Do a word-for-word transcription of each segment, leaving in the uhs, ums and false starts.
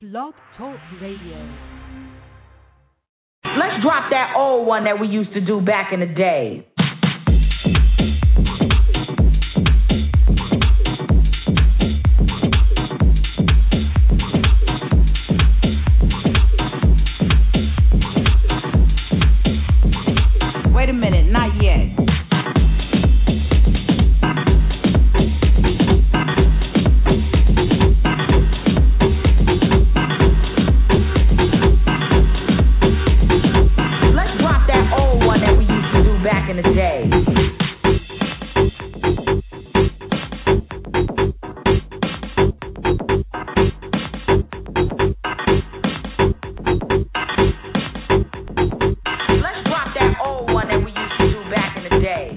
Blog Talk Radio. Let's drop that old one that we used to do back in the day. Wait a minute, not yet. Back in the day. Let's drop that old one that we used to do back in the day.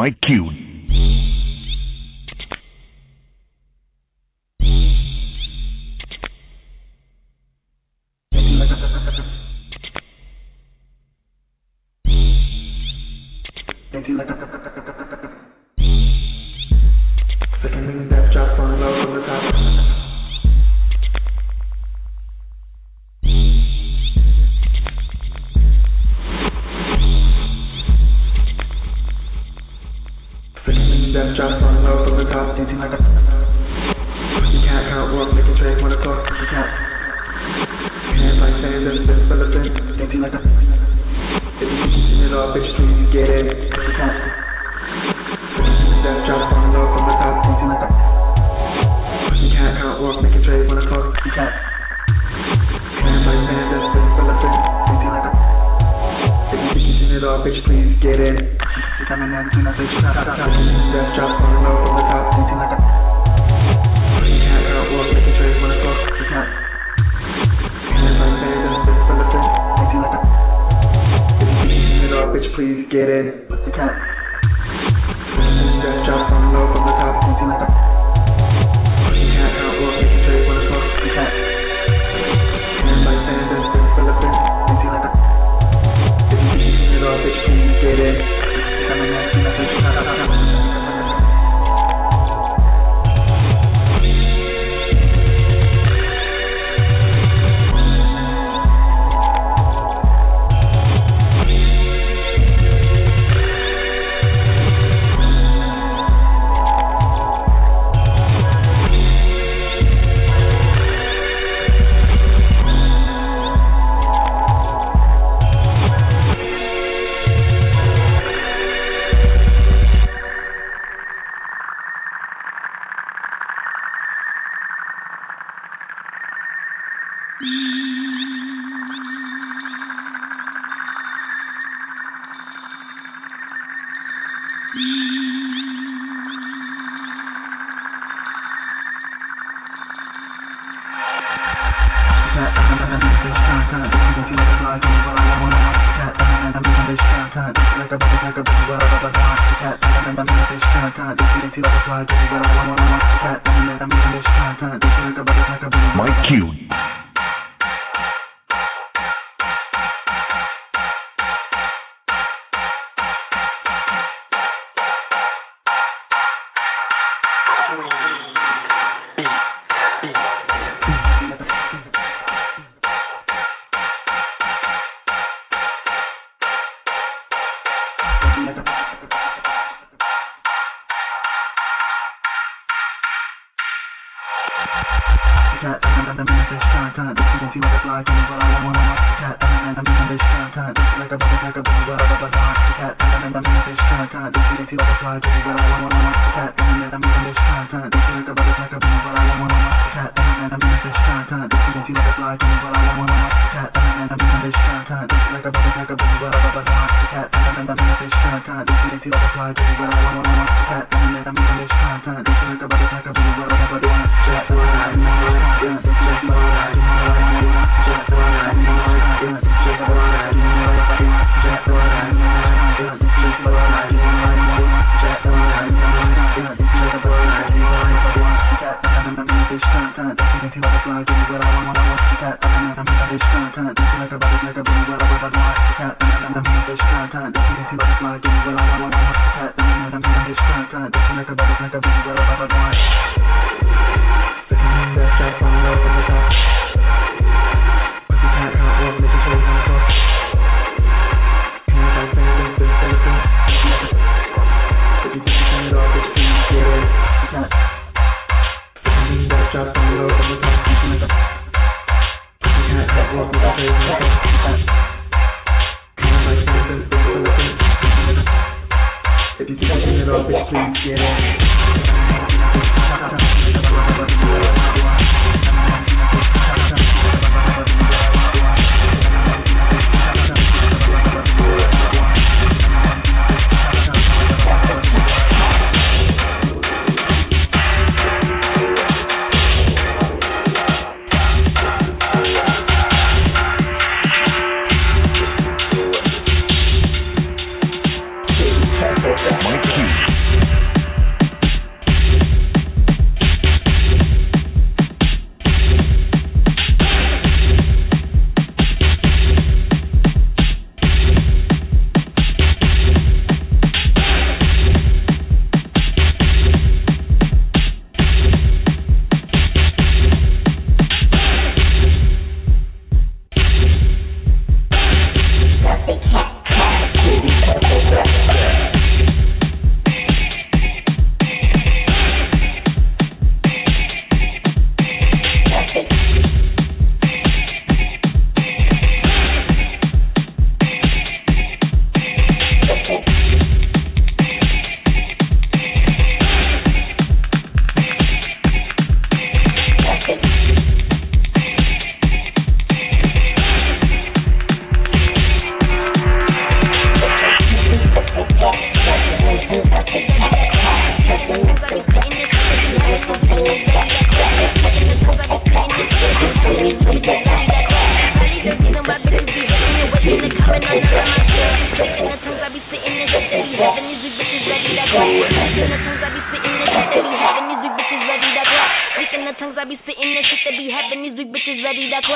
Mike Q. Second death drop on low from the top. Death drops on low from the top, dancing like a pussy cat, can't walk, make a trade, wanna talk, pussy cat. Hands like sand, just been Philippines, dancing like a. If you can see it all, bitch, please get it, pussy cat. Death drops on low from the top, dancing like a pussy cat, can't walk, make a trade, wanna talk, pussy cat. Hands like sand, just been Philippines, dancing like a. If you can see it all, bitch, please get it. Coming in, you know, bitch, stop, stop, stop. Death drops on low from the top, dancing like a pussy cat, can't walk, make a trade, wanna talk, pussy cat. Hands like sand, just been Philippines, dancing like a. If you can see it all, bitch, please get it, pussy cat. Death drops on low from the top, dancing like a pussy cat, can't walk, make a trade, wanna talk, pussy cat. Hands like sand, just been Philippines, dancing like a. If you can see it all, bitch, please get it. Coming in, you know, bitch, stop, stop, stop. Mike Q.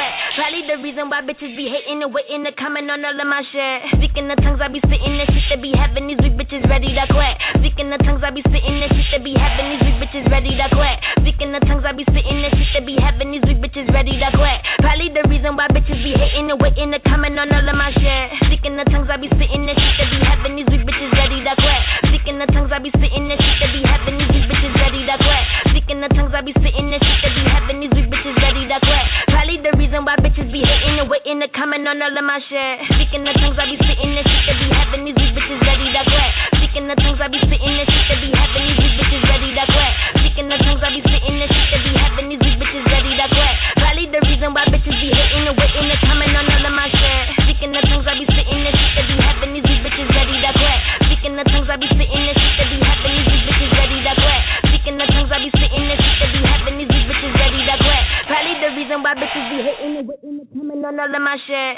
wet. Probably the reason why bitches be hating and waiting to comment on all of my shit. Speaking of tongues, I be spitting this shit that be having these weak bitches ready to quit. Speaking of tongues, I be spitting this shit that be having these weak bitches ready to quit. Speaking of tongues, I be spitting this shit that be having these weak bitches ready to quit. Probably the reason why bitches be hating and waiting to comment on all of my shit. Speaking of tongues, I be spitting this shit that be having these weak bitches ready to quit. Speaking of tongues, I be spitting this shit that be having these weak bitches ready to quit. Speaking of tongues, I be spitting this shit that be having these weak bitches ready to quit. Probably the reason why bitches be hating and waiting to comment on all of my shit. Speaking of tongues, I be spitting this shit that be having these weak bitches ready to quit. Speaking of tongues, I be spitting this shit that be having these weak bitches ready to quit. Speaking of tongues, I be spitting this shit that be having these weak bitches ready to quit. Probably the reason why bitches be hating and waiting to comment on all of my shit. Speaking of tongues, I be spitting this shit that be having these weak bitches ready to quit. Speaking of tongues, I be spitting this shit that be having these weak bitches ready to quit. Speaking of tongues, I be spitting this shit that be having these weak bitches ready to quit. Probably the reason why bitches be hating and waiting to comment on all of my shit.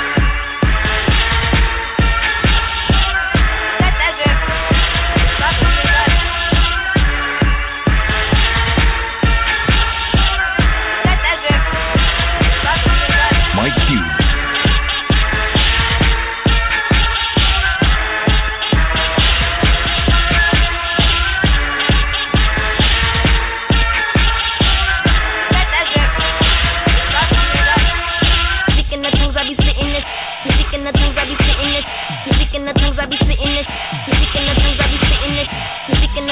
Mike Q. Speaking of tongues, I be spitting this. Speaking of tongues, I be spitting this. Speaking of tongues, I be spitting this. Speaking of tongues, I be spitting this. Speaking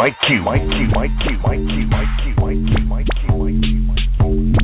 Mike Q, Mike Q, Mike Q, Mike Q, Mike Q, Mike Q, Mike Q, Mike Q, Mike Q.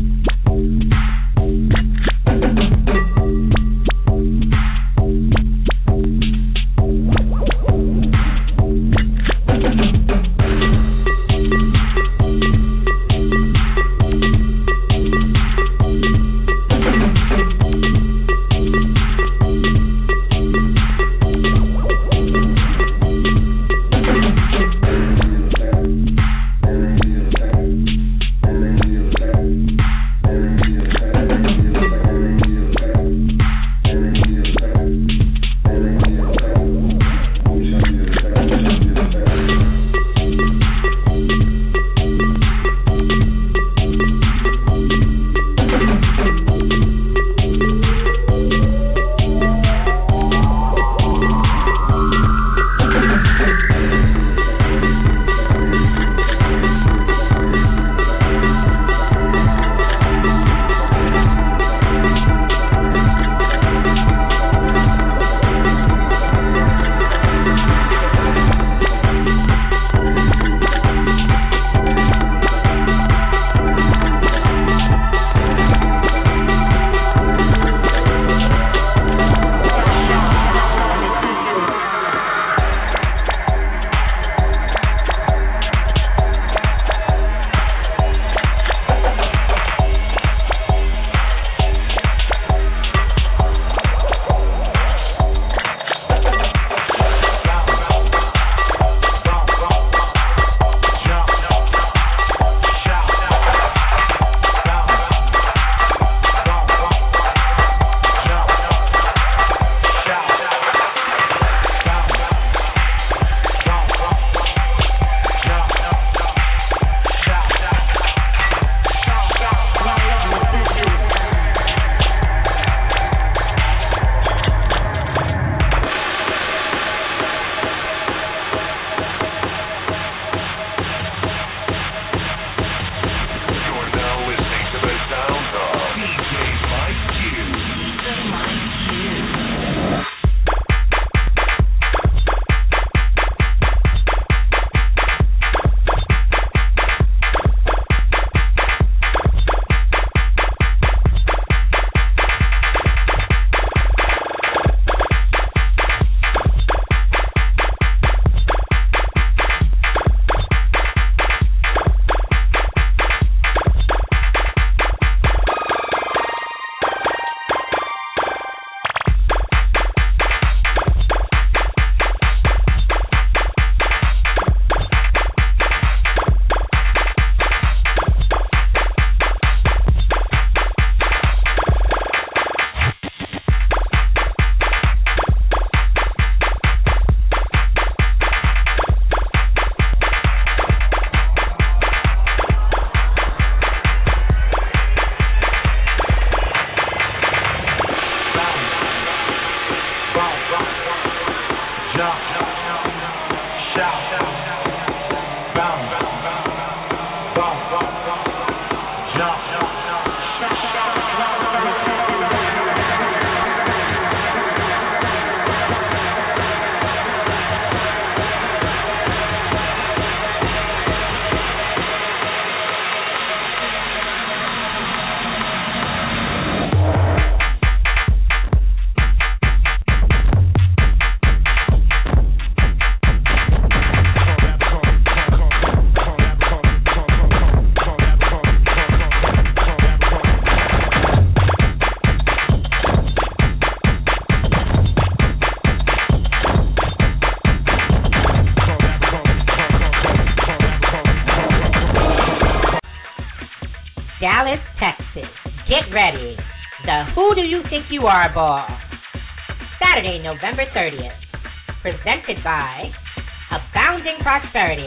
Dallas, Texas. Get ready. The Who Do You Think You Are Ball. Saturday, November thirtieth. Presented by Abounding Prosperity,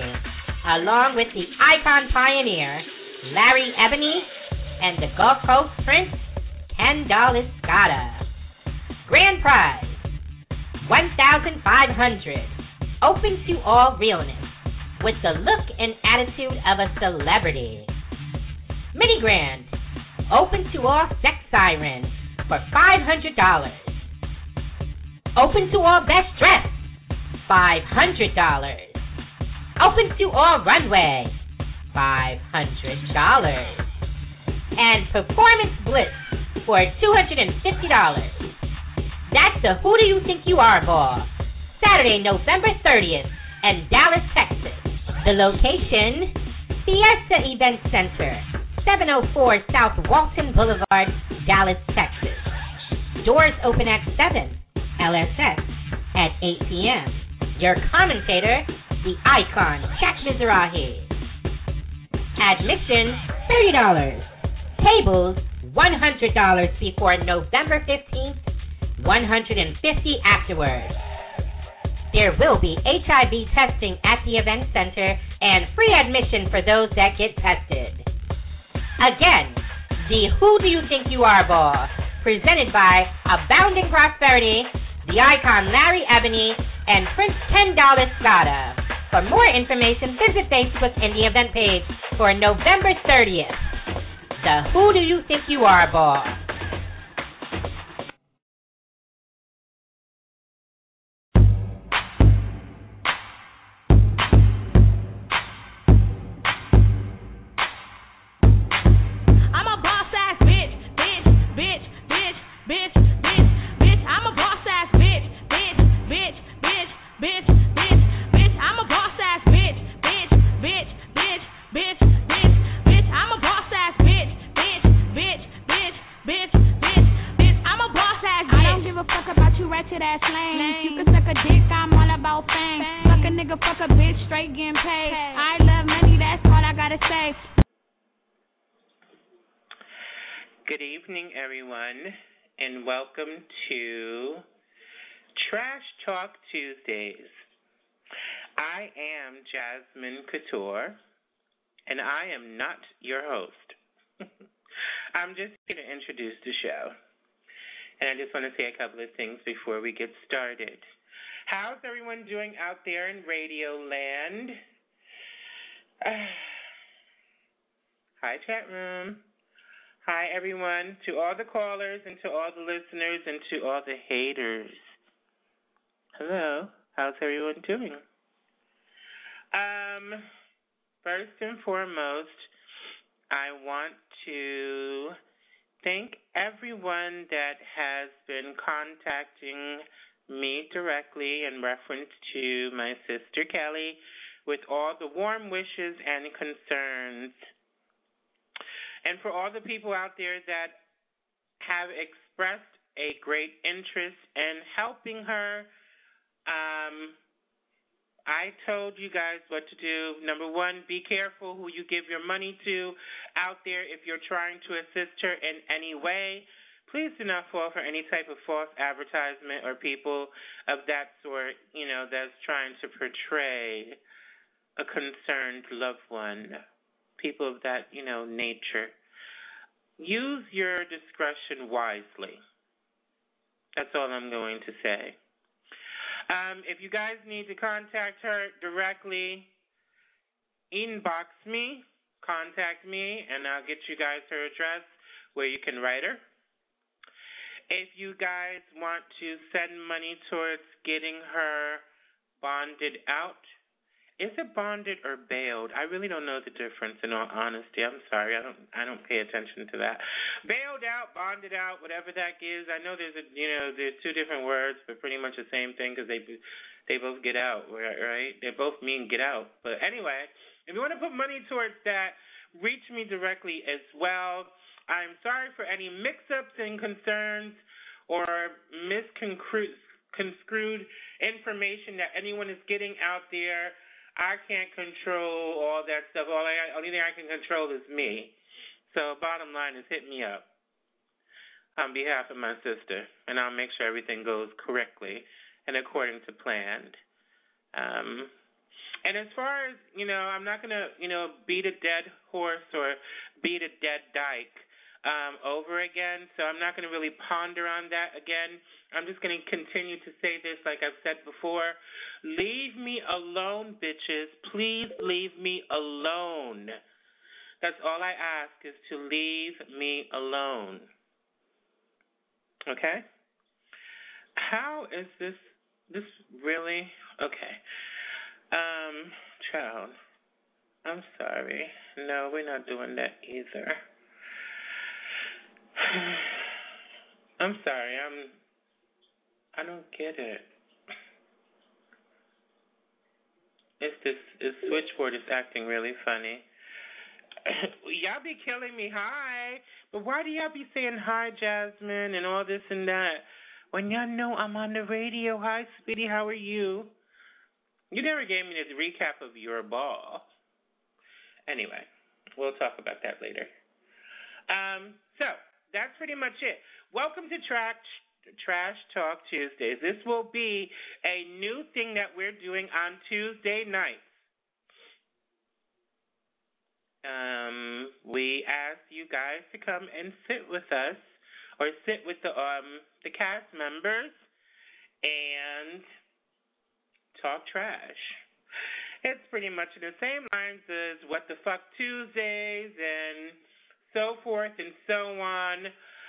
along with the Icon Pioneer, Larry Ebony, and the Gulf Coast Prince, Ken Dallas Scotta. Grand prize, one thousand five hundred dollars. Open to all realness, with the look and attitude of a celebrity. Mini Grand, open to all sex sirens for five hundred dollars. Open to all best dressed, five hundred dollars. Open to all runway, five hundred dollars. And Performance Blitz for two hundred fifty dollars. That's the Who Do You Think You Are Ball, Saturday, November thirtieth in Dallas, Texas. The location, Fiesta Event Center, seven oh four South Walton Boulevard, Dallas, Texas. Doors open at seven, L S S at eight p.m. Your commentator, the icon, Shaq Mizrahi. Admission, thirty dollars. Tables, one hundred dollars before November fifteenth, one hundred fifty dollars afterwards. There will be H I V testing at the event center and free admission for those that get tested. Again, the Who Do You Think You Are Ball, presented by Abounding Prosperity, the icon Larry Ebony, and Prince ten dollars Scotta. For more information, visit Facebook and the event page for November thirtieth. The Who Do You Think You Are Ball. Good evening, everyone, and welcome to Trash Talk Tuesdays. I am Jasmine Couture, and I am not your host. I'm just going to introduce the show, and I just want to say a couple of things before we get started. How's everyone doing out there in Radio Land? Uh, hi, chat room. Hi, everyone, to all the callers and to all the listeners and to all the haters. Hello. How's everyone doing? Um, first and foremost, I want to thank everyone that has been contacting me directly in reference to my sister Kelly with all the warm wishes and concerns. And for all the people out there that have expressed a great interest in helping her, um, I told you guys what to do. Number one, be careful who you give your money to out there if you're trying to assist her in any way. Please do not fall for any type of false advertisement or people of that sort, you know, that's trying to portray a concerned loved one. People of that, you know, nature. Use your discretion wisely. That's all I'm going to say. Um, if you guys need to contact her directly, inbox me, contact me, and I'll get you guys her address where you can write her. If you guys want to send money towards getting her bonded out, is it bonded or bailed? I really don't know the difference, in all honesty. I'm sorry. I don't I don't pay attention to that. Bailed out, bonded out, whatever that is. I know there's a you know there's two different words, but pretty much the same thing because they they both get out, right? They both mean get out. But anyway, if you want to put money towards that, reach me directly as well. I'm sorry for any mix-ups and concerns or misconstrued information that anyone is getting out there. I can't control all that stuff. All I, only thing I can control is me. So bottom line is hit me up on behalf of my sister, and I'll make sure everything goes correctly and according to plan. Um, and as far as, you know, I'm not going to, you know, beat a dead horse or beat a dead dyke um, over again, so I'm not going to really ponder on that again. I'm just going to continue to say this like I've said before. Leave me alone, bitches. Please leave me alone. That's all I ask is to leave me alone. Okay? How is this, this really? Okay. Um, child, I'm sorry. No, we're not doing that either. I'm sorry. I'm. I don't get it. It's this. This switchboard is acting really funny. Y'all be killing me. Hi, but why do y'all be saying hi, Jasmine, and all this and that when y'all know I'm on the radio? Hi, sweetie. How are you? You never gave me the recap of your ball. Anyway, we'll talk about that later. Um, so that's pretty much it. Welcome to Trash Trash Talk Tuesdays. This will be a new thing that we're doing on Tuesday nights. Um, we ask you guys to come and sit with us, or sit with the um the cast members, and talk trash. It's pretty much in the same lines as What the Fuck Tuesdays and so forth and so on.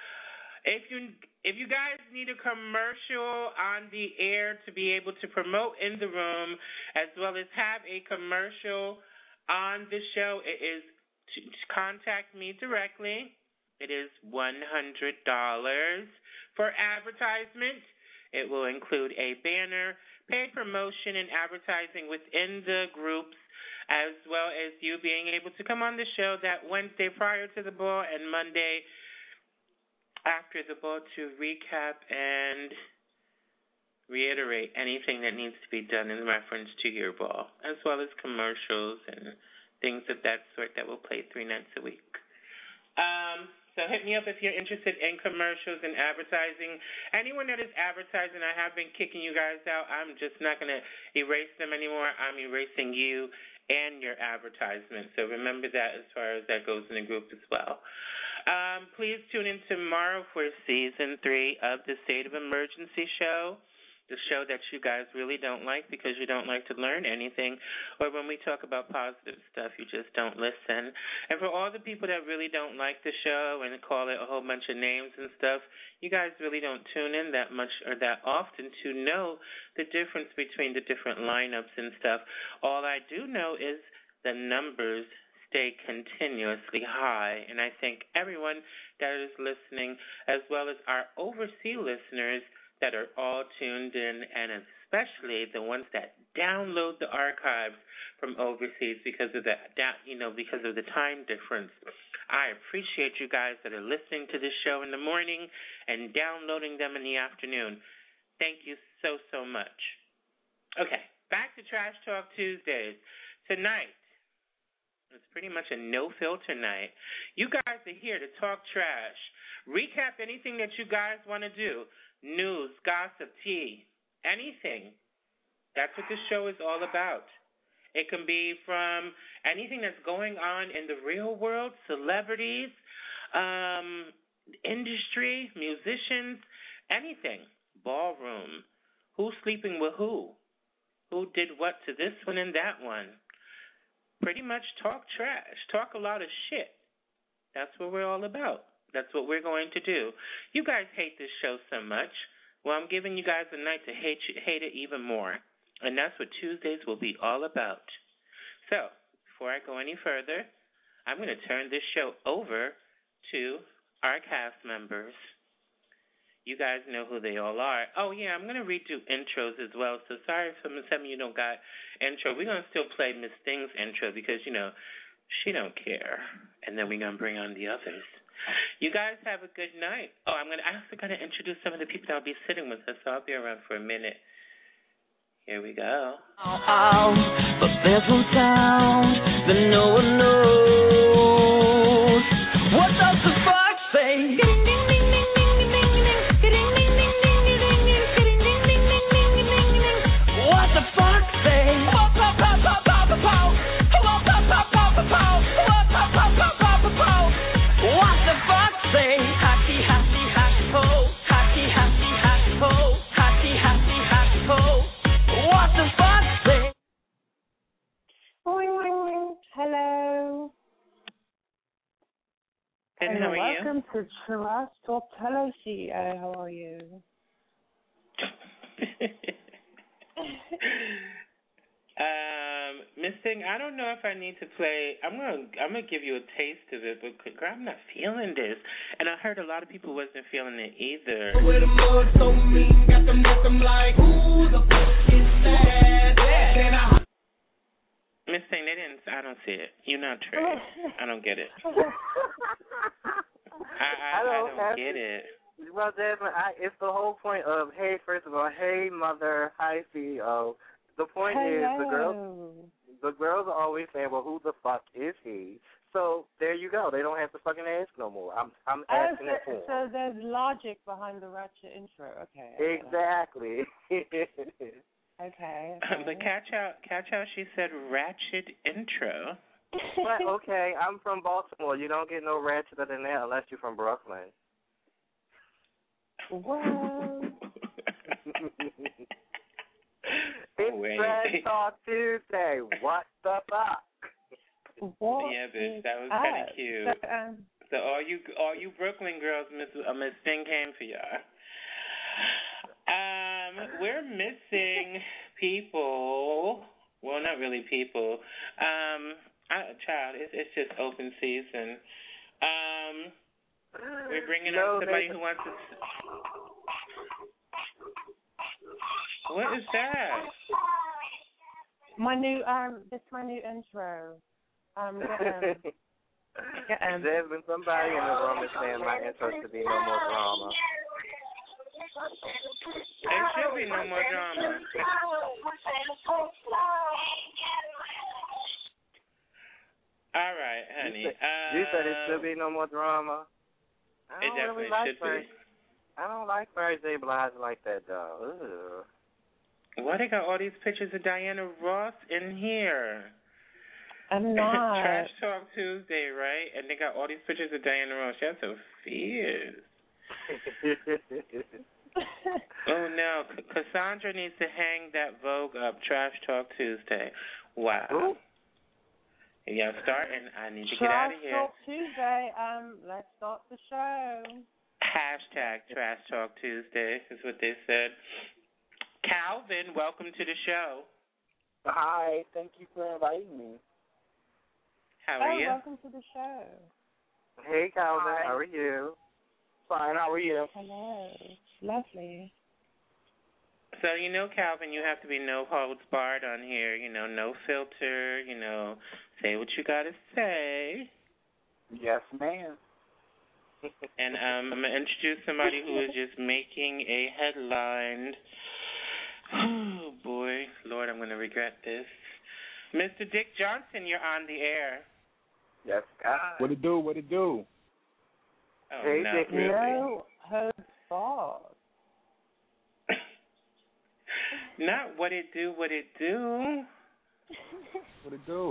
If you if you guys need a commercial on the air to be able to promote in the room, as well as have a commercial on the show, it is to contact me directly. It is one hundred dollars for advertisement. It will include a banner, paid promotion, and advertising within the groups, as well as you being able to come on the show that Wednesday prior to the ball and Monday after the ball to recap and reiterate anything that needs to be done in reference to your ball, as well as commercials and things of that sort that will play three nights a week. Um, so hit me up if you're interested in commercials and advertising. Anyone that is advertising, I have been kicking you guys out. I'm just not going to erase them anymore. I'm erasing you and your advertisement. So remember that as far as that goes in the group as well. Um, please tune in tomorrow for season three of the State of Emergency show, the show that you guys really don't like because you don't like to learn anything, or when we talk about positive stuff, you just don't listen. And for all the people that really don't like the show and call it a whole bunch of names and stuff, you guys really don't tune in that much or that often to know the difference between the different lineups and stuff. All I do know is the numbers stay continuously high, and I thank everyone that is listening, as well as our overseas listeners that are all tuned in, and especially the ones that download the archives from overseas because of that, you know, because of the time difference. I appreciate you guys that are listening to this show in the morning and downloading them in the afternoon. Thank you so, so much. Okay, back to Trash Talk Tuesdays. Tonight, it's pretty much a no-filter night. You guys are here to talk trash, recap anything that you guys want to do, news, gossip, tea, anything. That's what this show is all about. It can be from anything that's going on in the real world, celebrities, um, industry, musicians, anything, ballroom, who's sleeping with who, who did what to this one and that one. Pretty much talk trash, talk a lot of shit. That's what we're all about. That's what we're going to do. You guys hate this show so much. Well, I'm giving you guys a night to hate you, hate it even more. And that's what Tuesdays will be all about. So, before I go any further, I'm going to turn this show over to our cast members. You guys know who they all are. Oh, yeah, I'm going to redo intros as well. So sorry if some of you don't got intro. We're going to still play Miss Thing's intro because, you know, she don't care. And then we're going to bring on the others. You guys have a good night. Oh, I'm going to, I also got to introduce some of the people that will be sitting with us, so I'll be around for a minute. Here we go. Oh, oh, but there's one sound that no one knows. What does the fox say? What the fox say? Pop, pop, pop, pop, pop, pop, pop. Pop, pop, pop, pop, pop, pop. Pop, pop, pop, pop, pop, pop. What the fox say? Happy, happy, happy, ho. Happy, happy, happy, ho. Happy, happy, happy, ho. What the fox say? Hello. And, and how are welcome you? to Trash Talk Tuesdays. Uh, how are you? Um, Miss Thing, I don't know if I need to play. I'm gonna, I'm gonna give you a taste of it, but girl, I'm not feeling this. And I heard a lot of people wasn't feeling it either. With a mud so mean, got them looking like, who the fuck is that? Then I Miss Thing, they didn't. I don't see it. You're not Trey. I don't get it. I, I, I don't, I don't get it. Well, Jasmine, I, it's the whole point of, hey, first of all, hey, mother, hi, C E O. The point Hello. is, the girls, the girls are always saying, well, who the fuck is he? So there you go. They don't have to fucking ask no more. I'm, I'm Oh, asking so, it for so them. there's logic behind the ratchet intro. Okay. Exactly. Okay. okay. But catch out, catch out. She said ratchet intro. But, okay, I'm from Baltimore. You don't get no ratcheter than that unless you're from Brooklyn. Well. It's Wait. Trash Talk Tuesday. What the fuck? What Yeah, bitch, is that was up? kind of cute. So, um, So all you, all you Brooklyn girls, Miss uh, Miss Thing came for y'all. Um, we're missing people. Well, not really people. Um, I, child, it's it's just open season. Um, we're bringing no, up somebody they... who wants to. What is that? my new um, this my new intro. Um, get, um, get, um, There's been somebody in the room that's saying my intro should be no more drama. There should be no more drama. All right, honey. You said, you said it should be no more drama. I It don't definitely really like should Mary, be. I don't like Mary J. Blige like that, though. Ugh. Why they got all these pictures of Diana Ross in here? I'm not. Trash Talk Tuesday, right? And they got all these pictures of Diana Ross. That's so fierce. Oh, no. C- Cassandra needs to hang that Vogue up. Trash Talk Tuesday. Wow. Ooh. Y'all starting. I need to get out of Trash here. Talk Tuesday. Um, let's start the show. Hashtag Trash Talk Tuesday is what they said. Calvin, welcome to the show. Hi, thank you for inviting me. How Oh, are you? welcome to the show. Hey, Calvin. Hi. How are you? Fine, how are you? Hello. Lovely. So, you know, Calvin, you have to be no holds barred on here. You know, no filter. You know, say what you got to say. Yes, ma'am. And um, I'm going to introduce somebody who is just making a headline. Oh, boy. Lord, I'm going to regret this. Mister Dick Johnson, you're on the air. Yes, God. What it do, what it do? Oh, Hey, not Dick. really. No holds barred. Not what it do, what it do. What it do?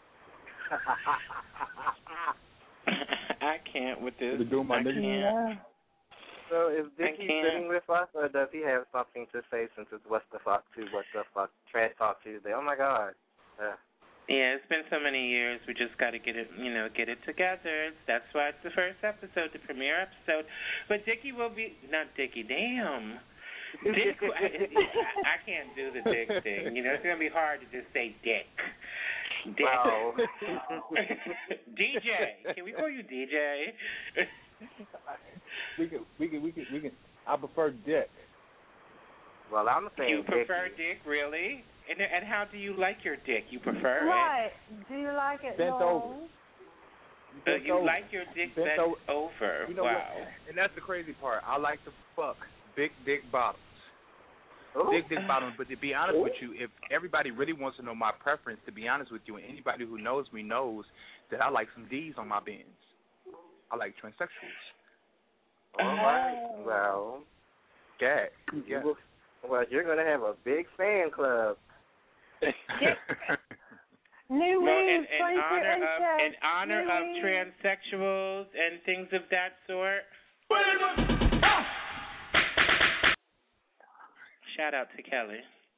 I can't with this. What it do, my I nigga? can't. Yeah. So is I Dickie can't. sitting with us, or does he have something to say since it's What the Fuck to What the Fuck Trash Talk Tuesday? Oh, my God. Uh, Yeah, it's been so many years. We just got to get it, you know, get it together. That's why it's the first episode, the premiere episode. But Dickie will be not Dickie. Damn, Dick. I, I can't do the Dick thing. You know, it's gonna be hard to just say Dick. Dick. Wow. D J. Can we call you D J? We can, we can, we can, we can. I prefer Dick. Well, I'm saying You prefer Dickie. Dick, really? And and how do you like your dick? You prefer Right. Do you like it Bent long? over. it? Bent Uh, you over. like your dick Bent bent over. over? You know wow. what? And that's the crazy part. I like to fuck big dick bottoms. Ooh. Big dick bottoms. But to be honest with you, if everybody really wants to know my preference, to be honest with you, and anybody who knows me knows that I like some D's on my bins. I like transsexuals. All right. Well, Yeah. you Yeah. will, well, you're going to have a big fan club. New Well, in, move, in twenty-two honor of inches. in honor New of move. transsexuals and things of that sort. Shout out to Kelly.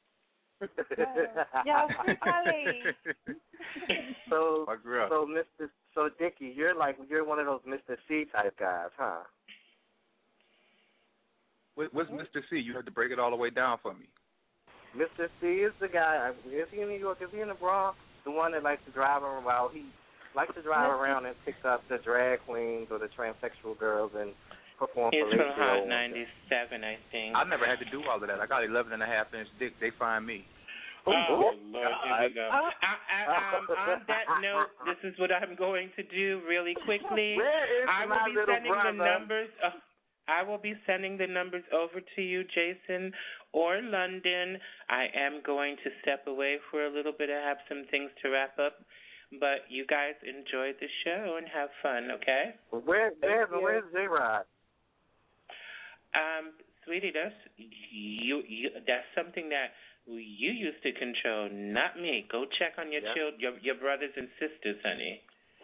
Yes, Kelly. so, My girl. so Mister So Dickie, you're like you're one of those Mister C type guys, huh? What, what's Mister C? You had to break it all the way down for me. Mister C is the guy. Is he in New York? Is he in the Bronx? The one that likes to drive around. Well, he likes to drive around and pick up the drag queens or the transsexual girls and perform He's for from Hot Lizzo. ninety-seven, I think. I never had to do all of that. I got eleven and a half inch dick. They find me. Oh, Lord, here we go. I, I, um, on that note, this is what I'm going to do really quickly. Where is I will my be little sending brother? the numbers. Uh, I will be sending the numbers over to you, Jason, or London. I am going to step away for a little bit. I have some things to wrap up. But you guys enjoy the show and have fun, okay? Where, where's, where's J-Rod? Um, sweetie, that's you, you. That's something that you used to control, not me. Go check on your Yeah. children, your your brothers and sisters, honey.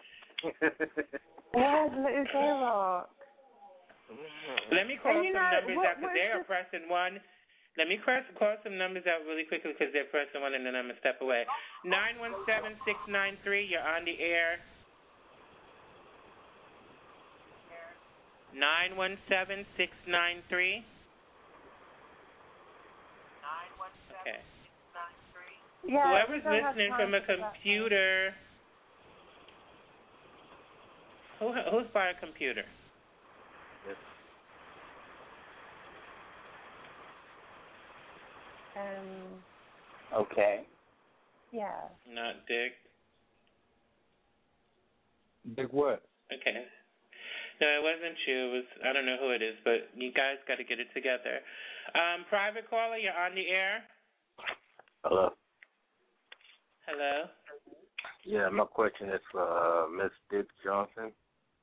Where's little J-Rock? Let me call And you some know, numbers what- out because they are pressing one. Let me cross, call some numbers out really quickly because they're pressing one and then I'm going to step away. nine one seven, six nine three, you're on the air. nine one seven, six nine three. Okay. Yeah, Whoever's we don't have listening time from a for that. computer. Who, who's by a computer? Um, Okay. yeah. Not Dick. Dick what? Okay. No, it wasn't you. It was, I don't know who it is, but you guys got to get it together. Um, private caller, you're on the air. Hello. Hello. Yeah, my question is for uh, Miss Dick Johnson.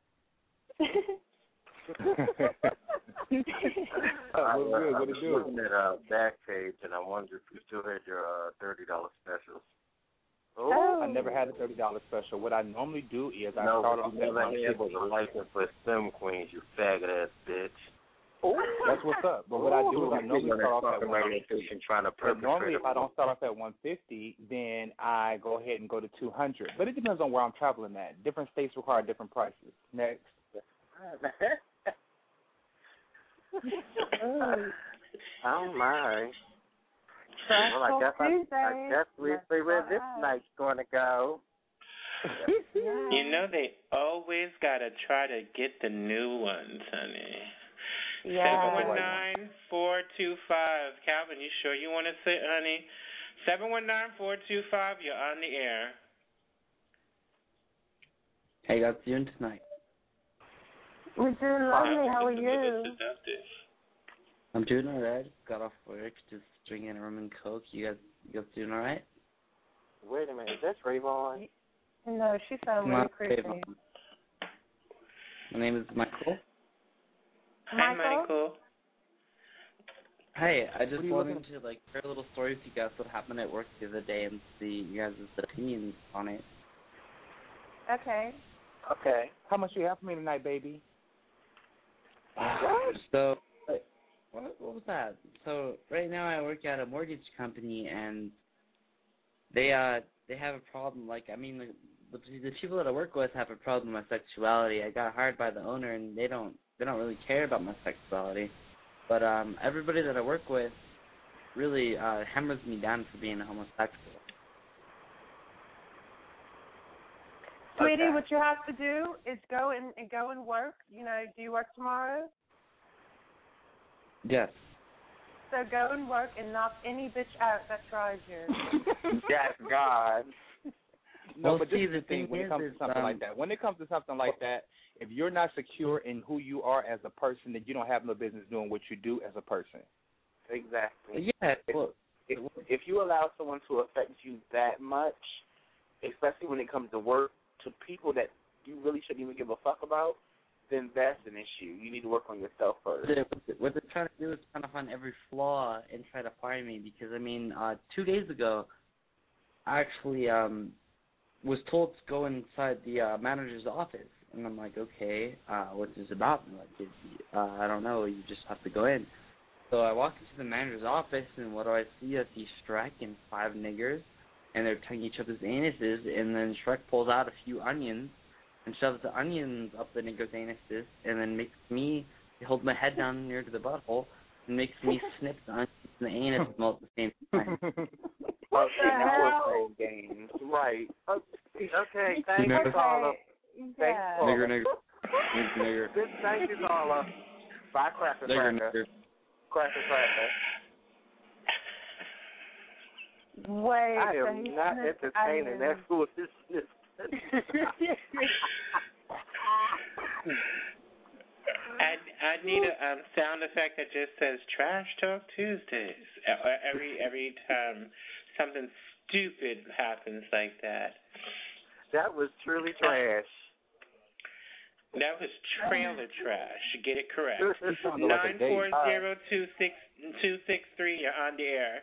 I What was good? What it do? looking at uh, Backpage, and I wondered if you still had your uh, thirty dollars specials. Oh. I never had a thirty dollar special. What I normally do is I no, start off you at never one had was fifty. a license for Slim Queens, you faggot ass bitch. That's what's up. But what I do is I normally start off at one fifty. Trying to But normally, if I perpetrate don't start off at one fifty, then I go ahead and go to two hundred. But it depends on where I'm traveling at. Different states require different prices. Next. Oh my! Well, I Stressful guess I, I Tuesday. guess we see where this Alright. night's going to go. Yeah. You know they always got to try to get the new ones, honey. Yeah. seven one nine, four two five. Calvin, you sure you want to sit, honey? seven one nine, four two five, you're on the air. Hey, how you doing tonight? We're doing lovely. How are you? I'm doing alright. Got off work, just drinking a rum and coke. You guys, you guys doing alright? Wait a minute, is that Trayvon? No, she sounds really Not creepy. Trayvon. My name is Michael. Hi, Michael? Michael. Hey, I just What are you wanted looking- to like share a little story with you guys what happened at work the other day and see you guys' opinions on it. Okay. Okay. How much you have for me tonight, baby? So, what, what was that? So right now I work at a mortgage company and they uh they have a problem. Like I mean, the, the the people that I work with have a problem with my sexuality. I got hired by the owner and they don't they don't really care about my sexuality. But um everybody that I work with really uh hammers me down for being a homosexual. Sweetie, Okay. what you have to do is go and, and go and work. You know, do you work tomorrow? Yes. So go and work and knock any bitch out that tries you. Yes, God. No, Well, but see, this is the the thing thing when it is, comes is, to something um, like that. When it comes to something like that, if you're not secure in who you are as a person, then you don't have no business doing what you do as a person. Exactly. Yeah. Well, If, if you allow someone to affect you that much, especially when it comes to work, to people that you really shouldn't even give a fuck about, then that's an issue. You need to work on yourself first. What they're, what they're trying to do is kind of find every flaw and try to fire me because, I mean, uh, two days ago, I actually um, was told to go inside the uh, manager's office. And I'm like, okay, uh, what's this about? And like, it, uh, I don't know, you just have to go in. So I walk into the manager's office, and what do I see? I see Shrek and five niggers, and they're tonguing each other's anuses, and then Shrek pulls out a few onions and shoves the onions up the nigger's anuses, and then makes me hold my head down near to the butthole, It makes me snip the onions and the anus all at the same time. Okay, now we're playing games. Right. Okay, okay thank You know- you, caller. Yeah. Thanks, caller. Nigger, nigger. Nigger, nigger. Good, thank you, caller. Bye, Cracker Nigger, Cracker. nigger. Cracker Cracker. Wait. I so am he not snipped entertaining that onions. foolishness. I I need a um, sound effect that just says "Trash Talk Tuesdays" Uh, every every time something stupid happens like that. That was truly trash. That was trailer trash. Get it correct. Sounded like a Nine date. four zero two six two six three. You're on the air.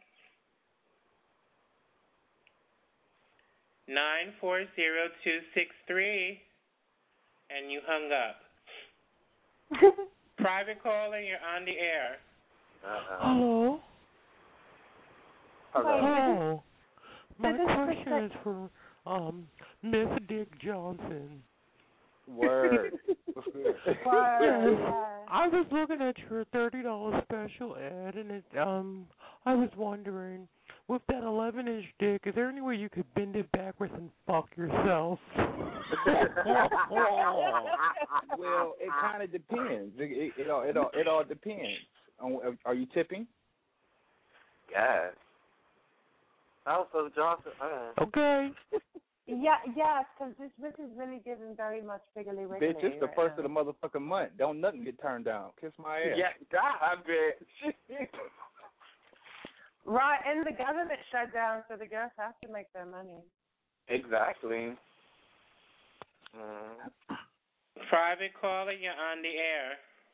Nine four zero two six three, and you hung up. Private caller, you're on the air. Uh-oh. Hello. Hello. Hello. My question is for um Miss Dick Johnson. Word. Yes. I was looking at your thirty dollar special ad, and it um I was wondering, with that eleven inch dick, is there any way you could bend it backwards and fuck yourself? Well, it kind of depends. It, it, it all it all it all depends. On, are you tipping? Yes. Also, Johnson. Uh. Okay. Yeah, yes, because this bitch is really giving very much wiggly wiggly. Bitch, it's the right first now. of the motherfucking month. Don't nothing get turned down. Kiss my ass. Yeah, God, bitch. Right, and the government shut down, so the girls have to make their money. Exactly. Uh. Private caller, you're on the air.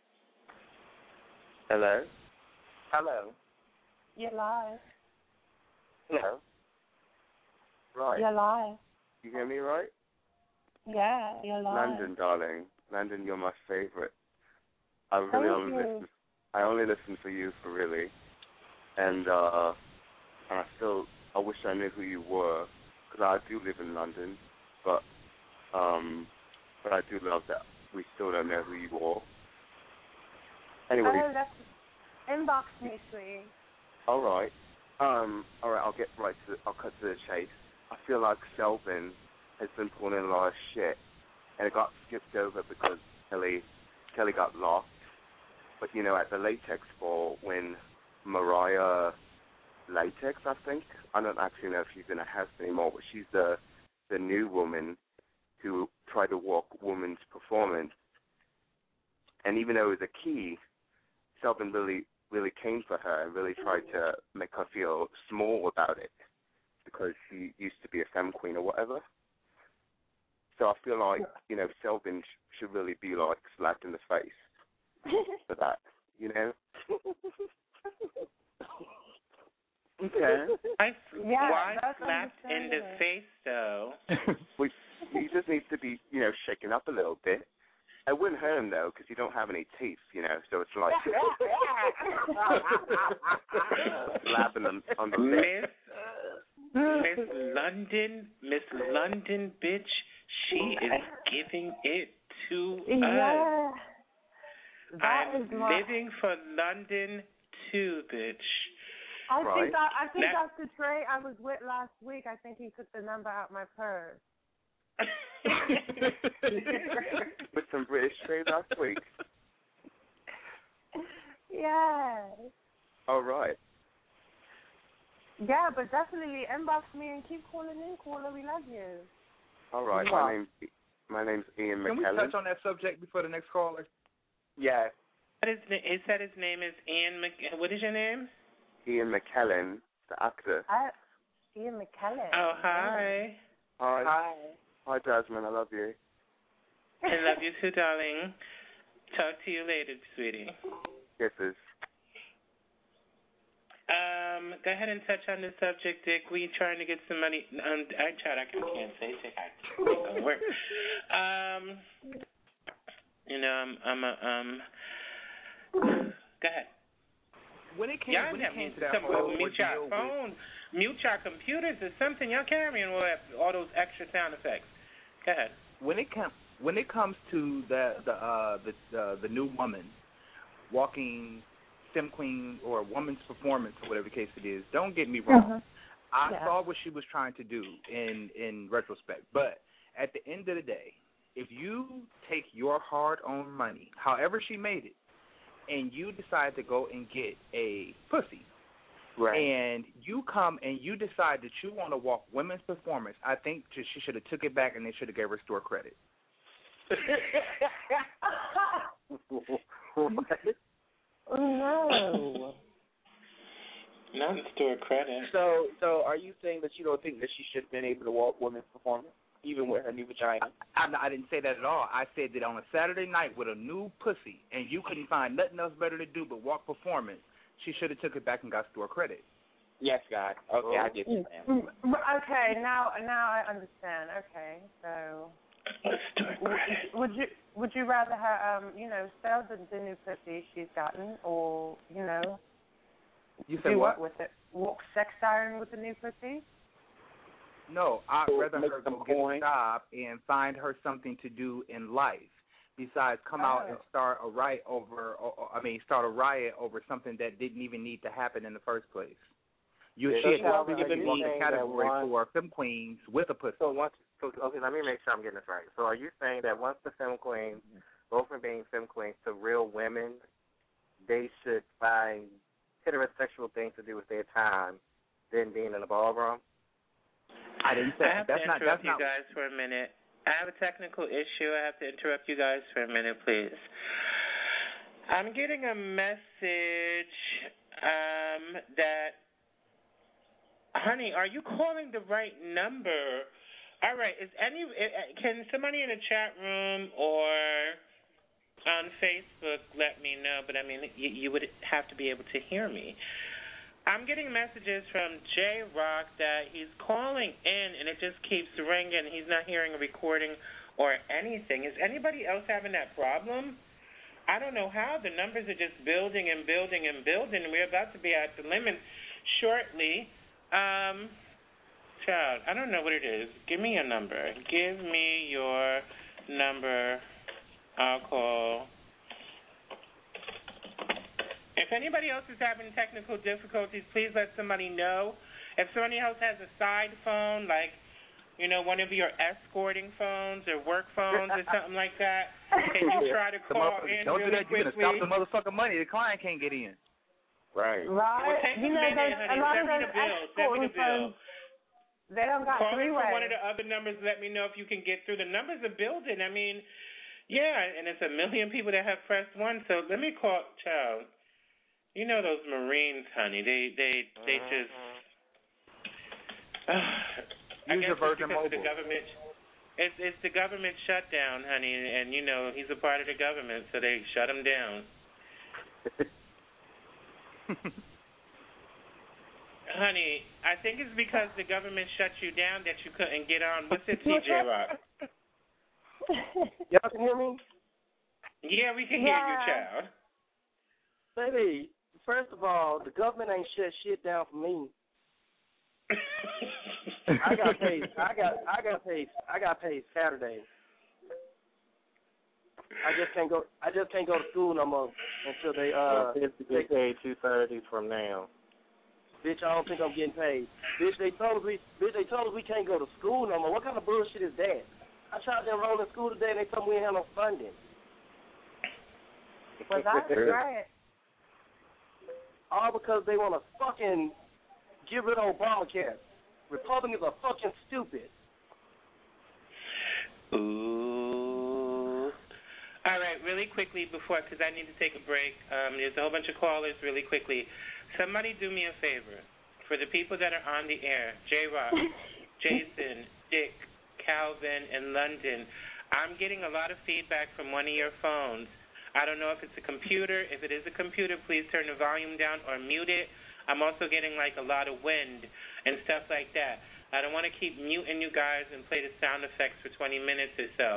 Hello. Hello. You're live. Hello. Right. You're live. You hear me right? Yeah, you're live. London, darling. London, you're my favorite. I really Thank only you. listen. I only listen for you, for really. And uh, and I still, I wish I knew who you were, because I do live in London, but um, but I do love that we still don't know who you are. Anyway. Oh, that's inbox me, sweetie. All right. Um, all right, I'll get right to the, I'll cut to the chase. I feel like Selvin has been pulling in a lot of shit, and it got skipped over because Kelly Kelly got locked. But, you know, at the Latex Ball, when Mariah Latex, I think, I don't actually know if she's in a house anymore, but she's the the new woman who tried to walk woman's performance. And even though it was a key, Selvin really really came for her and really tried to make her feel small about it because she used to be a femme queen or whatever. So I feel like, you know, Selvin sh- should really be, like, slapped in the face for that, you know? Okay. I, Yeah, why that's slapped in the understandable. face, though? we, he just needs to be, you know, shaken up a little bit. It wouldn't hurt him, though, because you don't have any teeth, you know, so it's like slapping them on the face. Miss, Miss London, Miss London, bitch, she is giving it to Yeah. us. That I'm is my- living for London, too, bitch. I Right. think I, I think That- that's the Trey I was with last week. I think he took the number out my purse. With some British trade last week. Yeah. All right. Yeah, but definitely inbox me and keep calling in, caller. We love you. All right. My name's my name's Ian Can we McKellen. touch on that subject before the next caller? Yeah. What is, is that his name is Ian Mc... What is your name? Ian McKellen, the actor. I, Ian McKellen. Oh, hi. Hi. Hi. Hi, Jasmine. I love you. I love you too, darling. Talk to you later, sweetie. Kisses. Um, go ahead and touch on the subject, Dick. We trying to get some money. Um, I tried. I can't say it. I can't gonna work. Um, you know, I'm. I'm a. Um. Go ahead. When it came, Y'all when have it came to that some, whole mute your ordeal with- phone, mute your computers, or something. Y'all carrying all that, all those extra sound effects. Go ahead. when it comes when it comes to the the uh, the uh, the new woman walking Sim Queen or a woman's performance or whatever the case it is. Don't get me wrong. Mm-hmm. I Yeah. saw what she was trying to do in, in retrospect. But at the end of the day, if you take your hard-earned money, however she made it, and you decide to go and get a pussy, Right. and you come and you decide that you want to walk women's performance, I think she should have took it back and they should have gave her store credit. No. Not in store credit. So, so are you saying that you don't think that she should have been able to walk women's performance, even with her new vagina? I, I, I didn't say that at all. I said that on a Saturday night with a new pussy and you couldn't find nothing else better to do but walk performance, she should have took it back and got store credit. Yes, God. Okay, I get you, man. Okay, now now I understand. Okay, so would, would you would you rather her um you know sell the, the new pussy she's gotten, or you know You said do what? with it? Walk sex siren with the new pussy? No, I'd rather Make her some go get a coin. job and find her something to do in life besides come out and Oh. start a riot over. Or, or, I mean, start a riot over something that didn't even need to happen in the first place. You Yeah, she so had are already you won the saying that category one- for Femme Queens with a pussy. So once, so okay, let me make sure I'm getting this right. So are you saying that once the Femme Queens, both from being Femme Queens to real women, they should find heterosexual things to do with their time than being in a ballroom? I didn't say I have that's to not. interrupt That's you not. guys for a minute. I have a technical issue. I have to interrupt you guys for a minute, please. I'm getting a message um, that, honey, are you calling the right number? All right. Is any can somebody in the chat room or on Facebook let me know? But I mean, you, you would have to be able to hear me. I'm getting messages from J Rock that he's calling in and it just keeps ringing. He's not hearing a recording or anything. Is anybody else having that problem? I don't know how. The numbers are just building and building and building. We're about to be at the limit shortly. Um, child, I don't know what it is. Give me a number. Give me your number. I'll call. If anybody else is having technical difficulties, please let somebody know. If somebody else has a side phone, like, you know, one of your escorting phones or work phones or something like that, can you try to The call motherfucker- in don't do really that. You're quickly? gonna stop the motherfucking money. The client can't get in. Right. Right. Well, take you a know, minute, those, honey. a lot Send of me those the bill. Send me escorting the bill. phones, they don't got Call three in ways. from one of the other numbers. Let me know if you can get through. The numbers are building. I mean, yeah, and it's a million people that have pressed one. So let me call, child. You know those Marines, honey. They they they just. Uh, I Use guess your Virgin it's because of the Mobile. government. It's it's the government shutdown, honey, and you know he's a part of the government, so they shut him down. Honey, I think it's because the government shut you down that you couldn't get on. What's it, T J Rock? Y'all can hear me? Yeah, we can hear you, Yeah. child. Baby, first of all, the government ain't shut shit down for me. I got paid. I got. I got paid. I got paid Saturday. I just can't go. I just can't go to school no more until they uh. It's to get paid two Saturdays from now. Bitch, I don't think I'm getting paid. Bitch, they told us we. Bitch, they told us we can't go to school no more. What kind of bullshit is that? I tried to enroll in school today and they told me we didn't have no funding. Well, that's right. All because they want to fucking get rid of Obamacare. Republicans are fucking stupid. Ooh. All right, really quickly before, because I need to take a break. Um, there's a whole bunch of callers. Really quickly, somebody do me a favor. For the people that are on the air, J Rock, Jason, Dick, Calvin, and London, I'm getting a lot of feedback from one of your phones. I don't know if it's a computer. If it is a computer, please turn the volume down or mute it. I'm also getting like a lot of wind and stuff like that. I don't want to keep muting you guys and play the sound effects for twenty minutes or so.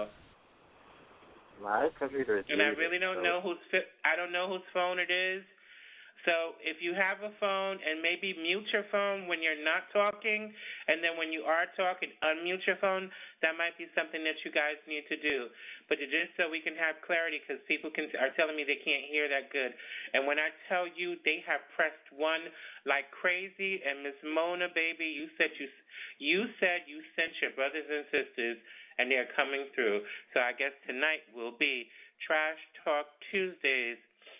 My computer is And I muted, really don't so- know whose fi- I don't know whose phone it is. So if you have a phone, and maybe mute your phone when you're not talking, and then when you are talking, unmute your phone, that might be something that you guys need to do. But just so we can have clarity, because people can are telling me they can't hear that good. And when I tell you they have pressed one like crazy, and Miss Mona, baby, you said you you said you sent your brothers and sisters, and they're coming through. So I guess tonight will be Trash Talk Tuesdays.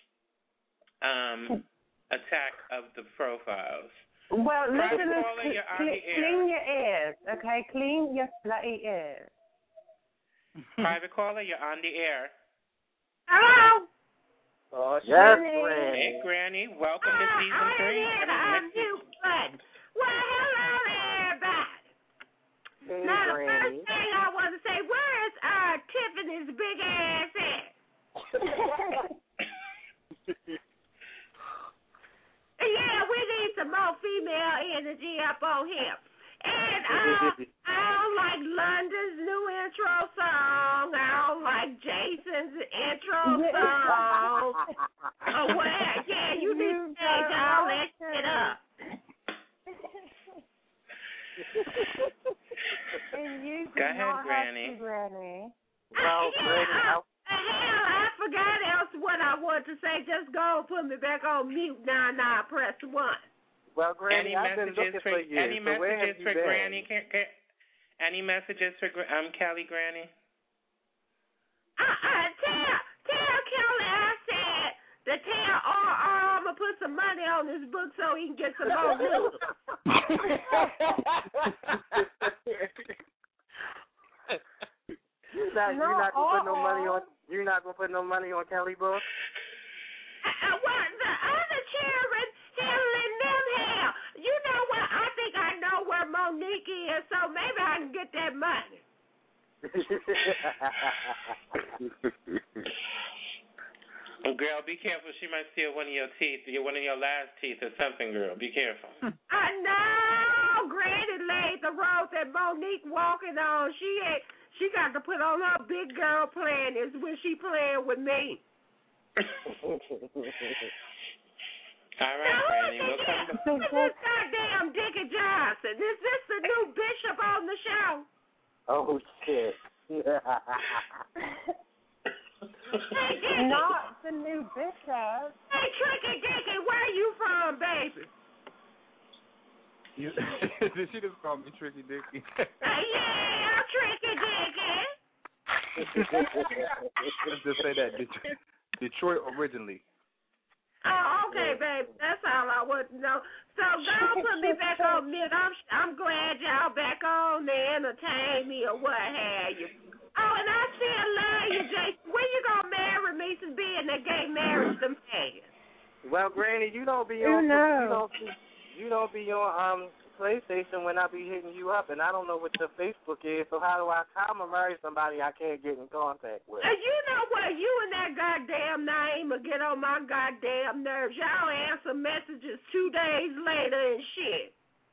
Um, attack of the profiles. Well, Private listeners, caller, you're on cl- the air. clean your ears, okay? Clean your bloody ears. Private caller, you're on the air. Hello. Oh, Yes, Granny. Hey, Granny. Welcome to Uh, season I three. am here to unmute button. Well, hello, everybody. Hey, now, the Granny. first thing I want to say, where is uh, Tiffany's big ass at? Yeah, we need some more female energy up on here. And uh, I don't like London's new intro song. I don't like Jason's intro song. Oh, well, yeah, you need to change all that shit up. And you Go ahead, not Granny. have to, Granny. Well, Granny, Uh, hell, I forgot else what I wanted to say. Just go and put me back on mute now. Now press one. well, Granny, Any I've been messages looking for, for you. any so where have messages you for been? Granny? Can, can, any messages for Gra- um Callie Granny? Uh, uh, tell, tell Kelly I said to tell R R I'm going to put some money on this book so he can get some more news. You're not, you're not gonna put no money on. You're not gonna put no money on Kelly book. Uh, uh, what the other children handling them hell. You know what? I think I know where Monique is, so maybe I can get that money. Girl, be careful. She might steal one of your teeth, one of your last teeth or something, girl. Be careful. I know. Granny laid the road that Monique walking on. She ain't. She got to put on her big girl panties when she playing with me. All right, Granny. We'll come back. Who's this goddamn Dickie Johnson? Is this the new bishop on the show? Oh shit. Hey, Not the new bishop. Hey, Tricky Dickie, where you from, baby? You, did she just call me Tricky Dicky? Uh, yeah, Tricky Dickie. Let's just say that Detroit, Detroit originally. Oh, okay, baby. That's all I want to know. So go put me back on mute. I'm I'm glad y'all back on to entertain me or what have you. Oh, and I still love you, Jason. When you gonna marry me since being that gay marriage the man? Well, Granny, you don't be Who on. knows? You don't. You don't be on um PlayStation when I be hitting you up, and I don't know what your Facebook is. So how do I? How am I marry somebody I can't get in contact with? Uh, you know what? You and that goddamn name will get on my goddamn nerves. Y'all answer messages two days later and shit.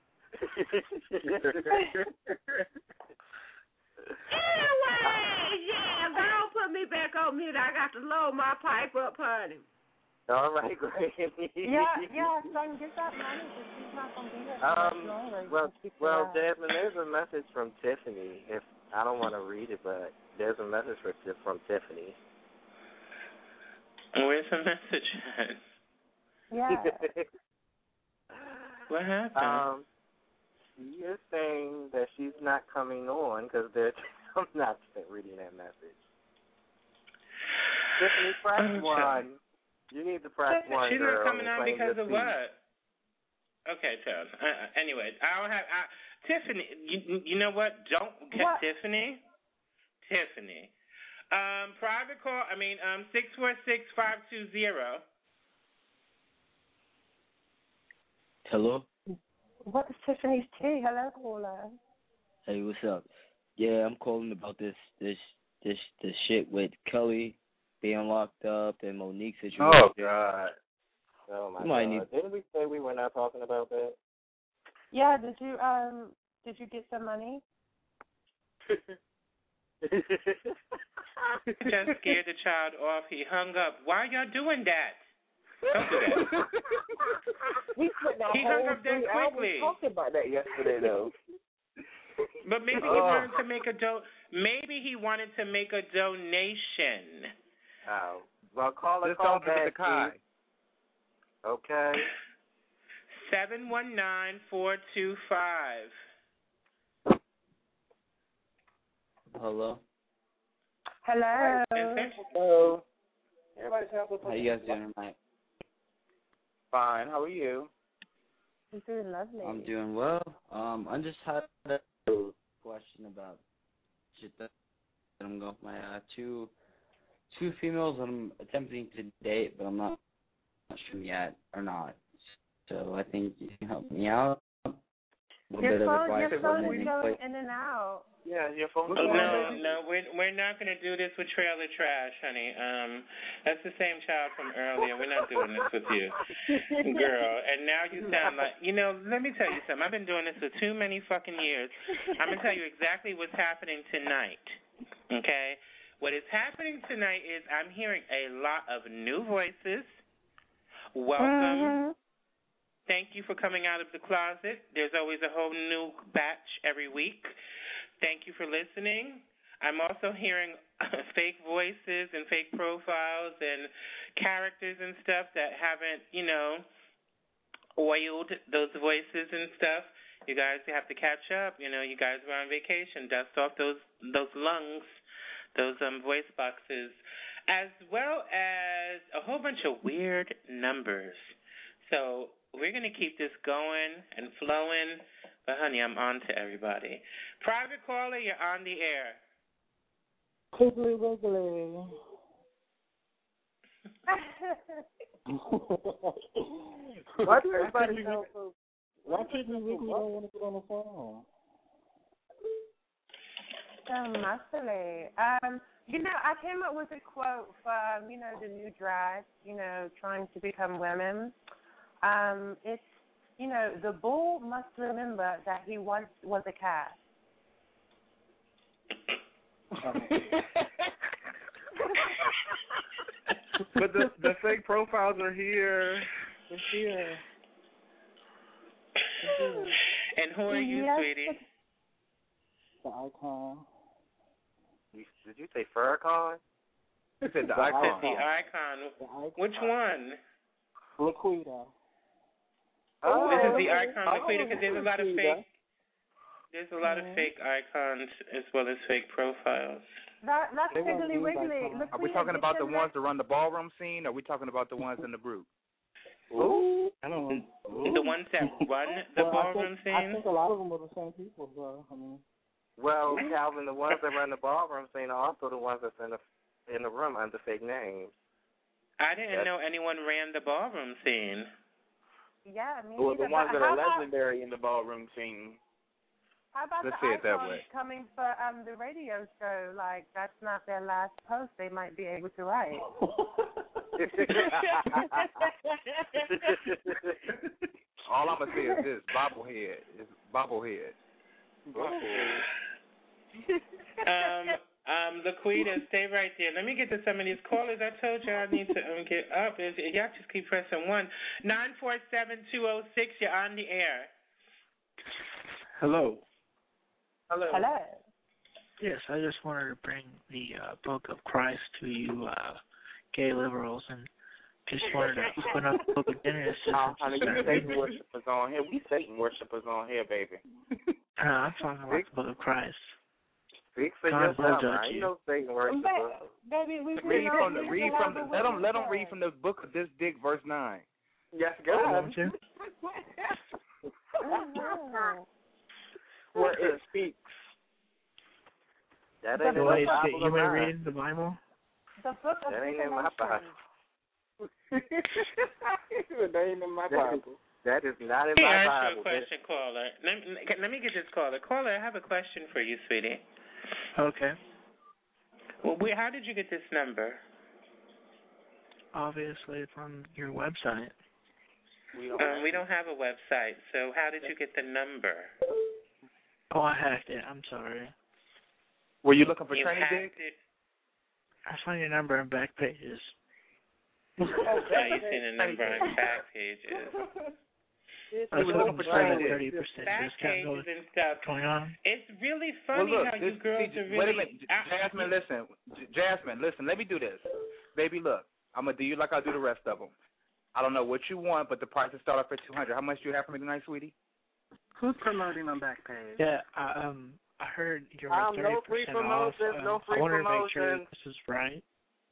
Anyway, yeah, don't put me back on mute. I got to load my pipe up, honey. All right, Granny. Yeah, yeah, son, get that money because she's not going to be here for Um, much longer. You well, can keep well, her out. Jasmine, there's a message from Tiffany. If I don't want to read it, but there's a message for, from Tiffany. Where's the message at? Yeah. What happened? Um, she is saying that she's not coming on because there's. I'm not reading that message. Tiffany, press Oh, one. You need to press one, She's girl. not coming and on claim because your of seat. what? Okay, Charles. Uh, anyway, I don't have I, Tiffany. You, you know what? Don't get What? Tiffany. Tiffany. Um, private call. I mean, um, six four six five two zero. Hello? What is Tiffany's tea? Hello, caller. Hey, what's up? Yeah, I'm calling about this this this this shit with Kelly being locked up and Monique situation. Oh God. Oh my You might God. need- Didn't we say we were not talking about that? Yeah, did you um did you get some money? Just scared the child off. He hung up. Why y'all doing that? Don't do that. We spent the He hung whole up that three hours quickly. talking about that yesterday, though. But maybe he Oh. wanted to make a do. Maybe he wanted to make a donation. Oh. Well, call a Just call don't give it back, to Kai. Keith. Okay. Seven one nine four two five. Hello. Hello. Hello. Everybody's having How you guys doing tonight? Fine. How are you? I'm doing lovely. I'm doing well. Um, I just had a question about shit that I'm going with my uh, two two females that I'm attempting to date, but I'm not, not sure yet or not. So I think you can help me out. A little Your bit phone, of advice your on phone it. is going in and out. Yeah, your phone. No, no, we're we're not gonna do this with trailer trash, honey. Um, that's the same child from earlier. We're not doing this with you, girl. And now you sound like, you know. Let me tell you something. I've been doing this for too many fucking years. I'm gonna tell you exactly what's happening tonight. Okay, what is happening tonight is I'm hearing a lot of new voices. Welcome. Thank you for coming out of the closet. There's always a whole new batch every week. Thank you for listening. I'm also hearing fake voices and fake profiles and characters and stuff that haven't, you know, oiled those voices and stuff. You guys have to catch up. You know, you guys were on vacation. Dust off those those lungs, those um voice boxes, as well as a whole bunch of weird numbers. So we're going to keep this going and flowing. But, honey, I'm on to everybody. Private caller, you're on the air. Quiggly wiggly. Why do everybody sound so? Why Quiggly Wiggly don't want to get on the phone? So muscly. Um, you know, I came up with a quote for, um, you know, the new drag, you know, trying to become women. Um, it's, you know, the bull must remember that he once was a cat. But the the fake profiles are here. They're here. And who are you, Yes. sweetie? The icon. You, did you say Farrakhan? You said the I said icon. the icon. The icon. Which one? Laquita. Oh, This is the icon, oh, Laquita, because there's a lot of Laquita. fake. There's a lot of Mhm. fake icons as well as fake profiles. That, that's They want Piggly these Wiggly. icons. Look, Are we talking about the ones that run the ballroom scene, or are we talking about the ones in the group? Ooh. I don't know. The ones that run the well, ballroom I think, I scene? think a lot of them are the same people, so, I mean. Well, Calvin, the ones that run the ballroom scene are also the ones that's in the in the room under fake names. I didn't That's- know anyone ran the ballroom scene. Yeah, me Well, the neither, ones but that how are about, legendary in the ballroom scene. How about Let's the say it that icons way. coming for um the radio show? Like, that's not their last post. They might be able to write. All I'm gonna say is this: bobblehead is bobblehead. um, um, Laquita, stay right there. Let me get to some of these callers. I told you I need to um, get up. If- Y'all just keep pressing one. nine four seven, two oh six, you're on the air. Hello. Hello. Hello. Yes, I just wanted to bring the uh, Book of Christ to you, uh, gay liberals, and just wanted to open up the Book of Genesis. Oh, honey, you Satan worshippers on here. We Satan worshippers on here, baby. Uh, I'm talking about the Book of Christ. Speak for God will yourself. judge I you. know Satan worshippers. Ba- baby, we Read know from the we read know from the what let them we let them said. read from the book of this dick verse nine. Yes, You God. want to? Mhm. Where it speaks. That The ain't in So my wait, Bible. you of may mine. read the Bible? The book of That ain't in my Revelation. Bible. That ain't in my That is, Bible. that is not in Hey, my ask you Bible. a question, caller. Let, let me get this caller. Caller, I have a question for you, sweetie. Okay. Well, where, how did you get this number? Obviously from your website. We don't. Um, we don't have a website, so how did you get the number? Oh, I hacked it. I'm sorry. Were you looking for You Trinity hacked dick? it. I found your number in back pages. Now you've seen a number on back pages. I was looking for thirty percent Back discount pages and stuff. going on. It's really Well, funny look, how you this, girls see, are really. wait a minute, J- Jasmine. Listen, J- Jasmine. Listen. Let me do this, baby. Look, I'm gonna do you like I do the rest of them. I don't know what you want, but the prices start off at two hundred. How much do you have for me tonight, sweetie? Who's promoting on Backpage? Yeah, I, um, I heard you're Um, thirty no free percent off. promotions, Um, no free I wanted to make sure promotions. this is right.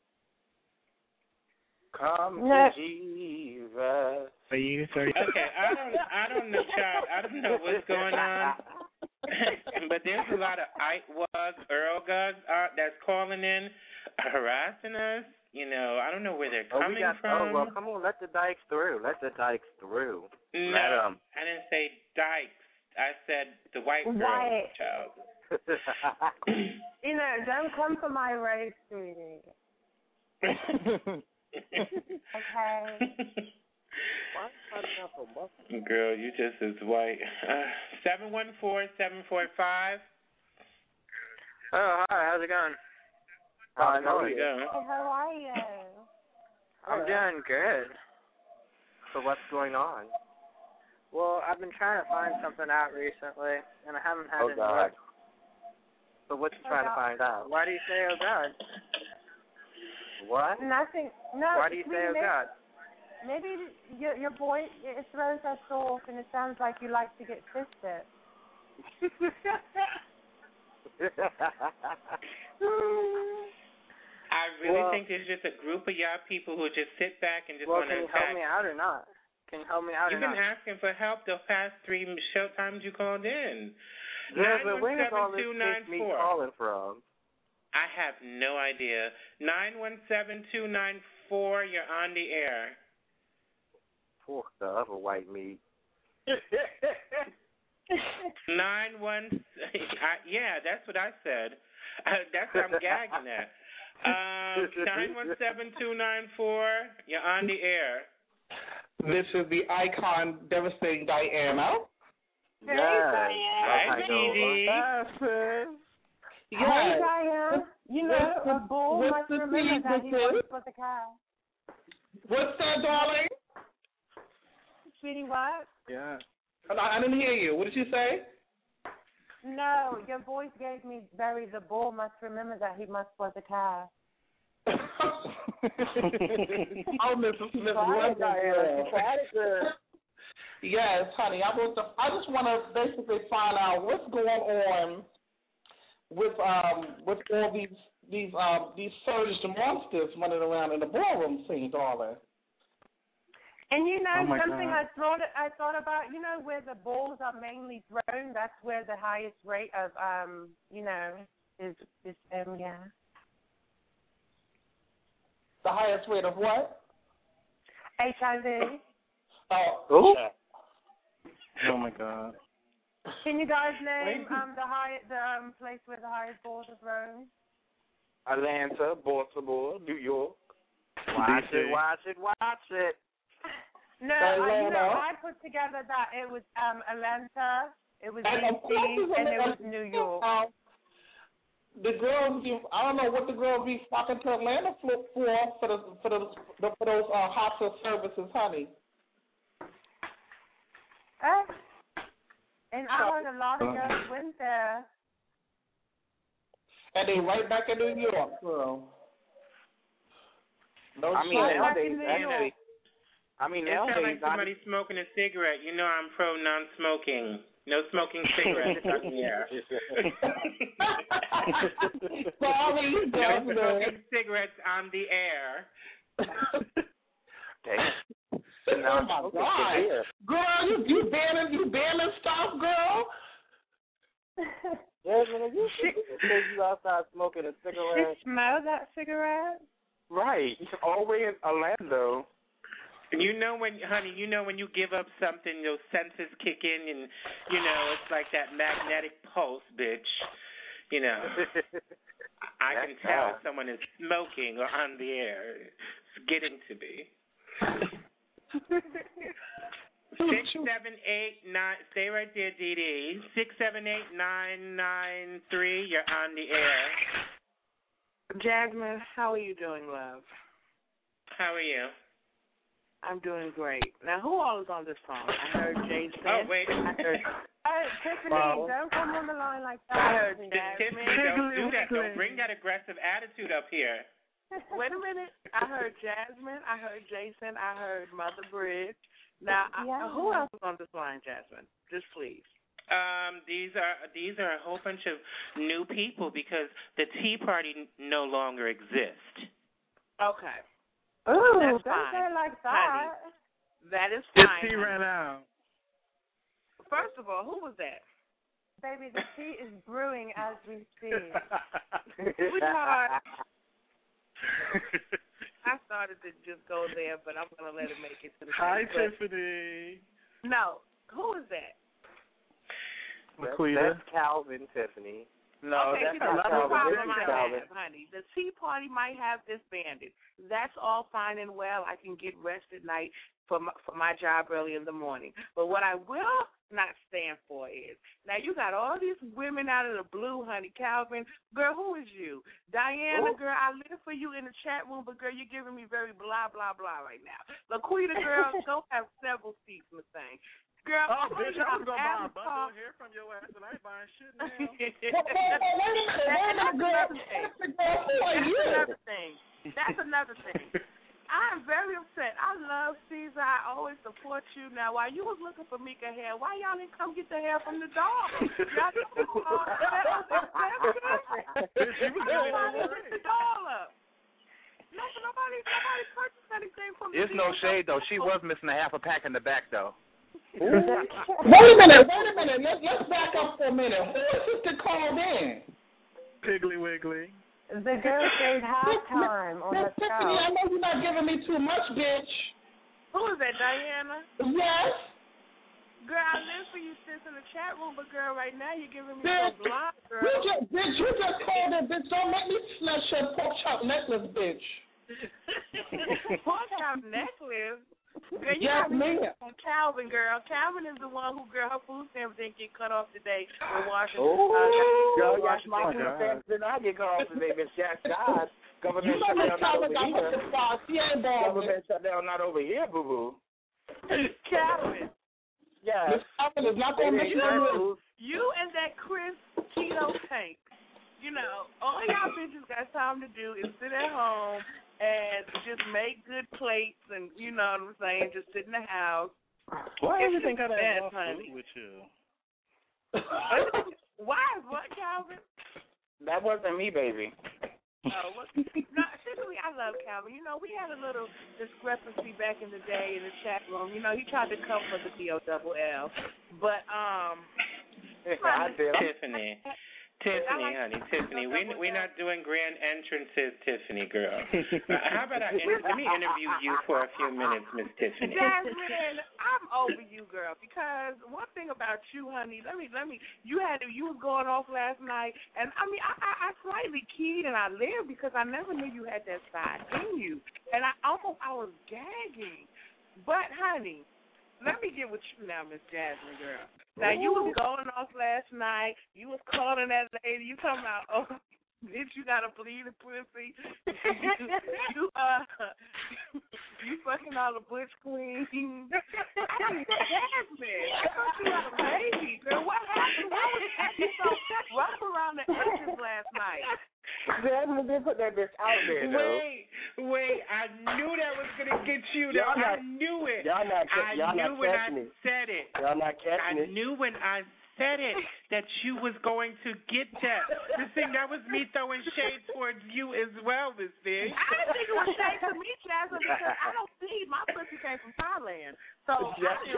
Come No. to Jesus. Are you thirty? Okay, I don't, I don't know, child. I don't know what's going on, but there's a lot of Ike Wugs, Earl Gugs uh, that's calling in, harassing us. You know, I don't know where they're Oh, coming we got, from. oh, well, come on, let the dykes through. Let the dykes through. No, Let 'em. I didn't say dykes. I said the white girl, White. child. You know, don't come for my race, sweetie. Okay. Girl, you just as white. Uh, seven one four seven four five. Oh, hi. How's it going? How's it how are going? you? Hey, how are you? I'm doing good. So what's going on? Well, I've been trying to find something out recently, and I haven't had Oh, any God. luck. So what you trying to find out? Why do you say, oh, God? What? Nothing. No. Why do you say, oh, maybe, God? Maybe your your voice it throws us off, and it sounds like you like to get fisted. I really Well- think there's just a group of y'all people who just sit back and just Well, want can to you attack. help me out or not? Can you help me out You've or been not? asking for help the past three show times you called in. Yeah, but where is all this two nine fish meat four. calling from? I have no idea. Nine one seven two nine four. You're on the air. Poor the other white meat. Nine one. I, yeah, that's what I said. Uh, that's what I'm gagging at. Um, nine one seven two nine four. You're on the air. This is the icon, devastating Diana. Hey, Yes. Hi, I Dee Yes. Hey, Diane. You know, What's the- a bull what's must the remember tea, that he sister? once was a cow. What's that, darling? Sweetie, what? Yeah. I didn't hear you. What did you say? No, your voice gave me Barry the bull must remember that he must was a cow. Oh, Missus Smith, Quiet, Diana. Diana. Yes, honey. I was. I just want to basically find out what's going on with um with all these these um these surged monsters running around in the ballroom scene, darling. And you know Oh, my something God. I thought I thought about. You know where the balls are mainly thrown. That's where the highest rate of um you know is is um yeah. The highest rate of what? H I V. Oh. Ooh. Oh my God. Can you guys name um the high the um place where the highest balls are thrown? Atlanta, Baltimore, New York. Watch it, watch it, watch it. No, Atlanta. I, you know I put together that it was um Atlanta, it was And of D course C, it's and it was Atlanta. New York. Um, the girls, be, I don't know what the girls be flocking to Atlanta for for for, the, for, the, for those uh, hospital services, honey. Uh, and I heard a lot of girls went there. And they right back in New York, girl. No I mean, shit. nowadays, actually, I mean, It sounds nowadays, like somebody smoking a cigarette. You know I'm pro non-smoking. No smoking cigarettes on the air. Sorry, No Jasmine. smoking cigarettes on the air. Oh my God, girl, you you banning you banning stuff, girl. Jasmine, you think you outside smoking a Did cigarette? you smell that cigarette? right, all the way in Orlando. You know when, honey, you know when you give up something, your senses kick in, and you know it's like that magnetic pulse, bitch. You know, I can tell if someone is smoking or on the air. It's getting to be. Six seven eight nine. Stay right there, Dee Dee. Six seven eight nine nine three. You're on the air. Jasmine, how are you doing, love? How are you? I'm doing great. Now, who all is on this phone? I heard Jason. Oh, wait. I heard. Hey, Tiffany, Wow. don't come on the line like that. I heard Tiffany, Jasmine. don't do that. Don't bring that aggressive attitude up here. Wait a minute. I heard Jasmine. I heard Jason. I heard Mother Bridge. Now, Yeah. I, who else is on this line, Jasmine? Just please. Um, these are these are a whole bunch of new people because the Tea Party n- no longer exists. Okay. Ooh, That's don't fine. say it like that. Honey, that is The fine. tea ran out. First of all, who was that? Baby, the tea is brewing as we speak. Sweetheart. I started to just go there, but I'm going to let it make it to the Hi, thing. But- Tiffany. No. Who is that? Laquita. That's Calvin, Tiffany. No, okay, that's see, that's not the Calvin. problem This I is Calvin. have, honey. The Tea Party might have disbanded. That's all fine and well. I can get rest at night for my, for my job early in the morning. But what I will not stand for is, now you got all these women out of the blue, honey. Calvin, girl, who is you? Diana, Ooh. girl, I live for you in the chat room, but girl, you're giving me very blah, blah, blah right now. Laquita, girl, don't have several seats in the thing. Girl, Oh, all bitch, you I was have going to buy a Avatar- bundle here from your ass, and I ain't buying shit now. That's another thing. Who are That's you? another thing. That's another thing. I'm very upset. I love Caesar. I always support you. Now, while you was looking for Mika hair, why y'all didn't come get the hair from the dog? Y'all took the dog. That was expensive. Why didn't pick the dog up? No, but nobody, nobody purchased anything from the It's no dog. shade though. She was missing a half a pack in the back though. Wait a minute, wait a minute. Let's, let's back up for a minute. Who is this that called in? Piggly Wiggly. The girl stayed halftime on the Miss Tiffany, I show. know you're not giving me too much, bitch. Who is that, Diana? Yes. Girl, I live for you, sis, in the chat room, but girl, right now you're giving me Bitch, so blind, girl. You just, bitch, you just called in, bitch. Don't make me snatch your pork chop necklace, bitch. Pork chop necklace? Girl, you Yes, got me ma'am. on Calvin, girl. Calvin is the one who, girl, her food stamps didn't get cut off today in Washington. Oh, uh, girl, in yes, my Washington. food stamps did not get cut off today, Miss Jack God. Government You know Miss shutdown not Calvin over got here. fucking sauce. She ain't bothered. Government shutdown not over here, boo boo. Calvin. Yeah. Miss Calvin is not going to miss You, you. you and that Chris Cheeto tank. You know, all y'all bitches got time to do is sit at home and just make good plates and, you know what I'm saying, just sit in the house. Why It's everything just got to bad, have honey. food with you? Why is what, Calvin? That wasn't me, baby. Oh, what? No, seriously, I love Calvin. You know, we had a little discrepancy back in the day in the chat room. You know, he tried to come for the D O double L, but um, I did. Tiffany. Tiffany, honey, Tiffany, we we're not doing grand entrances, Tiffany, girl. Uh, how about I inter- let me interview you for a few minutes, Miss Tiffany. Jasmine, I'm over you, girl. Because one thing about you, honey, let me let me. You had you was going off last night, and I mean, I I, I slightly keyed and I lived because I never knew you had that side in you, and I almost I was gagging. But honey, let me get with you now, Miss Jasmine, girl. Now, you was going off last night. You was calling that lady. You talking about, oh, bitch, you got to bleed the pussy. you, uh, you fucking all the butch queens. I mean, Jasmine, I thought you had a baby, girl. What happened? Why was you so rough around the edges last night? Jasmine didn't put that bitch out there, though. Wait, wait, I knew that was going to get you. Though. Y'all not, I knew it. Y'all not, I y'all knew not when I catching it. said it. Y'all not catching I it. knew when I said it that you was going to get that. The thing, that was me throwing shade towards you as well, Miss Big. I didn't think it was shade to me, Jasmine, because I don't see my pussy came from Thailand. So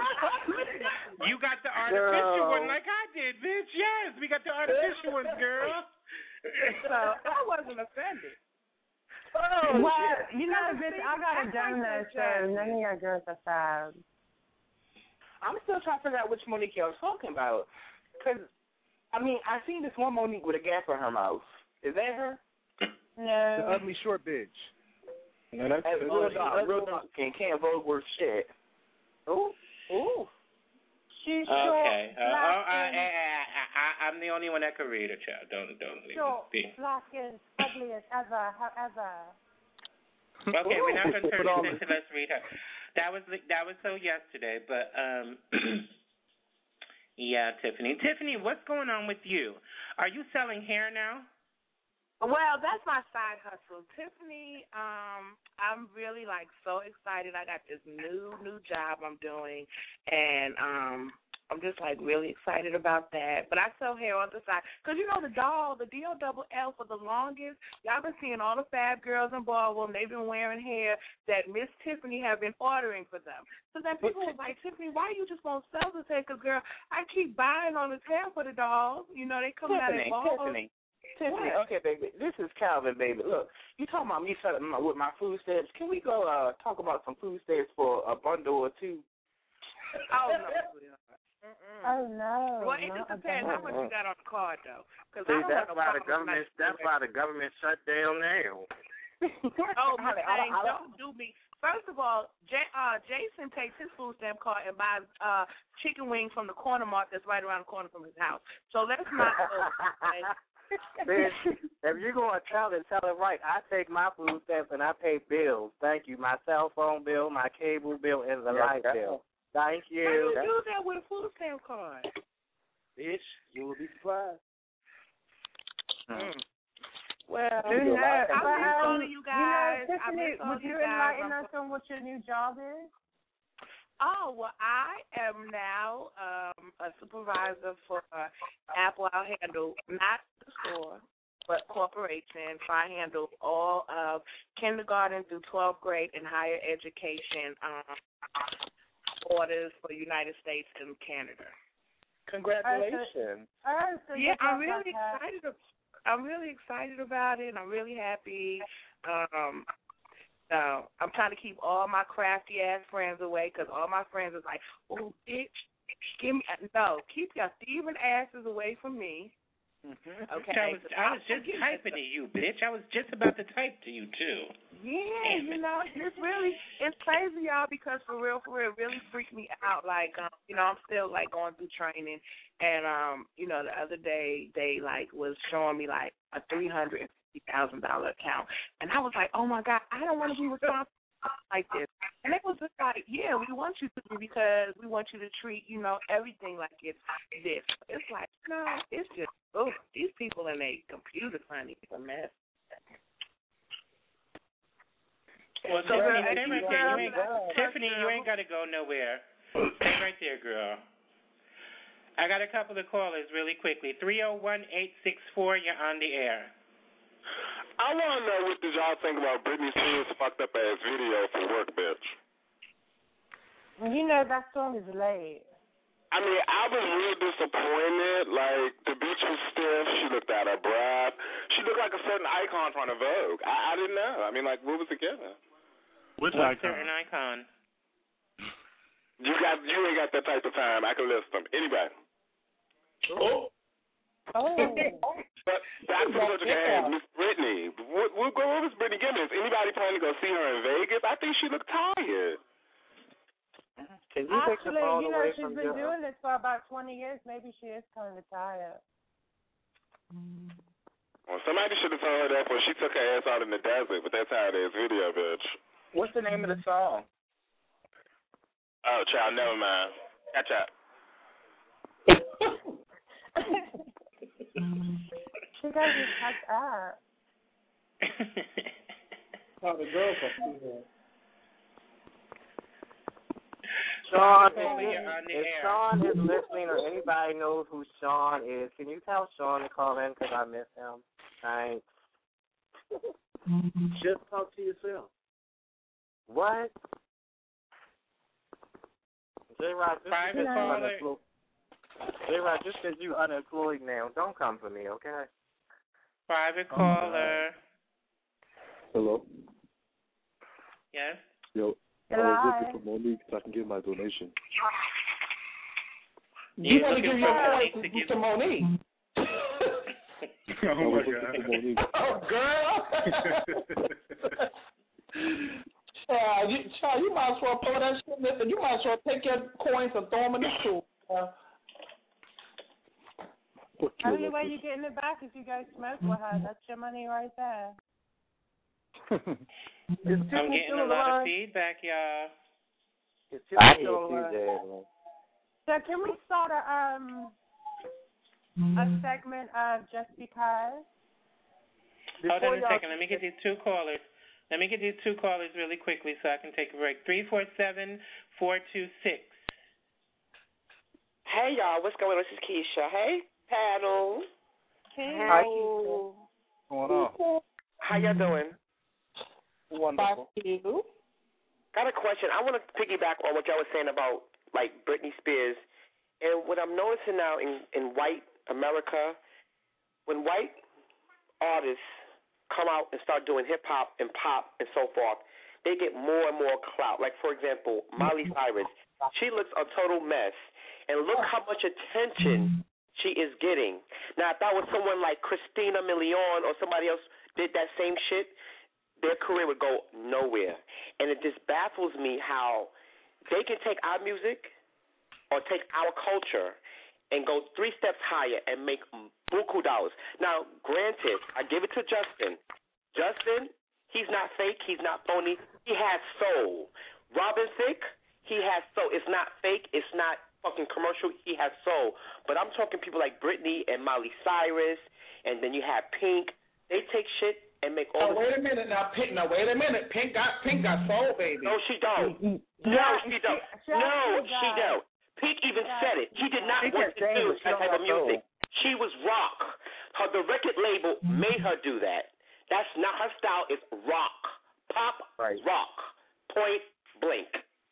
you got the artificial Girl. one like I did, bitch. Yes, we got the artificial ones, girl. So I wasn't offended. Oh, well, you know, bitch, I got a donut, so none of your girls are sad. I'm still trying to figure out which Monique I was talking about. Because, I mean, I seen this one Monique with a gap in her mouth. Is that her? No. The ugly short bitch. No, that's That's real Monique. dark, real dark skin. Can't vote worth shit. Ooh, ooh. She's Okay. short, Uh, black, oh, I, and I, I, I, I'm the only one that can read a child. Don't, don't leave short, me. black, and ugly as ever, however. Okay, we're not going to turn Put on this into let's read her. That was that was so yesterday, but um, yeah, Tiffany. Tiffany, what's going on with you? Are you selling hair now? Well, that's my side hustle. Tiffany, um, I'm really, like, so excited. I got this new, new job I'm doing, and um, I'm just, like, really excited about that. But I sell hair on the side. Because, you know, the doll, the D O double L for the longest, y'all been seeing all the fab girls in Baldwin. They've been wearing hair that Miss Tiffany have been ordering for them. So then people was like, Tiffany, why you just won't sell this hair? Because, girl, I keep buying all this hair for the dolls. You know, they come out Tiffany, in balls. Tiffany. Tiffany, okay, baby. This is Calvin, baby. Look, you talking about me selling my, with my food stamps. Can we go uh, talk about some food stamps for a bundle or two? Oh, no. Oh, no. Well, it just depends how much you got on the card, though. Cause See, I don't that's want no why the problem government. like That's why the government shut down now. Oh, my I- I- thing, I- don't do me. First of all, J, uh, Jason takes his food stamp card and buys uh, chicken wings from the corner mart that's right around the corner from his house. So that's my. Bitch, if you're going to tell it, tell it right. I take my food stamps and I pay bills. Thank you. My cell phone bill, my cable bill, and the Yes, light that's bill. all. Thank How you. do you do that with a food stamp card? Bitch, you will be surprised. Mm. Well, Do you know, that. I But, miss um, all of you guys. You know, I Tiffany, miss all would of you you guys. enlighten I'm us on what your new job is? Oh, well, I am now um, a supervisor for uh, Apple. I handle not the store, but corporation. So I handle all of kindergarten through twelfth grade and higher education um, orders for the United States and Canada. Congratulations. Oh, so Yeah, you're I'm just really like excited. I'm really excited about it. I'm really happy. Um, So I'm trying to keep all my crafty ass friends away because all my friends are like, "Oh, bitch, give me no, keep your thieving asses away from me." Mm-hmm. Okay. I was, I was just typing to you, bitch. I was just about to type to you too. Yeah, you know, it's really it's crazy, y'all, because for real, for real, it really freaked me out. Like, um, you know, I'm still like going through training, and um, you know, the other day they like was showing me like a three hundred fifty thousand dollar account, and I was like, oh my god, I don't want to be responsible like this. And they was just like, yeah, we want you to be because we want you to treat, you know, everything like it's this. It's like, no, it's just, oh, these people in their computers, honey, it's a mess. Well, So, Tiffany, uh, stay right there. You ain't, Tiffany, you ain't got to go nowhere. Stay right there, girl. I got a couple of callers really quickly. three oh one, eight six four, you're on the air. I want to know what did y'all think about Britney Spears' fucked up ass video for Work, bitch. You know that song is late. I mean, I was real disappointed. Like, the bitch was stiff. She looked out of breath. She looked like a certain icon from the Vogue. I, I didn't know. I mean, like, what was it given? Which icon? Certain icon. You got, you ain't got that type of time. I can list them. Anyway. Oh. Oh. But back to the game, Miss Britney. What, what, what was Britney giving? Is anybody planning to go see her in Vegas? I think she looked tired. Can you take the Actually, phone you know, away she's from been your- doing this for about twenty years. Maybe she is kind of tired. Well, somebody should have told her that before she took her ass out in the desert with that tired ass video, bitch. What's the name of the song? Oh, child, never mind. Catch up. She got to catch up. How the girl can see that. Sean, Caller, if, you're on the if air. Sean is listening or anybody knows who Sean is, can you tell Sean to call in because I miss him? Thanks. Just talk to yourself. What? J-Rod, just Private because you caller. unemployed. J-Rod, just because you unemployed now, don't come for me, okay? Private Oh, caller. Hello. Yes? Yo, I was looking for Monique so I can give my donation. You Yeah, want to looking give your for voice Monique to to, give- to Monique? I was looking for Monique. Oh, girl. Child, you, child, you might as well pull that shit. Listen, you might as well take your coins and throw them in the stool. Uh, Only way you're getting it back is you guys smoke with her. That's your money right there. I'm getting a lot of feedback, y'all. Is I Tiffany still hear alive? too, Jasmine. So can we start a um a segment of just because? Hold on a y'all- second. Let me get these two callers. Let me get these two callers really quickly so I can take a break. Three four seven four two six. Hey, y'all. What's going on? This is Keisha. Hey, panel. Hey. Hi, Keisha. What's going on? How y'all doing? Wonderful. Got a question. I want to piggyback on what y'all was saying about, like, Britney Spears. And what I'm noticing now in, in white America, when white artists come out and start doing hip-hop and pop and so forth, they get more and more clout. Like, for example, Miley Cyrus. She looks a total mess. And look how much attention she is getting. Now, if that was someone like Christina Milian or somebody else did that same shit, their career would go nowhere. And it just baffles me how they can take our music or take our culture and go three steps higher and make buku dollars. Now, granted, I give it to Justin. Justin, he's not fake. He's not phony. He has soul. Robin Thicke, he has soul. It's not fake. It's not fucking commercial. He has soul. But I'm talking people like Britney and Miley Cyrus, and then you have Pink. They take shit and make all. Now wait a minute. Now Pink. Now wait a minute. Pink got Pink got soul, baby. No, she don't. No, she don't. No, she don't. Pink even said it. She did not want to do that type of music. She was rock. Her the record label made her do that. That's not her style. It's rock, pop, rock. Point blank.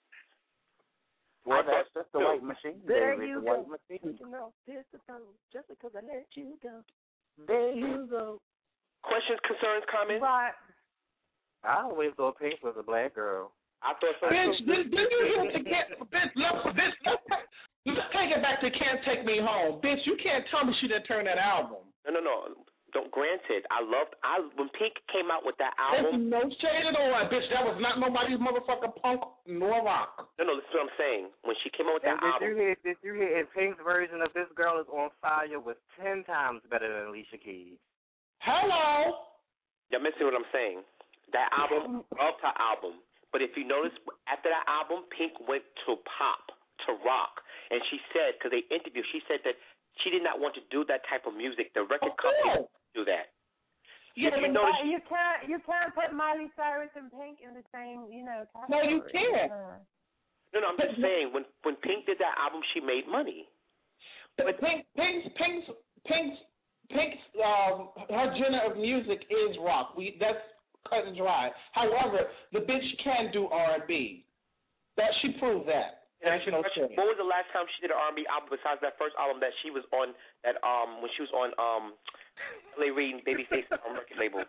Well, that's just the white machine. There baby. you the go. White machine. You know, this is just because I let you go. There you go. Questions, concerns, comments? Right. I always thought Pink was a black girl. I thought so. Bitch, did, did you hear to get bitch? Look, bitch, let's, let's take it back to "Can't Take Me Home." Bitch, you can't tell me she didn't turn that album. No, no, no. Don't. Granted, I loved. I when Pink came out with that There's album. no shade at all, bitch. That was not nobody's motherfucking punk nor rock. No, no. This is what I'm saying. When she came out with And that did album. you hear? Did you hear? And Pink's version of "This Girl Is on Fire" was ten times better than Alicia Keys. Hello. You're missing what I'm saying. That album, loved her album. But if you notice, after that album, Pink went to pop, to rock. And she said, because they interviewed, she said that she did not want to do that type of music. The record company do that. Yeah, If you but notice, you can't you can't put Miley Cyrus and Pink in the same, you know, category. No, you can't. no, no, I'm just saying, when when Pink did that album, she made money. But Pink, Pink's, Pink's, Pink's, Pink's, um, her genre of music is rock. We that's cut and dry. However, the bitch can do R and B. That she proved that. And no shame. What was the last time she did an R and B album besides that first album that she was on? That um when she was on um, L A Reid and Babyface on record label.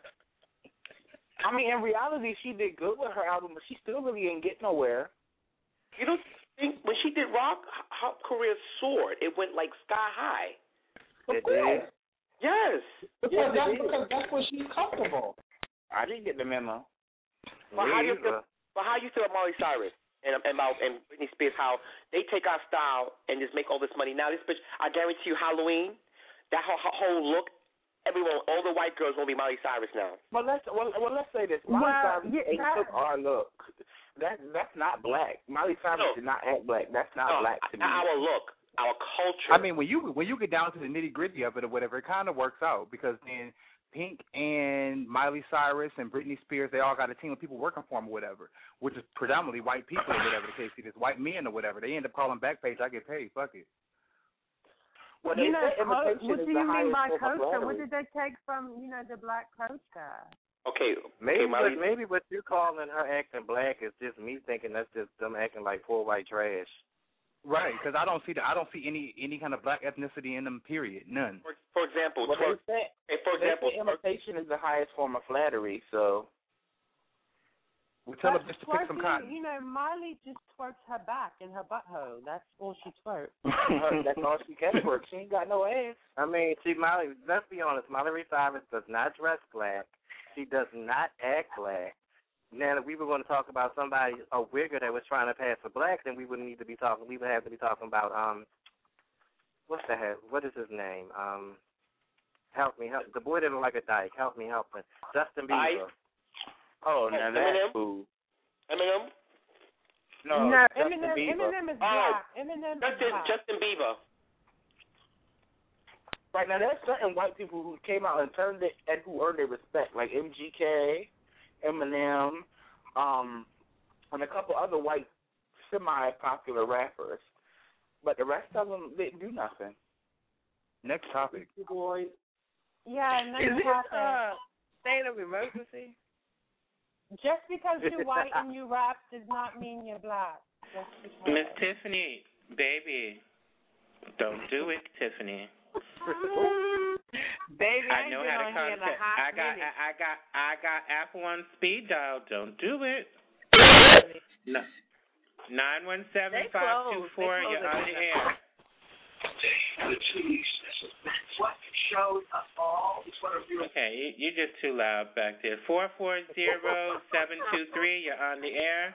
I mean, in reality, she did good with her album, but she still really ain't get nowhere. You don't think when she did rock, her career soared? It went like sky high. It did. Yes. Because that's because that's where she's comfortable. I didn't get the memo. But how do you feel? But how you feel about Miley Cyrus and and, about, and Britney Spears? How they take our style and just make all this money? Now this bitch, I guarantee you, Halloween, that whole, whole look, everyone, all the white girls won't be Miley Cyrus now. Well, let's well, well let's say this. Miley Well, Cyrus yeah, ain't that- took our look. That that's not black. Miley Cyrus No. did not act black. That's not No, black to me. our look, our culture. I mean, when you when you get down to the nitty gritty of it or whatever, it kind of works out because then Pink and Miley Cyrus and Britney Spears, they all got a team of people working for them or whatever, which is predominantly white people or whatever the case is, white men or whatever. They end up calling Backpage, I get paid, fuck it. Well, you they know, say co- imitation what is do the you mean by highest form of coaster? What flattery. did they take from, you know, the black coaster? Okay, Maybe okay, Miley. what, maybe what you're calling her acting black is just me thinking that's just them acting like poor white trash. Right, because I don't see the, I don't see any any kind of black ethnicity in them. Period, none. For, for example, Well, twerk, they say, hey, for they example, say twerk, imitation is the highest form of flattery. So We tell But her just to pick some twerking, cotton. You know, Miley just twerks her back and her butthole. That's all she twerks. that's all she can work. She ain't got no ass. I mean, see, Miley. Let's be honest. Miley Cyrus does not dress black. She does not act black. Now, if we were going to talk about somebody, a wigger that was trying to pass for black, then we wouldn't need to be talking. We would have to be talking about um, what's the heck? What is his name? Um, help me, help the boy that look like a dyke. Help me, help me. Justin Bieber. Oh, now Eminem? that's cool. Eminem. No, no Justin Eminem, Bieber. Eminem is Oh, black. Eminem is Justin black. Justin Bieber. Right now, there's certain white people who came out and turned it and who earned their respect, like M G K, Eminem, um, and a couple other white semi-popular rappers. But the rest of them didn't do nothing. Next topic. Boy. Yeah, Is next it topic. uh, state of emergency? Just because you're white and you rap does not mean you're black. Just because. Miss Tiffany, baby, don't do it, Tiffany. Baby, I, I know ain't how to been on here in a contact. hot I got, minute. I, I got, I got Apple on speed dial. Don't do it. No. Nine one seven five two four. You're on the air. Okay, you, you're just too loud back there. Four four zero seven two three. You're on the air.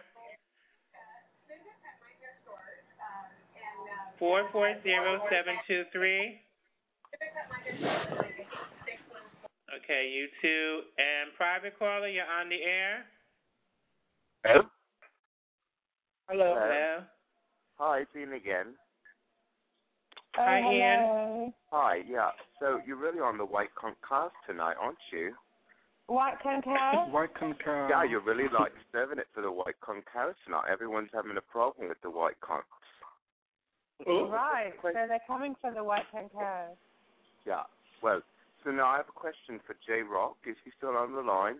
Four four zero seven two three. Okay, you two and private caller. You're on the air. Hello? Hello. Hello. Hi, it's Ian again. Hi, Ian. Hi, yeah. So you're really on the white concast tonight, aren't you? White concave? White concave. Yeah, you're really like serving it for the white concave tonight. Everyone's having a problem with the white conch. Right. So they're coming for the white concave. Yeah. Well, so now I have a question for J Rock. Is he still on the line?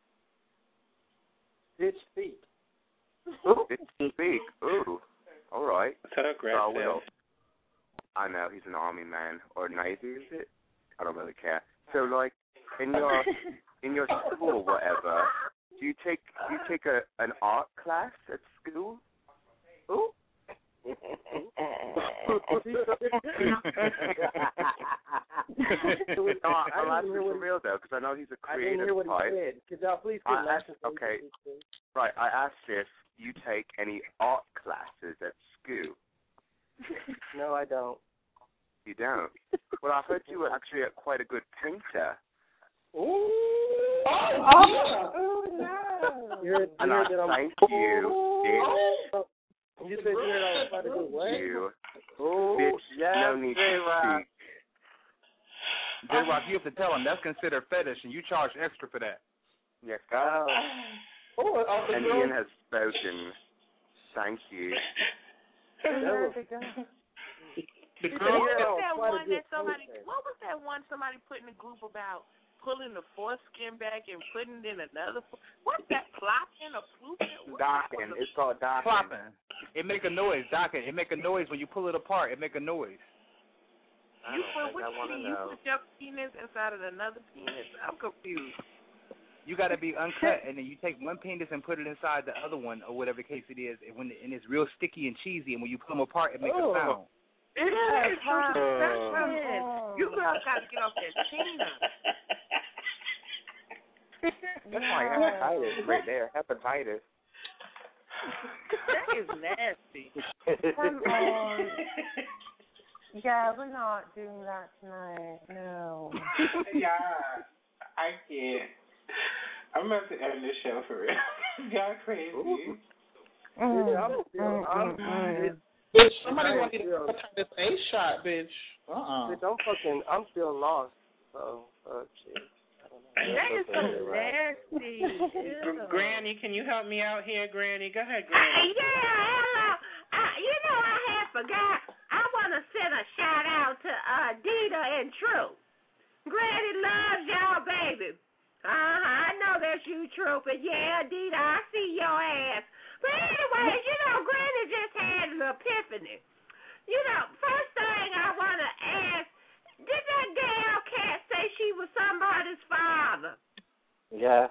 Bitch, speak. Bitch, speak. Ooh. All right. So aggressive. I will. I know he's an army man or Navy, is it? I don't really care. So, like, in your in your school or whatever, do you take do you take a an art class at school? Ooh. no, I, I'm asking for real though, because I know he's a I creative didn't hear what type. he said. Could y'all please I get asked, okay, right. I asked if you take any art classes at school. No, I don't. You don't? Well, I heard you were actually a, quite a good painter. Ooh. Oh, oh no. You heard, you And heard I that I'm thank you, bitch. You said you heard I was about to do what? You, Oh, bitch, yes, no need to J-Rock. speak. J-Rock, you have to tell him that's considered fetish, and you charge extra for that. Yes, God. Oh, oh, And Ian has spoken. Thank you. The Yeah, girl, what was that quite a one good that somebody? poster. What was that one somebody put in the group about pulling the foreskin back and putting it in another? What's that? Plopping or plooping? Docking. It's called docking. Plopping. It make a noise, docking. It make a noise when you pull it apart. It make a noise. You put what I you wanna mean? You know. put your penis inside of another penis? I'm confused. You got to be uncut, and then you take one penis and put it inside the other one, or whatever case it is, and when and it's real sticky and cheesy, and when you pull them apart, it makes Oh. a sound. It is true. You girls got to get off that Tina. That's my hepatitis right there. Hepatitis. That is nasty. Come on. Yeah, we're not doing that tonight. No. Yeah, I can't. I'm about to end this show for real. Y'all crazy. Mm, Yeah, I'm still, I'm, mm, Bitch, somebody I want to am get still- this A shot, bitch. Uh-uh. bitch, I'm fucking, I'm still lost. So, uh, shit. I don't know. That is so nasty. Ew. Granny, can you help me out here, Granny? Go ahead, Uh, Granny. yeah, hello. Uh, you know, I had forgot. I want to send a shout out to uh, Dita and True. Granny loves y'all, baby. Uh-huh, I know that's you, True, but yeah, Dita, I see your ass. But anyways, you know, Granny just had an epiphany. You know, first thing I want to ask, did that gal cat say she was somebody's father? Yeah.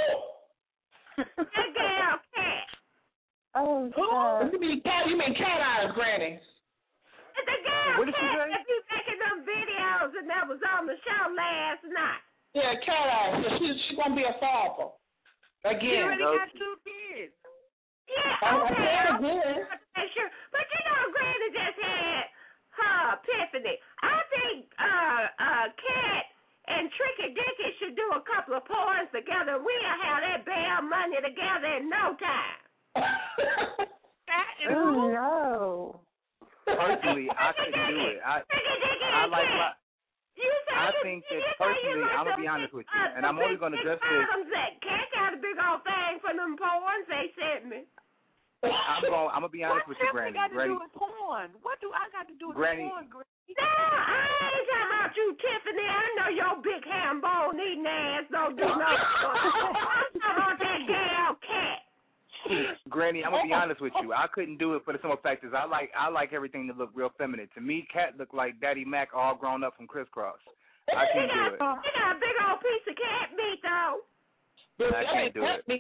That gal cat. Oh, You mean cat? You mean cat eyes, Granny? The gal What did she cat say? that be making them videos and that was on the show last night. Yeah, cat eyes. Yeah, she's she gonna be a father You again. already Go- got two kids. Yeah, I- I okay. said I'm again. not sure. But you know, Granny just had her epiphany. I think uh uh Cat and Tricky Dicky should do a couple of poems together. We'll have that bail money together in no time. Oh no. Personally, I couldn't do it. I I like my. I think that personally, I'm gonna be honest with you, and I'm only gonna address this. Cat got a big old thing for them porns they sent me. I'm going. I'm gonna be honest with you, Granny. What got to Granny. do with porn? What do I got to do with Granny. porn, Granny? No, I ain't talking about you, Tiffany. I know your big ham bone eating ass don't do nothing. I'm talking about that damn cat. Granny, I'm gonna be honest with you. I couldn't do it for the simple fact is I like I like everything to look real feminine. To me, Cat looked like Daddy Mac all grown up from Crisscross. I can't do it. He got a big old piece of cat meat though. I can't do it.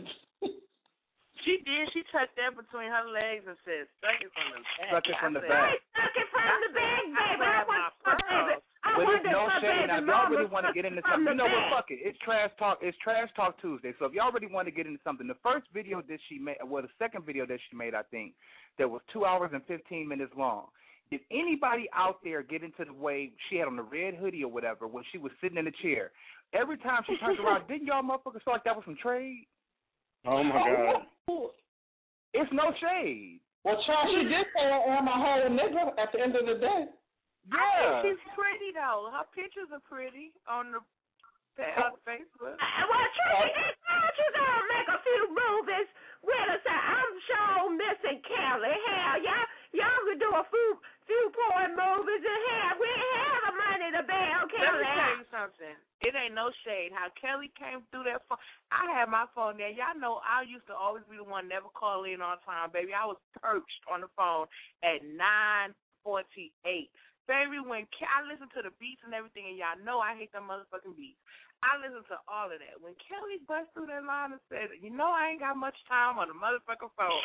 She did. She tucked that between her legs and said, "Suck it from the back." Suck it from the I back. said, Suck it from the back, baby. I want my baby. I But want it's no my shade. baby Now, if y'all really mama want to get into from something, you the know what? back. Fuck it. It's trash talk. It's trash talk Tuesday. So if y'all really want to get into something, the first video that she made, well, the second video that she made, I think, that was two hours and fifteen minutes long. Did anybody out there get into the way she had on the red hoodie or whatever when she was sitting in the chair? Every time she turned around, didn't y'all motherfuckers feel like that was some trade? Oh my God. It's no shade. Well, Charles, she did say I am a whole nigga at the end of the day. I Yeah. think she's pretty though. Her pictures are pretty on the on Facebook. Uh, well, Tricky, why don't you go and make a few movies with us? I'm sure missing Kelly. Hell, y'all, y'all could do a few few porn movies and hell, we have the money to bail Let Kelly me tell out. you something. It ain't no shade. How Kelly came through that phone. I had my phone there. Y'all know I used to always be the one never call in on time, baby. I was perched on the phone at nine forty-eight. Baby, when Ke- I listen to the beats and everything, and y'all know I hate them motherfucking beats. I listen to all of that. When Kelly bust through that line and said, you know I ain't got much time on the motherfucking phone.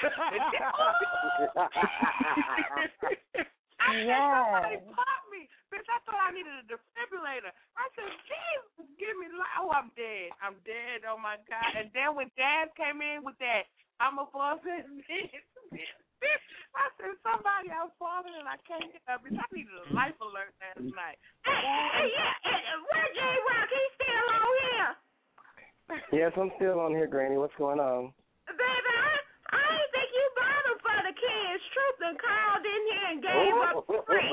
I said, somebody pop me. Bitch, I thought I needed a defibrillator. I said, Jesus, give me life. Oh, I'm dead. I'm dead. Oh, my God. And then when Dad came in with that, I'm a boss ass bitch. I said, somebody, I was falling and I can't get up. Bitch, I needed a life alert last night. Hey, hey, yeah, hey, where J-Rock? He's still on here. Yes, I'm still on here, Granny. What's going on? Baby, I, I didn't think you bothered for the kids. Truth and called in here and gave up free.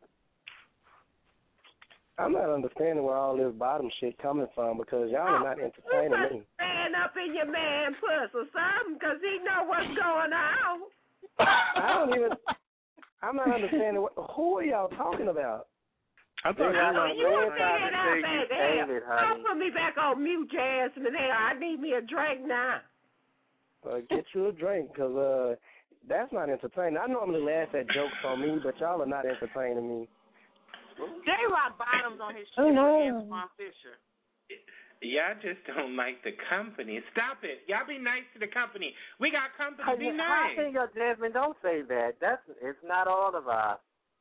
I'm not understanding where all this bottom shit coming from because y'all are not entertaining me. Stand up in your man puss or something because he know what's going on. I don't even. I'm not understanding what. Who are y'all talking about? I thought you Oh, were you want man to trying hear to that, say you baby? David, Hell, honey. don't put me back on mute, Jasmine. Hell, I need me a drink now. Uh, get you a drink because uh, that's not entertaining. I normally laugh at jokes on me, but y'all are not entertaining me. J-Rock bottoms on his shit Oh, no. with Antoine Fisher. Y'all just don't like the company. Stop it. Y'all be nice to the company. We got company. How Be you- How nice. can you, Jasmine? Don't say that. That's it's not all of us.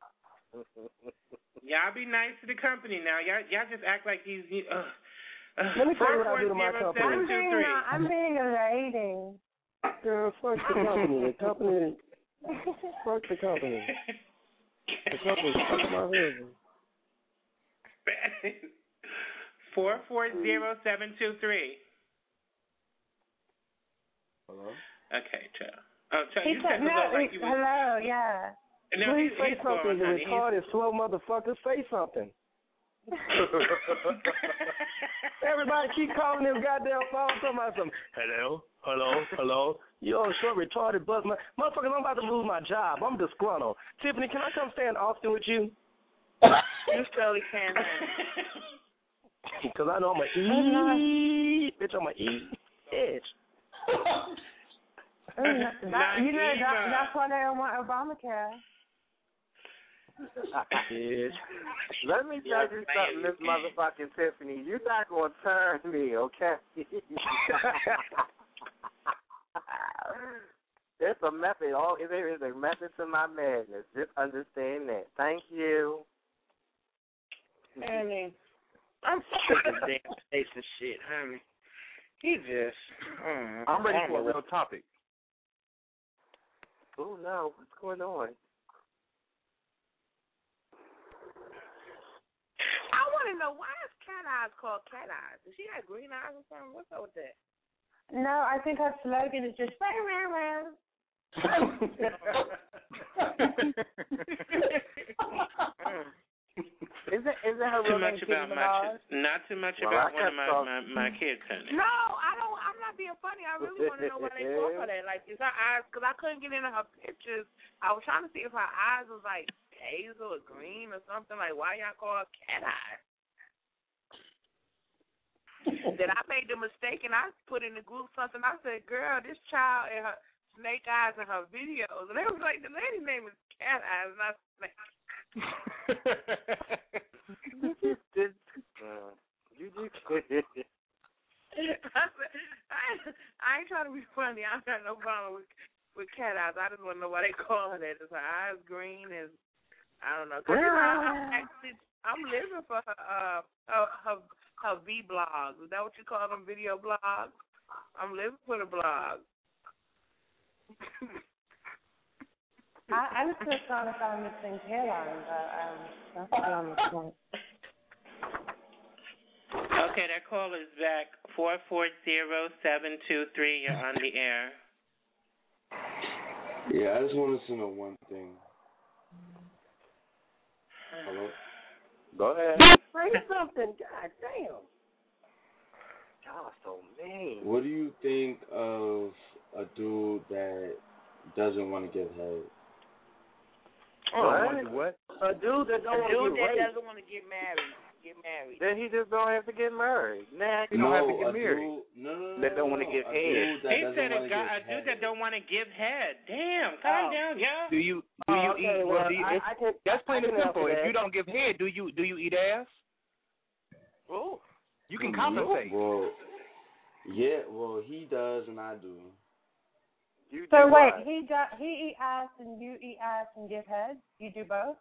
Y'all be nice to the company now. Y'all, y'all just act like these. Uh, uh, Let me tell you what I do to my four four zero company. seven two three. I'm being a lady. Girl, fuck the company. The company. Fuck the company. The company. Fuck my husband. Four four zero seven two three. Hello. Okay, chill. Oh, chill. He You said, said hello no, like you was. hello, yeah. No, Please he's, say he's something, gone, you honey. He's- retarded, slow motherfucker. Say something. Everybody keep calling this goddamn phone talking about some, hello, hello, hello. Yo, short retarded buzz. My, motherfuckers, I'm about to lose my job. I'm disgruntled. Tiffany, can I come stay in Austin with you? You surely can. Because I know I'm going to eat. Bitch, I'm going to eat. Bitch. That, you know, that, that's why they don't want Obamacare. Bitch. Let me tell you something, Miss Motherfucking Tiffany. You're not going to turn me, okay? There's a method. All there is a method to my madness. Just understand that. Thank you. Honey, I'm sick of this damn face of shit, honey. He just. Mm, I'm ready I for a don't know. real topic. Oh, no. What's going on? I want to know, why is Cat Eyes called Cat Eyes? Does she have green eyes or something? What's up with that? No, I think her slogan is just, "Rah, rah, rah." Isn't isn't her Too real much name about Nicki my Minaj? ch- not too much Well, about I one of kept my, talk- my my kids, honey. No, I don't. I'm not being funny. I really want to know why they call her that. Like, is her eyes? Because I couldn't get into her pictures. I was trying to see if her eyes was like hazel or green or something. Like, why y'all call her cat eyes? That I made the mistake and I put in the group something. I said, "Girl, this child and her snake eyes in her videos," and they was like, "The lady's name is Cat Eyes, not Snake." you just did. Uh, you just did. I, said, I, I ain't trying to be funny. I got no problem with with cat eyes. I just want to know why they call her that. Is her eyes green? Is I don't know. Cause you know, I'm actually I'm living for her uh her her, her V blogs. Is that what you call them? Video blogs? I'm living for the blog. I, I was just on if I'm missing hairline, but um, that's not on the point. Okay, that call is back. Four four zero seven two three. You're on the air. Yeah, I just wanted to know one thing. Hello? Go ahead. Say something. God damn. Y'all are so mean. What do you think of a dude that doesn't want to give head? What? What? A dude that don't A want dude to get that raped. doesn't want to get married. Get married. Then he just don't have to get married. Nah, You no, don't have to get a married. Dude, no, no, no. That don't no, want to no. give A head. dude that He doesn't said a wanna guy, give a dude head. that don't want to give head. Damn, calm Oh. down, y'all. Do you do Oh, you okay, eat? well, Well, do you, I, it's- I can, that's plain I and can simple. answer If that. you don't give head, do you do you eat ass? Oh. You can No, compensate. Well, yeah, well, he does and I do. You So do wait, what? he do, he eat ass and you eat ass and give head? You do both?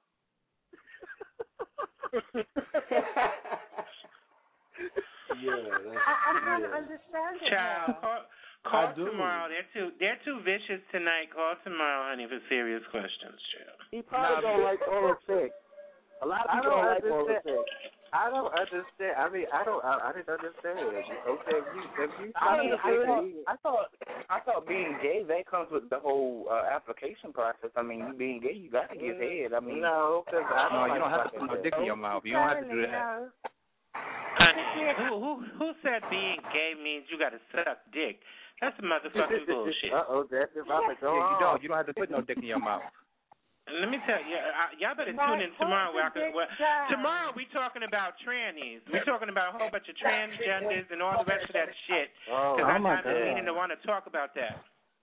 Yeah, that's, I, I'm trying yeah. to understand it Child, now. call, I call do. tomorrow. They're too they're too vicious tonight. Call tomorrow, honey, for serious questions, child. He probably Nah, don't like oral sex. A lot of I people don't don't like oral understand. sex. I don't understand. I mean, I don't. I, I didn't understand. Okay, if you if you I mean, I good, thought, I thought I thought being gay that comes with the whole uh, application process. I mean, you being gay, you got to give head. I mean, no, because I No, don't you don't like have to put no fucking dick in head. your mouth. You don't have to do that. No. Honey, who who who said being gay means you got to suck dick? That's motherfucking bullshit. Uh oh, that's about to go Yeah, you on. don't. You don't have to put no dick in your mouth. And let me tell you, I, y'all better Right, tune in tomorrow. put Where I the can, dick well, down. tomorrow we talking about trannies. We talking about a whole bunch of transgenders and all the rest of that shit. Oh, Because oh I my got the God. meaning to want to talk about that.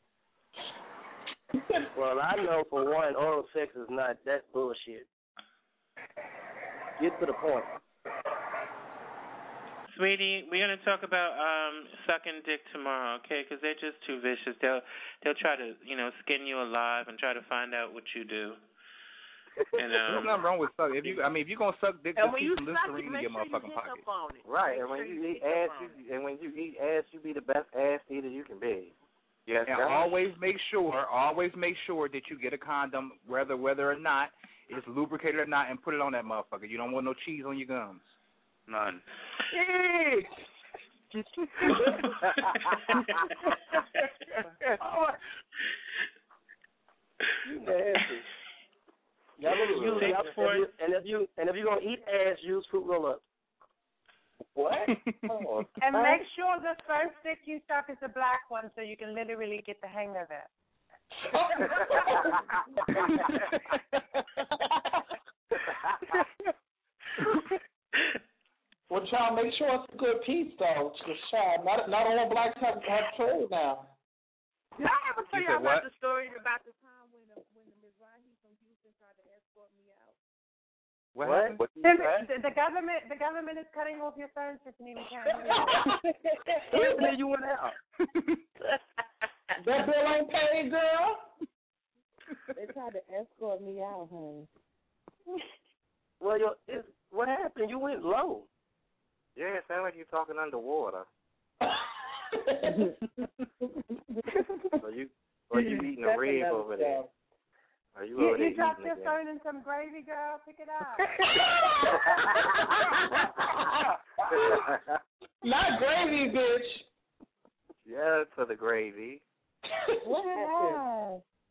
Well, I know for one, oral sex is not, that's bullshit. Get to the point. Sweetie, we're gonna talk about um sucking dick tomorrow, okay? Because they're just too vicious. They'll they'll try to you know skin you alive and try to find out what you do. And There's um, nothing wrong with suck. If you, I mean, if you're gonna suck dick, And just when keep you some suck it, Listerine in make your sure you motherfucking hit pocket. up on it. Right, Make and when sure you you eat hit ass, up you, on it. and when you eat ass, you be the best ass eater you can be. Yes, And God. always make sure, always make sure that you get a condom, whether whether or not it's lubricated or not, and put it on that motherfucker. You don't want no cheese on your gums. None. You nasty. Y'all better use, Six, y'all, four- if you, and if you and if you're gonna eat ass, use fruit roll up. What? Oh, And make sure the first dick you suck is a black one so you can literally get the hang of it. Well, child, make sure it's a good piece, though. Just child, not not all blacks have have trade now. Did I ever tell You y'all said what? about the story about the time when the, when the Mizrahi from Houston tried to escort me out? What? What? happened? What you The, say? the, the government, the government is cutting off your phone, Tiffany. We can't hear When you went out. That bill ain't paid, girl. They tried to escort me out, honey. Well, yo, it's, what happened? You went low. Yeah, it sounds like you're talking underwater. Or you, or you eating a rib over there. Are you, You, over there you dropped eating your again? phone in some gravy, girl. Pick it up. Not gravy, bitch. Yes, for the gravy. What happened?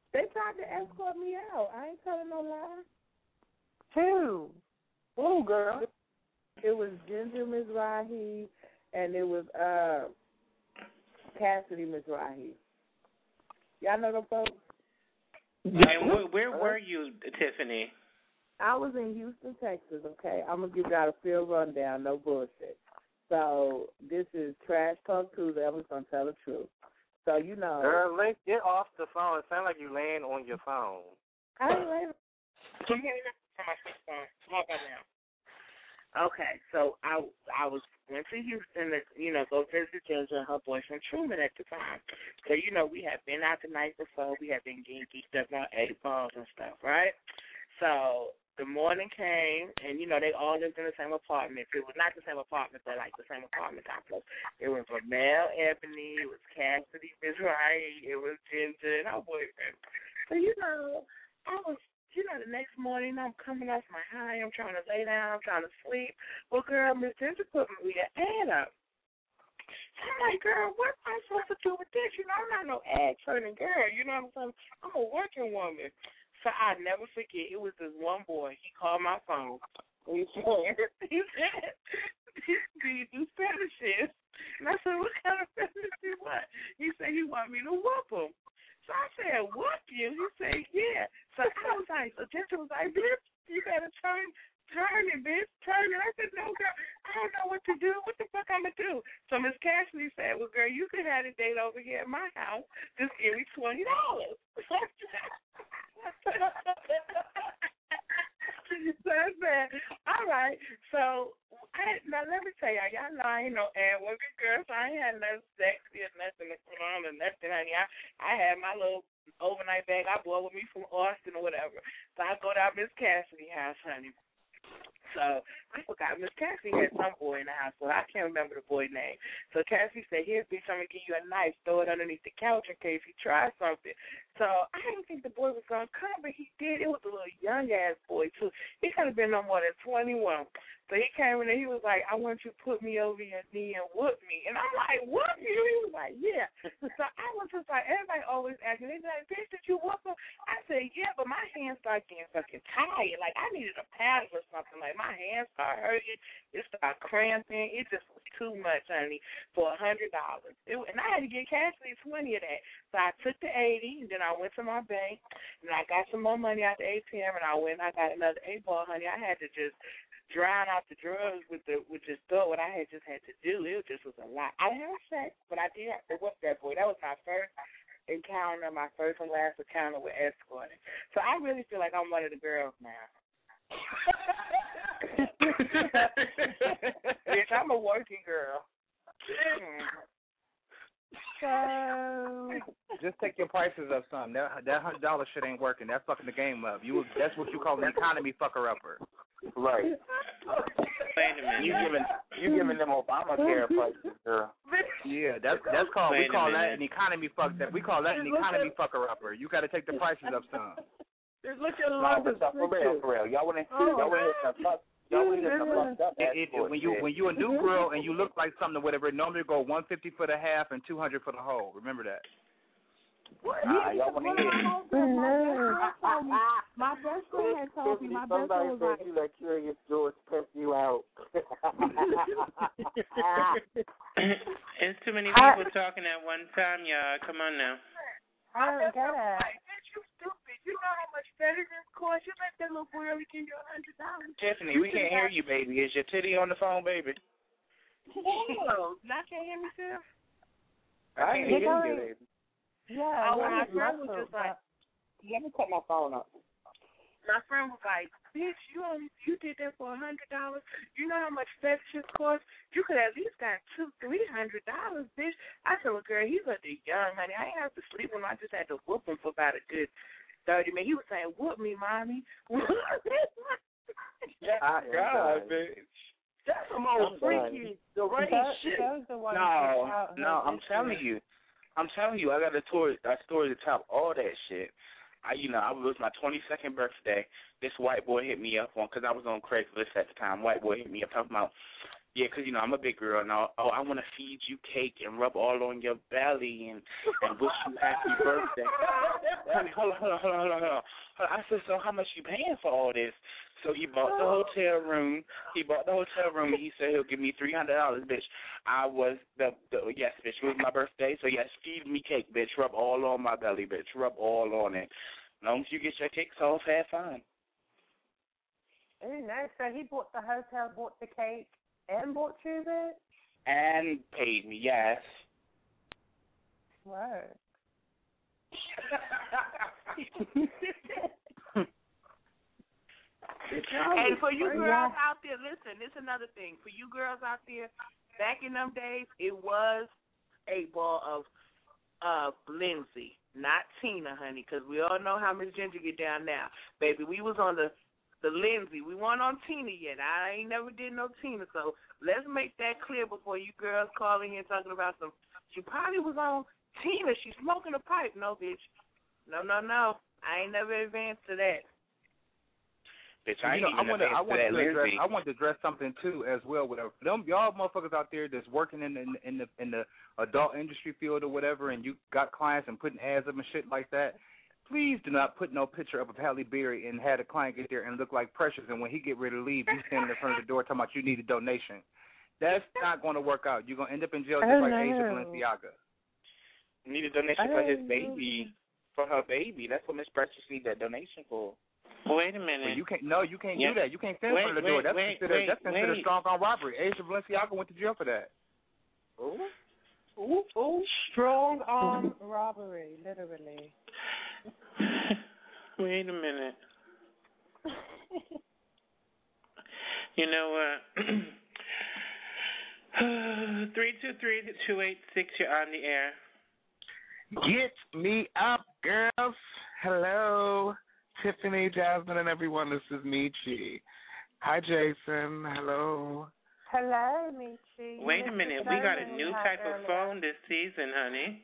They tried to escort me out. I ain't telling no lie. Who? Oh, girl. It was Ginger Mizrahi, and it was uh Cassidy Mizrahi. Y'all know them folks? And where, where were you, Tiffany? I was in Houston, Texas, okay? I'm going to give y'all a field rundown, no bullshit. So this is Trash Talk Tuesday. I'm just going to tell the truth. So, you know. Girl, Link, get off the phone. It sounds like you're laying on your phone. I ain't laying. Can you hear me now? My phone. How about now? Okay, so I I was went to Houston to, you know, go visit Ginger and her boyfriend Truman at the time. So, you know, we had been out the night before. We had been getting geeked up on eight balls and stuff, right? So the morning came, and, you know, they all lived in the same apartment. It was not the same apartment, but, like, the same apartment complex. It was Ramel Ebony. It was Cassidy Mizrahi. It was Ginger and her boyfriend. So, you know, I was, you know, the next morning I'm coming off my high. I'm trying to lay down. I'm trying to sleep. Well, girl, Miss Ginger put me an ad up. So I'm like, girl, what am I supposed to do with this? You know, I'm not no ad-turning girl. You know what I'm saying? I'm a working woman. So I never forget. It was this one boy. He called my phone. He said, he said, do you do fetishes? And I said, what kind of fetish do you want? He said he want me to whoop him. So I said, whoop you? He said, yeah. So I was like, so Ginger was like, bitch, you better turn, turn it, bitch, turn it. I said, no, girl, I don't know what to do. What the fuck I'm going to do? So Miss Cassidy said, well, girl, you could have a date over here at my house. Just give me twenty dollars. So I said, all right. So I, now let me tell y'all, y'all know I ain't no ad working girl, so I ain't had nothing sexy or nothing to put on or nothing, honey. I, I had my little overnight bag I bought with me from Austin or whatever. So I go down Miss Cassidy's house, honey. So I forgot Miss Cassidy had some boy in the house, but I can't remember the boy's name. So Cassidy said, here, bitch, I'm going to give you a knife. Throw it underneath the couch in case he tries something. So I didn't think the boy was going to come, but he did. It was a little young-ass boy, too. He could have been no more than twenty-one. So he came in and he was like, I want you to put me over your knee and whoop me. And I'm like, whoop you? He was like, yeah. So I was just like, everybody always asking, they like, bitch, did you whoop him? I said, yeah, but my hands started getting fucking tired. Like, I needed a paddle or something. Like, my hands started hurting. It started cramping. It just was too much, honey, for a hundred dollars. And I had to get Cassidy twenty of that. So I took the eighty, and then I went to my bank, and I got some more money out the A T M, and I went and I got another eight ball, honey. I had to just drown out the drugs with the with just thought what I had just had to do. It just was a lot. I didn't have sex, but I did have to whoop that boy. That was my first encounter, my first and last encounter with escorting. So I really feel like I'm one of the girls now. Bitch, I'm a working girl. So just take your prices up some. That that hundred dollar shit ain't working. That's fucking the game up. You that's what you call an economy fucker upper. Right. Wait a minute. You giving you giving them Obamacare prices, girl. Yeah, that's that's called Wait we call a that minute. an economy fuck that we call that an economy fucker upper. You got to take the prices up some. Just look at No, London but for real, for real. Y'all want to Oh. y'all want to hit the fuck. Y'all want to hit the fucked up It, it, ass when you bullshit. when you a new girl and you look like something or whatever, it normally go one fifty for the half and two hundred for the whole. Remember that. Nah, y'all want to hear My best friend had told me, my best Somebody friend was said like, you let Curious George piss you out. It's too many people talking at one time, y'all. Come on now. I don't get it. Bitch, you stupid. You know how much better this costs? You let that little boy only give you a hundred dollars. Tiffany, we can't hear you, baby. Is your titty on the phone, baby? Whoa, y'all can't hear me, sir? I can't hear you, baby. Yeah, Oh, my yeah, friend was muscle, just like, Let me cut my phone up. my friend was like, bitch, you only you did that for a hundred dollars. You know how much fetishes cost? You could at least got two, three hundred dollars, bitch. I said, well, girl, he's like the young, honey. I ain't have to sleep with him. I just had to whoop him for about a good thirty minutes. He was saying, whoop me, mommy. Ah, God, bitch. That's some old freaky, the right shit. No, no, I'm telling you. I'm telling you, I got a story, a story to top all that shit. I, you know, it was my twenty-second birthday. This white boy hit me up on, because I was on Craigslist at the time. White boy hit me up talking about, Yeah, 'cause you know, I'm a big girl and all. Oh, I want to feed you cake and rub all on your belly and, and wish you happy birthday. Honey, hold on, hold on, hold on, hold on, hold on. I said, so how much you paying for all this? So he bought the hotel room. He bought the hotel room, and he said he'll give me three hundred dollars, bitch. I was the, the yes, bitch. It was my birthday, so yes, feed me cake, bitch. Rub all on my belly, bitch. Rub all on it. As long as you get your kicks off, have fun. Oh no! So he bought the hotel, bought the cake, and bought you this. And paid me, yes. Whoa. And for you girls out there, listen, this is another thing. For you girls out there, back in them days, it was a ball of uh, Lindsay, not Tina, honey, because we all know how Miss Ginger get down now. Baby, we was on the, the Lindsay. We weren't on Tina yet. I ain't never did no Tina, so let's make that clear before you girls call in here talking about some, she probably was on Tina. She's smoking a pipe. No, bitch. No, no, no. I ain't never advanced to that. Bitch, I, you know, I want to, I want to address, I want to address something too as well. With them, y'all motherfuckers out there that's working in the in the in the adult industry field or whatever, and you got clients and putting ads up and shit like that. Please do not put no picture up of Halle Berry and have the client get there and look like Precious, and when he get ready to leave, you standing in front of the door talking about you need a donation. That's not going to work out. You're going to end up in jail just oh, like no. Asia Balenciaga. Need a donation oh, for his baby, for her baby. That's what Miss Precious need that donation for. Wait a minute. But you can't. No, you can't yeah. do that. You can't stand in front of the door. That's wait, considered. wait, that's considered wait. strong arm robbery. Asia Balenciaga went to jail for that. Ooh, ooh, ooh! Strong arm robbery, literally. Wait a minute. You know what? Three two three two eight six. You're on the air. Get me up, girls. Hello. Tiffany, Jasmine, and everyone, this is Michi. Hi, Jason. Hello. Hello, Michi. Wait a minute. We got a new type of phone this season, honey.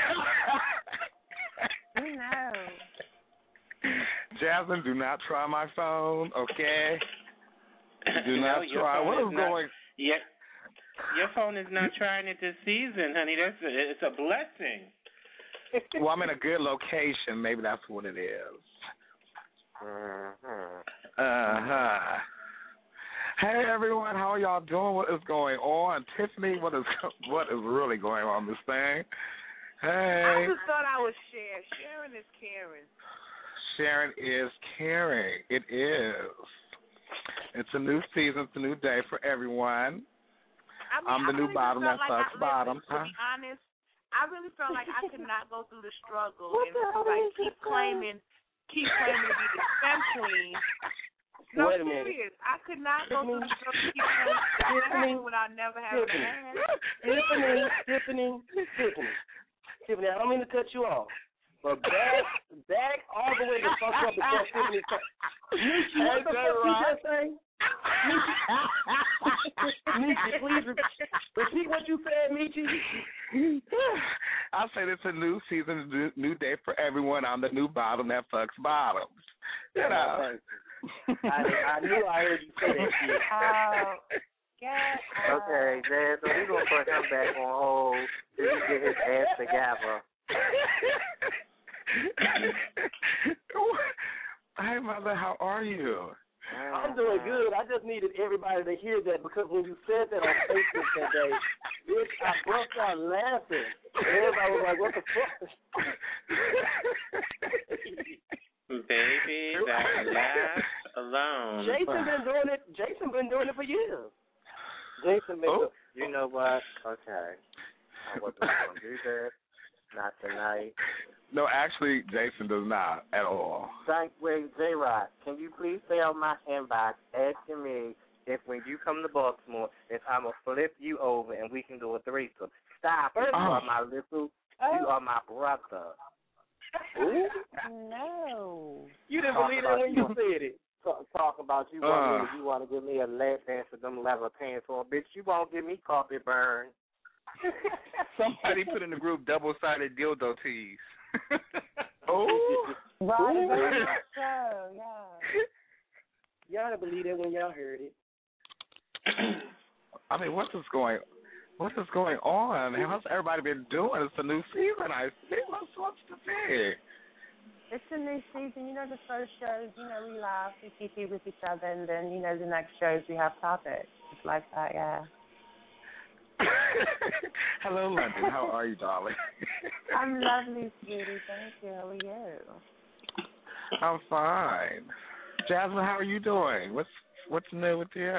No. Jasmine, do not try my phone, okay? Do no, not try. What is not, going? Yeah, your phone is not trying it this season, honey. That's a, it's a blessing. Well, I'm in a good location. Maybe that's what it is. Uh-huh. Uh-huh. Hey, everyone. How are y'all doing? What is going on? Tiffany, what is what is really going on this thing? Hey. I just thought I was Sharon. Sharon is Karen. Sharon is caring. It is. It's a new season. It's a new day for everyone. I mean, I'm the I new really bottom that like sucks I, bottom. To Huh? be honest, I really felt like I could not go through the struggle What and the hell like is keep this? claiming, keep claiming to be the fem queen. No, Wait a minute. serious. I could not go through the struggle and keep claiming to be the fem queen without never having a man. Tiffany, Tiffany, Tiffany, Tiffany. I don't mean to cut you off, but back, back all the way to fuck up before Tiffany. Michi, what the fuck you just say? Michi, please repeat, repeat what you said, Michi. I said it's a new season, new, new day for everyone. I'm the new bottom that fucks bottoms. You know. I, I knew I heard you say that shit. Oh, get out. Okay, Jazz, so we're going to put him back on hold till he get his ass together. Hey, Mother, how are you? I'm doing good. I just needed everybody to hear that because when you said that on Facebook that day, bitch, I burst out laughing. Everybody was like, what the fuck? Baby, that laugh alone. Jason been doing it. Jason been doing it for years. Jason been Oh, you know what? Okay. I wasn't going to do that. Not tonight. No, actually, Jason does not at all. Thank wait, J-Rock, can you please stay on my inbox asking me if when you come to Baltimore, if I'm going to flip you over and we can do a threesome? Stop. You Oh. are my little, you are my brother. Ooh. No. You didn't Talk believe about that when you. you said it. Talk, talk about you Uh. want me, you want to give me a lap dance with them leather pants on. Bitch, you won't give me carpet burn. Somebody put in the group double-sided dildo tees. Oh. Right, very much so, yeah. Y'all didn't believe it when y'all heard it. I mean, what is going, what is going on? How's everybody been doing? It's a new season. I see. What's what's the thing? It's a new season. You know, the first shows, you know, we laugh, we kiki with each other, and then, you know, the next shows we have topics. It's like that, yeah. Hello, London. How are you, darling? I'm lovely, sweetie. Thank you. How are you? I'm fine. Jasmine, how are you doing? What's what's new with you?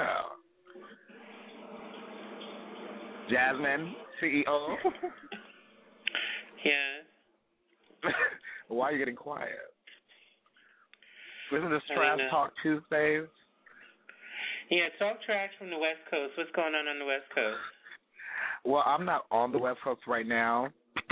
Jasmine, C E O. Yes. Why are you getting quiet? Isn't this I Trash know. Talk Tuesdays? Yeah, talk trash from the West Coast. What's going on on the West Coast? Well, I'm not on the West Coast right now.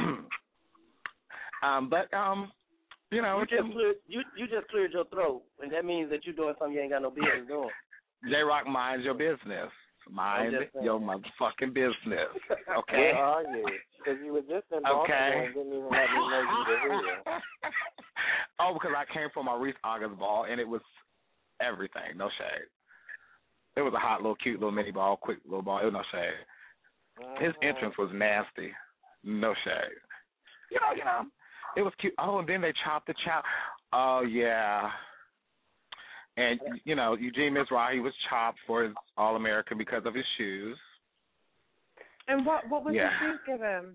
um, but um, you know, You it's just cleared, you you just cleared your throat, and that means that you're doing something you ain't got no business doing. J Rock, mind your business. Mind I'm just saying. your motherfucking business. Okay. Where are you? Because you were just in Baltimore Okay. and didn't even let me know you were here. Oh, because I came from Maurice August ball, and it was everything. No shade. It was a hot little, cute little mini ball, quick little ball. It was no shade. His entrance was nasty. No shade. You know, you know, it was cute. Oh, and then they chopped the chop. Oh, yeah. And, you know, Eugene Mizrahi was chopped for his All-American because of his shoes. And what what was Yeah. the shoes given?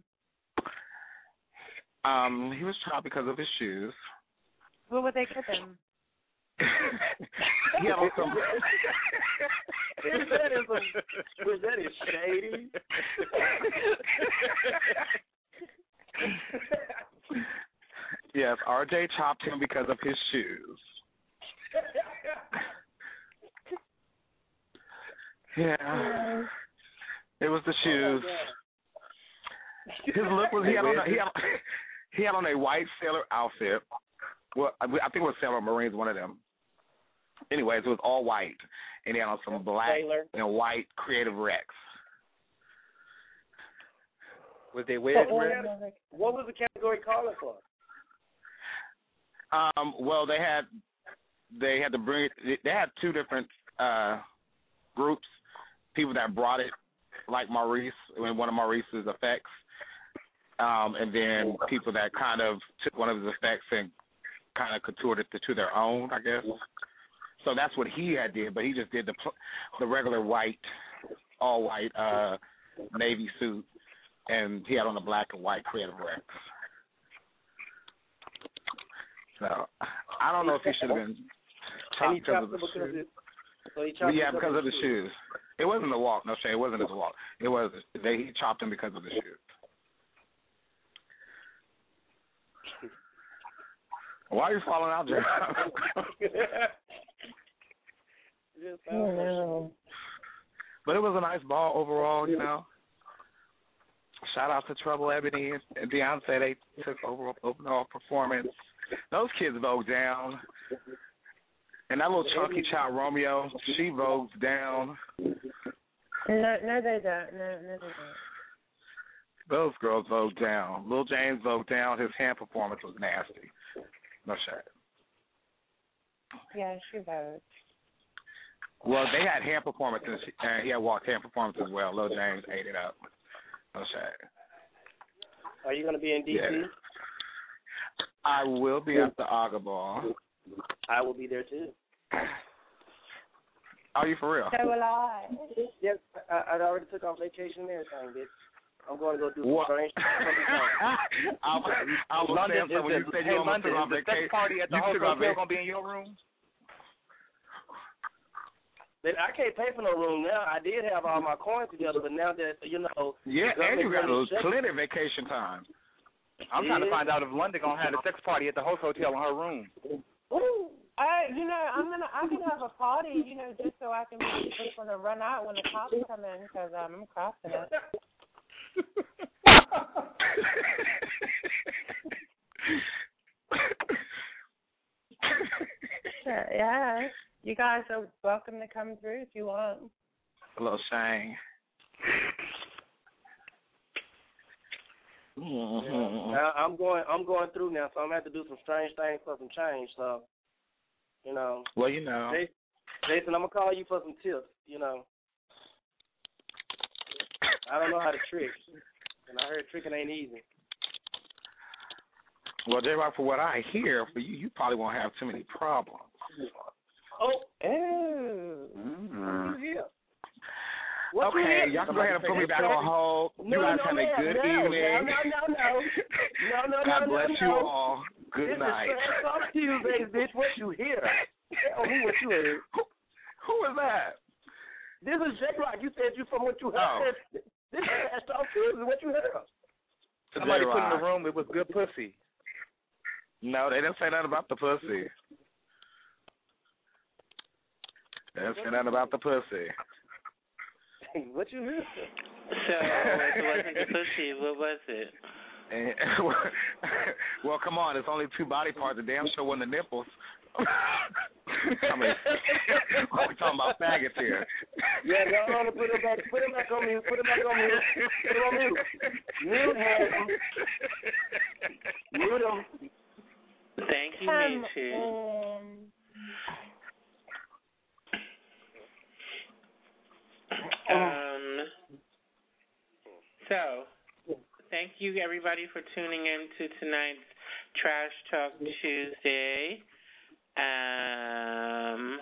Um, he was chopped because of his shoes. What would they give him? He had on some. Is that is a, is that is shady? Yes, R J chopped him because of his shoes. Yeah, it was the shoes. His look was he had on a, he had, he had on a white sailor outfit. Well, I I think it was Sailor Marines, one of them. Anyways, it was all white, and he had on some black Sailor. and white Creative Rex. Was they What, weird? what, what was the category calling for? Um, well, they had they had to bring they had two different uh, groups, people that brought it, like Maurice, in one of Maurice's effects, um, and then people that kind of took one of his effects and kind of contoured it to, to their own, I guess. So that's what he had did, but he just did the the regular white, all white uh, navy suit, and he had on the black and white Creative Rex. So I don't know if he should have been chopped And he because chopped of the it because shoes. it, so he chopped Well, it yeah, because of the shoes. It wasn't the walk. No shade. It wasn't his walk. It was they he chopped him because of the shoes. Why are you falling out, Jay? Oh, But it was a nice ball overall, you know. Shout out to Trouble Ebony and Beyonce. They took over overall performance. Those kids vogue down. And that little chunky child Romeo, she vogues down. No, no, they don't. No, no, they don't. Those girls vogue down. Lil James vogue down. His hand performance was nasty. No shade. Yeah, she votes. Well, they had hand performances, and he had walked hand performance as well. Lil James ate it up. No shade. Are you going to be in D C? Yeah. I will be at the Aga Ball. I will be there too. Are you for real? So will I. Yes, I, I already took off vacation and everything, bitch. I'm going to go do some What? strange stuff. I, I was London, saying is when the, you said hey, you almost London, took off is the sex vacation. party at the You took hotel off vac- going to be in your room? Then I can't pay for no room now. I did have all my coins together, but now that, you know. Yeah, the and you got government a shut- plenty of vacation time. I'm trying to Yeah. find out if London going to have a sex party at the host hotel in her room. Ooh. I, you know, I'm gonna, I'm gonna have a party, you know, just so I can be able to run out when the cops come in, because um, I'm crossing it. Yeah, you guys are welcome to come through if you want. A little shame. Mm-hmm. Now, I'm going. I'm going through now, so I'm gonna have to do some strange things for some change. So, you know. Well, you know. Jason, Jason, I'm gonna call you for some tips. You know. I don't know how to trick, and I heard tricking ain't easy. Well, J-Rock, for what I hear, for you, you probably won't have too many problems. Oh, oh. Mm-hmm. What you hear? Okay, y'all can go ahead and put me back on hold. You guys have a good evening. No, no, no, no, no, no, God no, bless no, you no. all. Good this night. This is Trash Talk Tuesdays, bitch. What you hear? Tell me what you heard. Who, who is that? This is J-Rock. You said you from what you heard. Oh. This is Trash Talk Tuesdays. What you heard? Somebody put in the J-Rock. room, it was good pussy. No, they didn't say nothing about the pussy. They didn't say nothing about the pussy. What you heard? So, it wasn't the pussy. What was it? And, well, come on. It's only two body parts. The damn sure wasn't the nipples. I mean, we're talking about faggots here. Yeah, go on and put it back. Put it back on mute. Put it back on mute. Put it on mute. Mute him. Mute him. Thank you, Come Mitchie. on. Um, so, thank you everybody for tuning in to tonight's Trash Talk Tuesday. Um,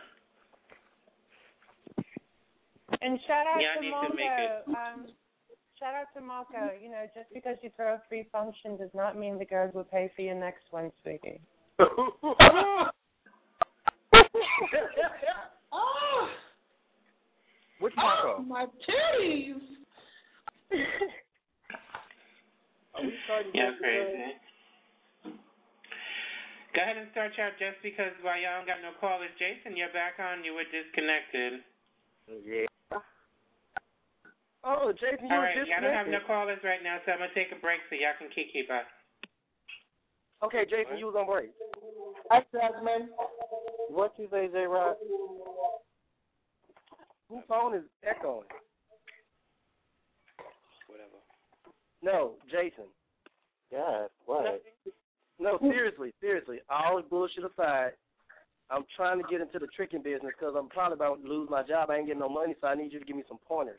And shout out Y'all to need Marco. to make it- Um, shout out to Marco. You know, just because you throw a free function does not mean the girls will pay for your next one, sweetie. Oh, Which Marco? oh, my titties. Are we starting yeah, just crazy. Go ahead and start out just because while y'all don't got no callers. Jason, you're back on. You were disconnected. Yeah. Oh, Jason, you All were right, y'all don't have no disconnected. callers right now, so I'm going to take a break so y'all can kiki bye. Okay, Jason, you was on break. Hi, Jasmine. What you say, J-Rock? Whose phone is echoing? Whatever. No, Jason. God, what? No, seriously, seriously. All bullshit aside, I'm trying to get into the tricking business because I'm probably about to lose my job. I ain't getting no money, so I need you to give me some pointers.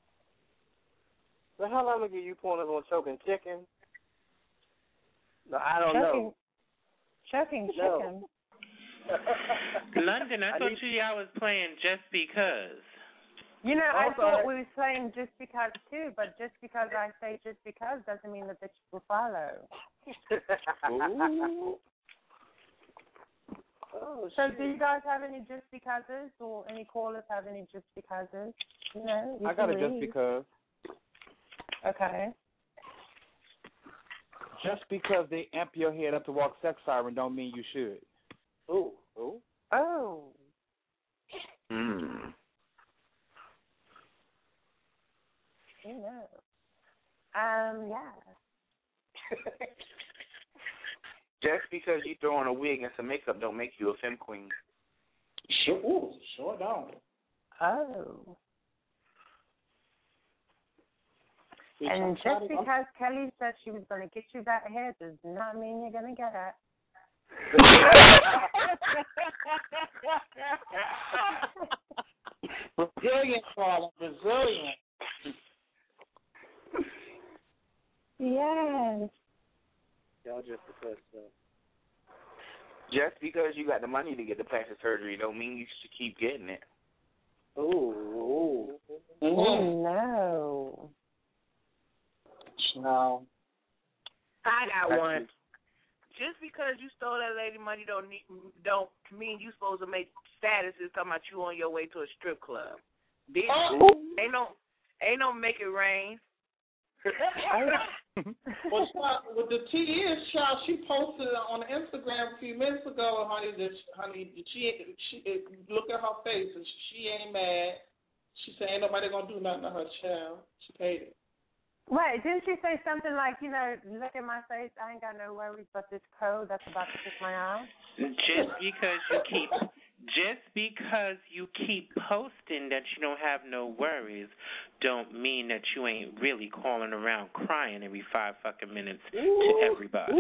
So how long give you pointers on choking chicken? No, I don't Choking, know. choking No. chicken. London, I, I thought need- you y'all was playing just because. You know, Oh, I I'm thought sorry. we were saying just because too, but just because I say just because doesn't mean that the bitch will follow. Ooh. Oh, So shit. do you guys have any just becauses or any callers have any just becauses? You know, you I got can it just leave. because. Okay. Just because they amp your head up to walk sex siren don't mean you should. Ooh. Ooh. Oh. Mm. You know. Um, yeah. Just because you throw on a wig and some makeup don't make you a femme queen. Sure, ooh, sure don't. Oh. See, And try- try just to- because Kelly said she was going to get you that hair does not mean you're going to get it. Brazilian, Paula, Brazilian. Yes. Y'all just because so. Just because you got the money to get the plastic surgery don't mean you should keep getting it. Ooh. Ooh. Oh, no. No. I got That's one. Just because you stole that lady money don't need, don't mean you supposed to make statuses talking about you on your way to a strip club. Bitch, Oh. ain't no ain't no make it rain. Well, child, with the T is child, she posted it on Instagram a few minutes ago, honey. That honey, she she look at her face and she ain't mad. She said ain't nobody gonna do nothing to her child. She paid it. Wait, didn't she say something like, you know, look at my face, I ain't got no worries, but this code that's about to kick my ass? Just because you keep just because you keep posting that you don't have no worries don't mean that you ain't really calling around crying every five fucking minutes to everybody.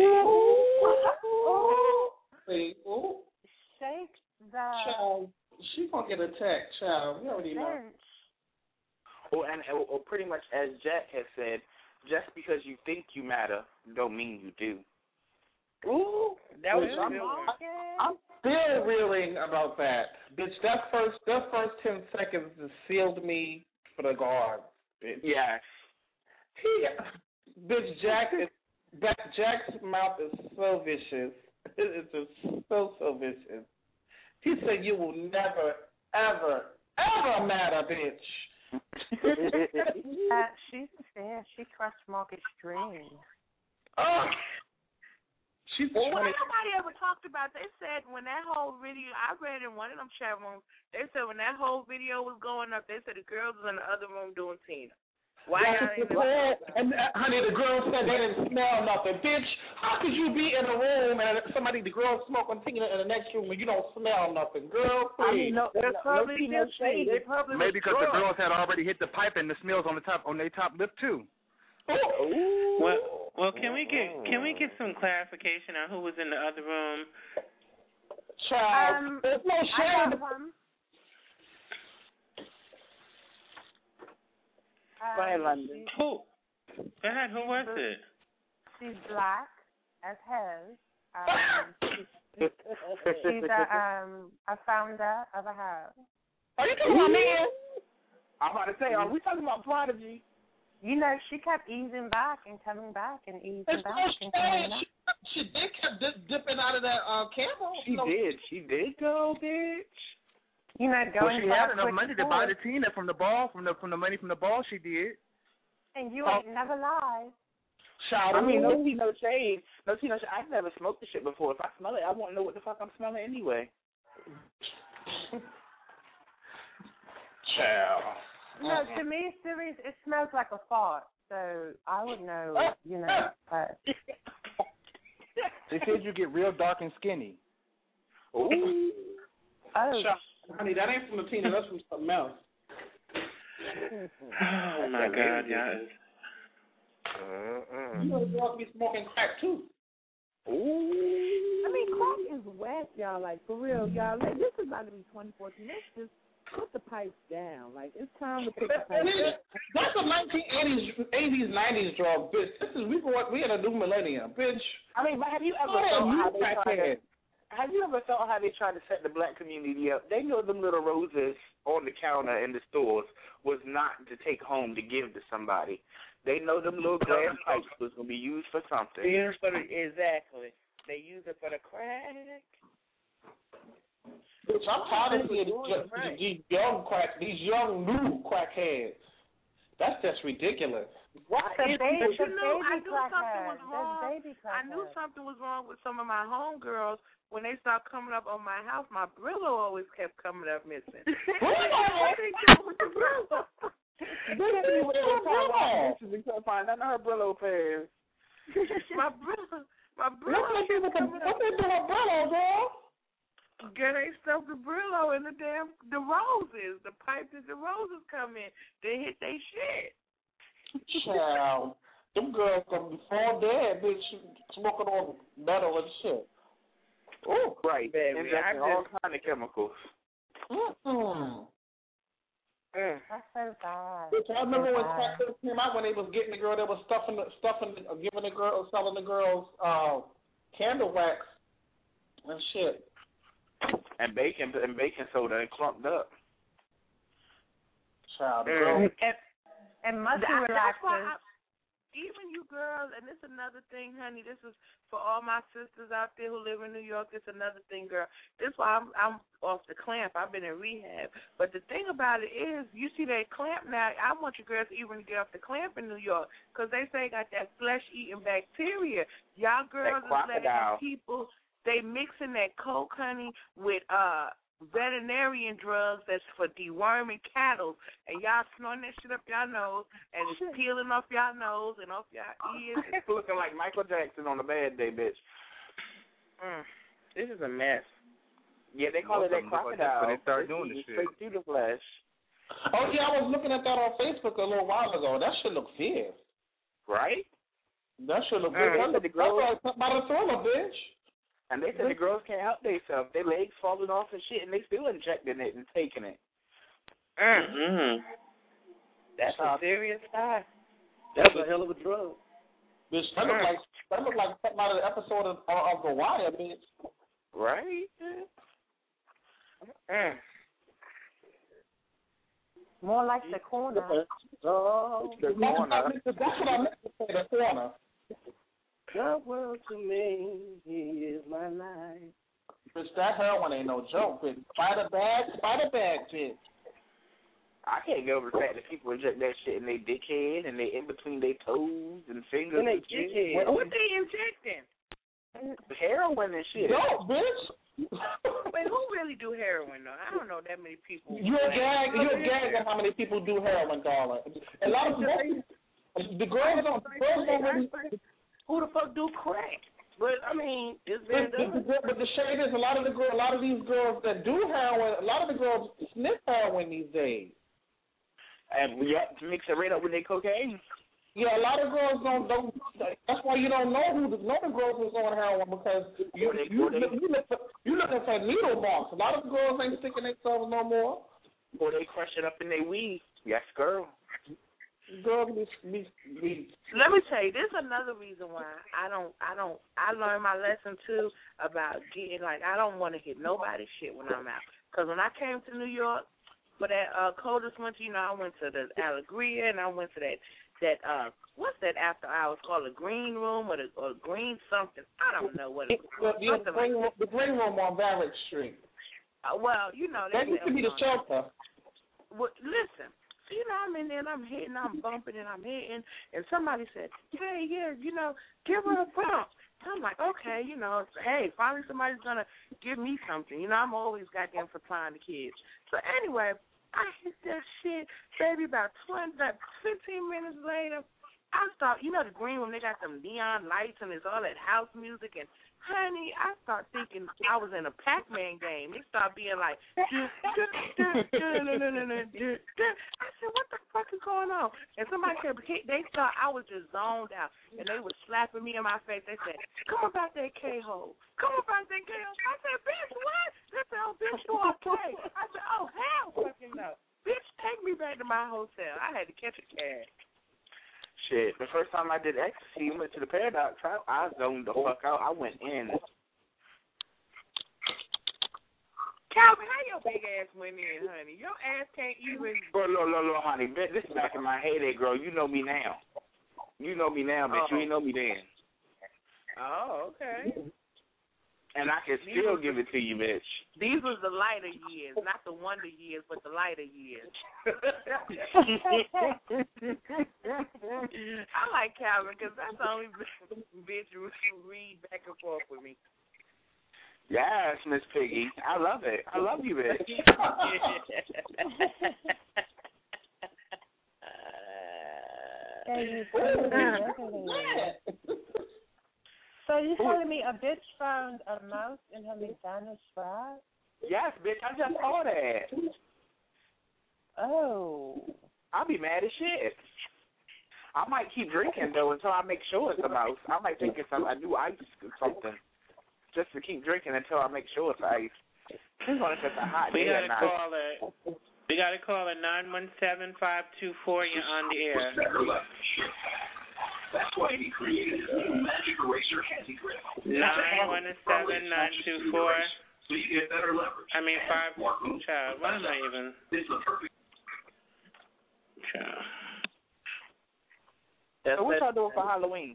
See, ooh, Shake the child, she gonna get attacked, child. We already know. bench. Or and or pretty much as Jack has said, just because you think you matter, don't mean you do. Ooh, that was I'm, I'm still reeling about that. Bitch, that first that first ten seconds just sealed me for the guard. Bitch. Yeah. He, bitch, Jack is Jack, Jack's mouth is so vicious. It's just so so vicious. He said you will never, ever, ever matter, bitch. uh, she's fair. She trusts Marcus String. Oh. She's well, what nobody ever talked about, they said when that whole video, I read in one of them chat rooms, they said when that whole video was going up, they said the girls was in the other room doing Tina. Why not even? And uh, honey, the girls said they didn't smell nothing. Bitch, how could you be in a room and somebody, the girls smoking Tina in the next room and you don't smell nothing? Girl, please. I mean, no, no, probably no, no Maybe because the girls had already hit the pipe and the smells on the top on their top lip too. Ooh. Well, well, can we get can we get some clarification on who was in the other room? Child, Um, there's no shame. By London. Who? Go ahead. Who was it? She's black as hell. Um, she's she's a um a founder of a house. Are you talking about me? I'm about to say, are we talking about Prodigy? You know, she kept easing back and coming back and easing It's back no and coming shame. back. She, she did kept dip, dipping out of that uh, camera. She no. did. She did go, bitch. You know, Well, going she for had a enough quick money to tour. buy the Tina from the ball, from the from the money from the ball. She did. And you Oh. ain't never lied. Shout I mean, no tea, no shade. No tea, no shade. I've never smoked the shit before. If I smell it, I won't know what the fuck I'm smelling anyway. Child. No, to me, serious, it smells like a fart. So I would know, you know. But They said you get real dark and skinny. Ooh. Oh. Honey, that ain't from the Tina. That's from something else. Oh my God, guys. Mm-mm. You know, girls be smoking crack too. Ooh. I mean, crack is whack, y'all. Like, for real, y'all. Like, this is about to be twenty fourteen. Let's just put the pipes down. Like, it's time to put the pipes down. That's a nineteen eighties, nineties drug, bitch. This is we going, we in a new millennium, bitch. I mean, but have you ever Oh, felt you how they try to, crackhead. have you ever felt how they tried to set the black community up? They know them little roses on the counter in the stores was not to take home to give to somebody. They know them little glass pipes was gonna be used for something. Used for the, exactly. They use it for the crack. Bitch, I'm tired of seeing these, these young crack, these young new crackheads. That's just ridiculous. Why? The baby, But the you know, I baby knew something crackhead. was wrong. There's baby I knew crackhead. something was wrong with some of my homegirls when they started coming up on my house. My Brillo always kept coming up missing. What they doing with the Brillo? They were trying to find none of her Brillo pairs. My Brillo, my Brillo What they do with the, kept coming what up. they do with Brillo, girl? Girl, they stuffed the Brillo in the damn the roses, the pipe that the roses come in. They hit they shit. Child, them girls gonna be fall dead, bitch, smoking on metal and shit. Oh, right. Baby, Injecting I all just- kind of chemicals. Mm-hmm. Mm. That's so bad. Bitch, I remember when Bad. crack cocaine came out when they was getting the girl, they was stuffing, the, stuffing, the, giving the girl, selling the girls uh, candle wax and shit. And baking and baking soda and clumped up. Child, the Mm. girl. And, and muscle That- that's why relaxers. I, even you girls, and this is another thing, honey. This is for all my sisters out there who live in New York. It's another thing, girl. This is why I'm I'm off the clamp. I've been in rehab. But the thing about it is, you see that clamp now. I want you girls to even get off the clamp in New York because they say got that flesh-eating bacteria. Y'all girls is letting crocodile. people. They mixing that coke, honey, with uh. veterinarian drugs that's for deworming cattle, and y'all snorting that shit up y'all nose, and it's peeling off y'all nose and off y'all ears. It's looking like Michael Jackson on a bad day, bitch. Mm. This is a mess. Yeah, they call Most it that of them look like that crocodile. when they start They doing eat this shit. straight through the flesh. Oh yeah, I was looking at that on Facebook a little while ago. That shit look fierce. Right? That shit look Mm. good. That They look said the girls- that's like by the thriller, bitch. And they said the girls can't help themselves. Their legs falling off and shit, and they still injecting it and taking it. Mm-hmm. That's a serious high. That's a hell of a drug. Bitch, that look like that look like something out of the episode of, of The Wire, bitch. Right? Mm. More like the corner. Oh, the corner. That's what I meant to say, the corner. The world to me is my life. Bitch, that heroin ain't no joke, bitch. Spider bag, spider bag, bitch. I can't get over the fact that people inject that shit in their dickhead and they in between their toes and fingers. In their and shit. dickhead. What they injecting? Heroin and shit. No, bitch. Wait, who really do heroin though? I don't know that many people. You're a gag. You're a gag at how many people do heroin, darling. A lot of people. The girls don't. The girls don't really. Who the fuck do crack? But I mean, it's been But, done. but, but the shade is a lot of the girl, a lot of these girls that do heroin, a lot of the girls sniff heroin these days. And we have to mix it right up with their cocaine. Yeah, a lot of girls don't. don't that's why you don't know who the, know the girls who's on heroin because you they, you, they, look, you look for, you looking for needle marks. A lot of girls ain't sticking themselves no more. Or they crush it up in their weed. Yes, girl. Girl, be, be, be. Let me tell you, there's another reason why I don't, I don't, I learned my lesson too about getting like I don't want to hit nobody's shit when I'm out. Because when I came to New York for that uh, coldest winter, you know, I went to the Alegria and I went to that that uh, what's that after hours called, the green room or the or green something? I don't know what it's called. The, the, green, like the green room on Barrett Street. Uh, well, you know that used to be the shelter. Well, listen. You know, I'm in there and I'm hitting, I'm bumping and I'm hitting, and somebody said, hey, yeah, you know, give her a bump. I'm like, okay, you know, hey, finally somebody's going to give me something. You know, I'm always goddamn supplying the kids. So anyway, I hit that shit, baby, about twenty, like fifteen minutes later, I start, you know, the green room, they got some neon lights and there's all that house music. And, honey, I start thinking I was in a Pac-Man game. It started being like, I said, what the fuck is going on? And somebody said, they thought I was just zoned out. And they were slapping me in my face. They said, come about that K-hole. Come about that K-hole. I said, bitch, what? They said, oh, bitch, you okay? I said, oh, hell fucking no. Bitch, take me back to my hotel. I had to catch a cab. Shit, the first time I did ecstasy, went to the Paradox, I, I zoned the fuck out. I went in. Calvin, how your big ass went in, honey? Your ass can't even... Bro, no, no, no, honey. This is back in my heyday, girl. You know me now. You know me now, bitch. Oh. You ain't know me then. Oh, okay. And I can still give it to you, bitch. These was the lighter years, not the wonder years, but the lighter years. I like Calvin because that's the only bitch who read back and forth with me. Yes, Miss Piggy. I love it. I love you, bitch. So you telling me a bitch found a mouse in her McDonald's fry? Yes, bitch. I just saw that. Oh. I'll be mad as shit. I might keep drinking, though, until I make sure it's a mouse. I might think it's a, a new ice or something. Just to keep drinking until I make sure it's ice. Depends on if it's a hot we day gotta or not. call it. We got to call it nine one seven, five two four. You're on the air. That's why he created a new Magic Eraser Handy Grip. nine one seven, nine two four. So you get better leverage. I mean, five. Child, what am I even? It's the perfect. Child. So what y'all doing for Halloween?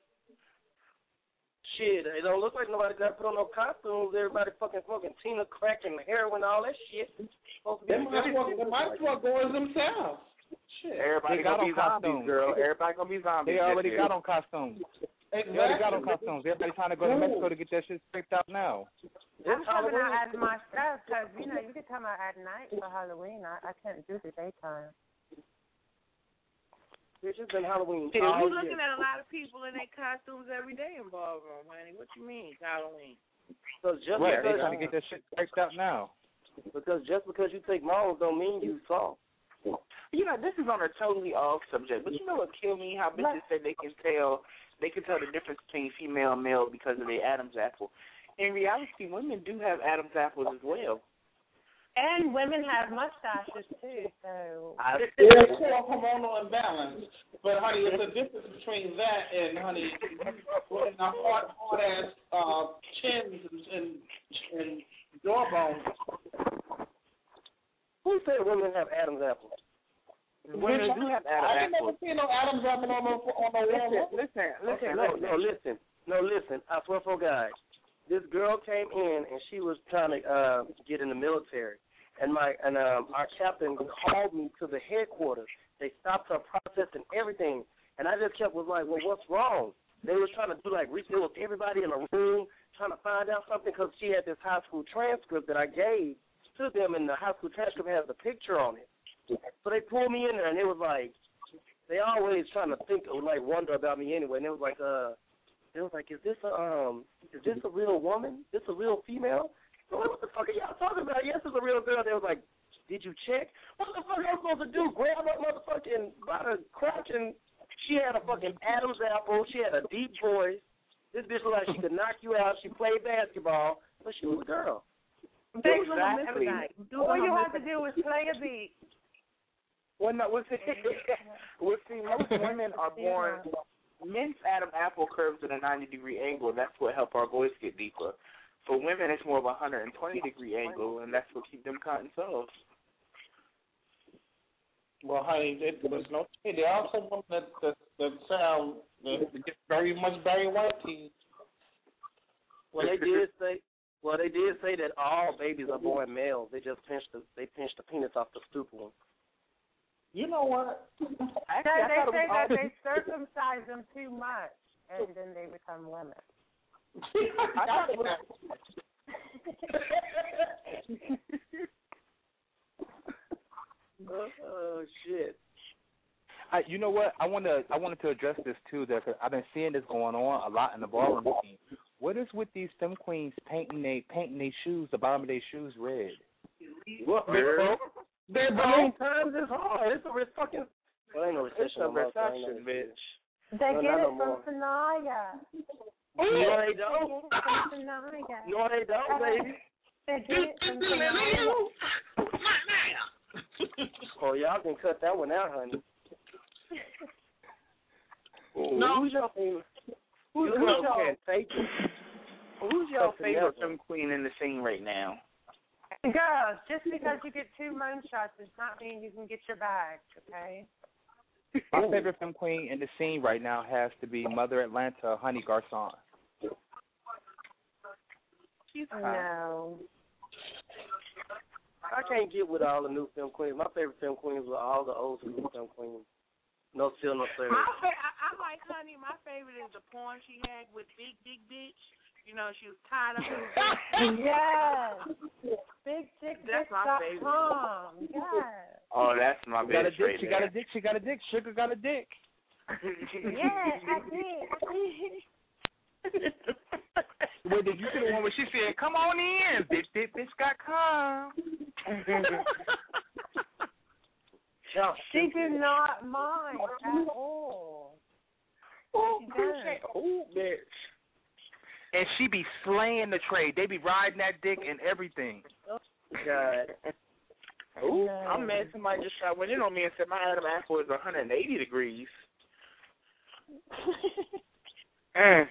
Shit, it don't look like nobody got put on no costumes. Everybody fucking smoking Tina, crack, and heroin, all that shit. They might as well, they might as well go as themselves. Shit. Everybody They got gonna on be zombies, costumes. girl. Everybody gonna be zombies. They already this got year. on costumes. Exactly. They already got on costumes. Everybody trying to go to Mexico to get that shit scraped out now. I'm coming out at my stuff because, you know, you can come out at night for Halloween. I, I can't do the daytime. It's just been Halloween. Dude, you looking at a lot of people in their costumes every day in ballroom, honey. What you mean, Halloween? Because just Right, because they trying to get that shit scratched out now. Because just because you take models don't mean you soft. You know, this is on a totally off subject, but you know what killed me? How bitches say they can tell, they can tell the difference between female and male because of their Adam's apple. In reality, women do have Adam's apples as well. And women have mustaches too, so. It's called hormonal imbalance. But, honey, it's a difference between that and, honey, when our hard, hard ass uh, chins and, and jawbones. Who said women have Adam's apple? Women do have Adam's I ain't apple. never seen no Adam's apple on no on no woman. Listen, listen, Okay, no, no, listen. No, listen. I swear for God. This girl came in and she was trying to uh, get in the military, and my and um, our captain called me to the headquarters. They stopped her process and everything, and I just kept was like, well, what's wrong? They was trying to do like refill with everybody in a room, trying to find out something because she had this high school transcript that I gave to them, and the high school transcript has a picture on it. So they pulled me in there, and it was like they always trying to think or like wonder about me anyway. And it was like, uh. It was like, is this a um, is this a real woman? Is this a real female? So what the fuck are y'all talking about? Yes, it's a real girl. They was like, did you check? What the fuck am I supposed to do? Grab her motherfucking by the crotch, and she had a fucking Adam's apple. She had a deep voice. This bitch looked like she could knock you out. She played basketball, but she was a girl. Exactly. All you have to do is play a beat. Well, no, we'll see, we'll see most women are born. Men's Adam apple curves at a ninety degree angle, and that's what helps our voice get deeper. For women, it's more of a one hundred twenty degree angle, and that's what keep them cotton soft. Well, honey, there's no. Hey, there are some women that that, that sound that get very much Barry White teeth. Well, they did say. Well, they did say that all babies are born males. They just pinch the they pinch the penis off the stupid one. You know what? Actually, they say that they circumcise them too much, and then they become women. Oh shit! I, you know what? I want to. I wanted to address this too. That I've been seeing this going on a lot in the ballroom scene. What is with these femme queens painting they painting their shoes, the bottom of their shoes red? What, bro? They're both times it's hard. It's a it's fucking. Well, ain't no recession. It's a no more, recession, so bitch. They no, get it no from more. Sanaya. No, they don't. They get it from Sanaya. No, they don't, baby. They get it from Sanaya. Oh, y'all can cut that one out, honey. No. Who's your favorite? Who's, Who's who's your your favorite? Who's your favorite femme queen in the scene right now? Girls, just because you get two moon shots does not mean you can get your bag, okay? My favorite femme queen in the scene right now has to be Mother Atlanta, Honey Garcon. She's no. I can't get with all the new film queens. My favorite film queens were all the old school film queens. No still, no service. My fa- I, I like Honey. My favorite is the porn she had with Big Big Bitch. You know, she was tied up. Yes. Big Chick That's my favorite. Yes. Oh, that's my She got a bitch dick. right She there. got a dick. She got a dick. Sugar got a dick. Yeah, I did. I did. Wait, did you see the one where she said, "Come on in, bitch, bitch, bitch got come." She did not mind at all. Oh, She does. oh, bitch. And she be slaying the trade. They be riding that dick and everything. God. Ooh, I'm mad somebody just shot went in on me and said my Adam apple is one hundred eighty degrees. mm.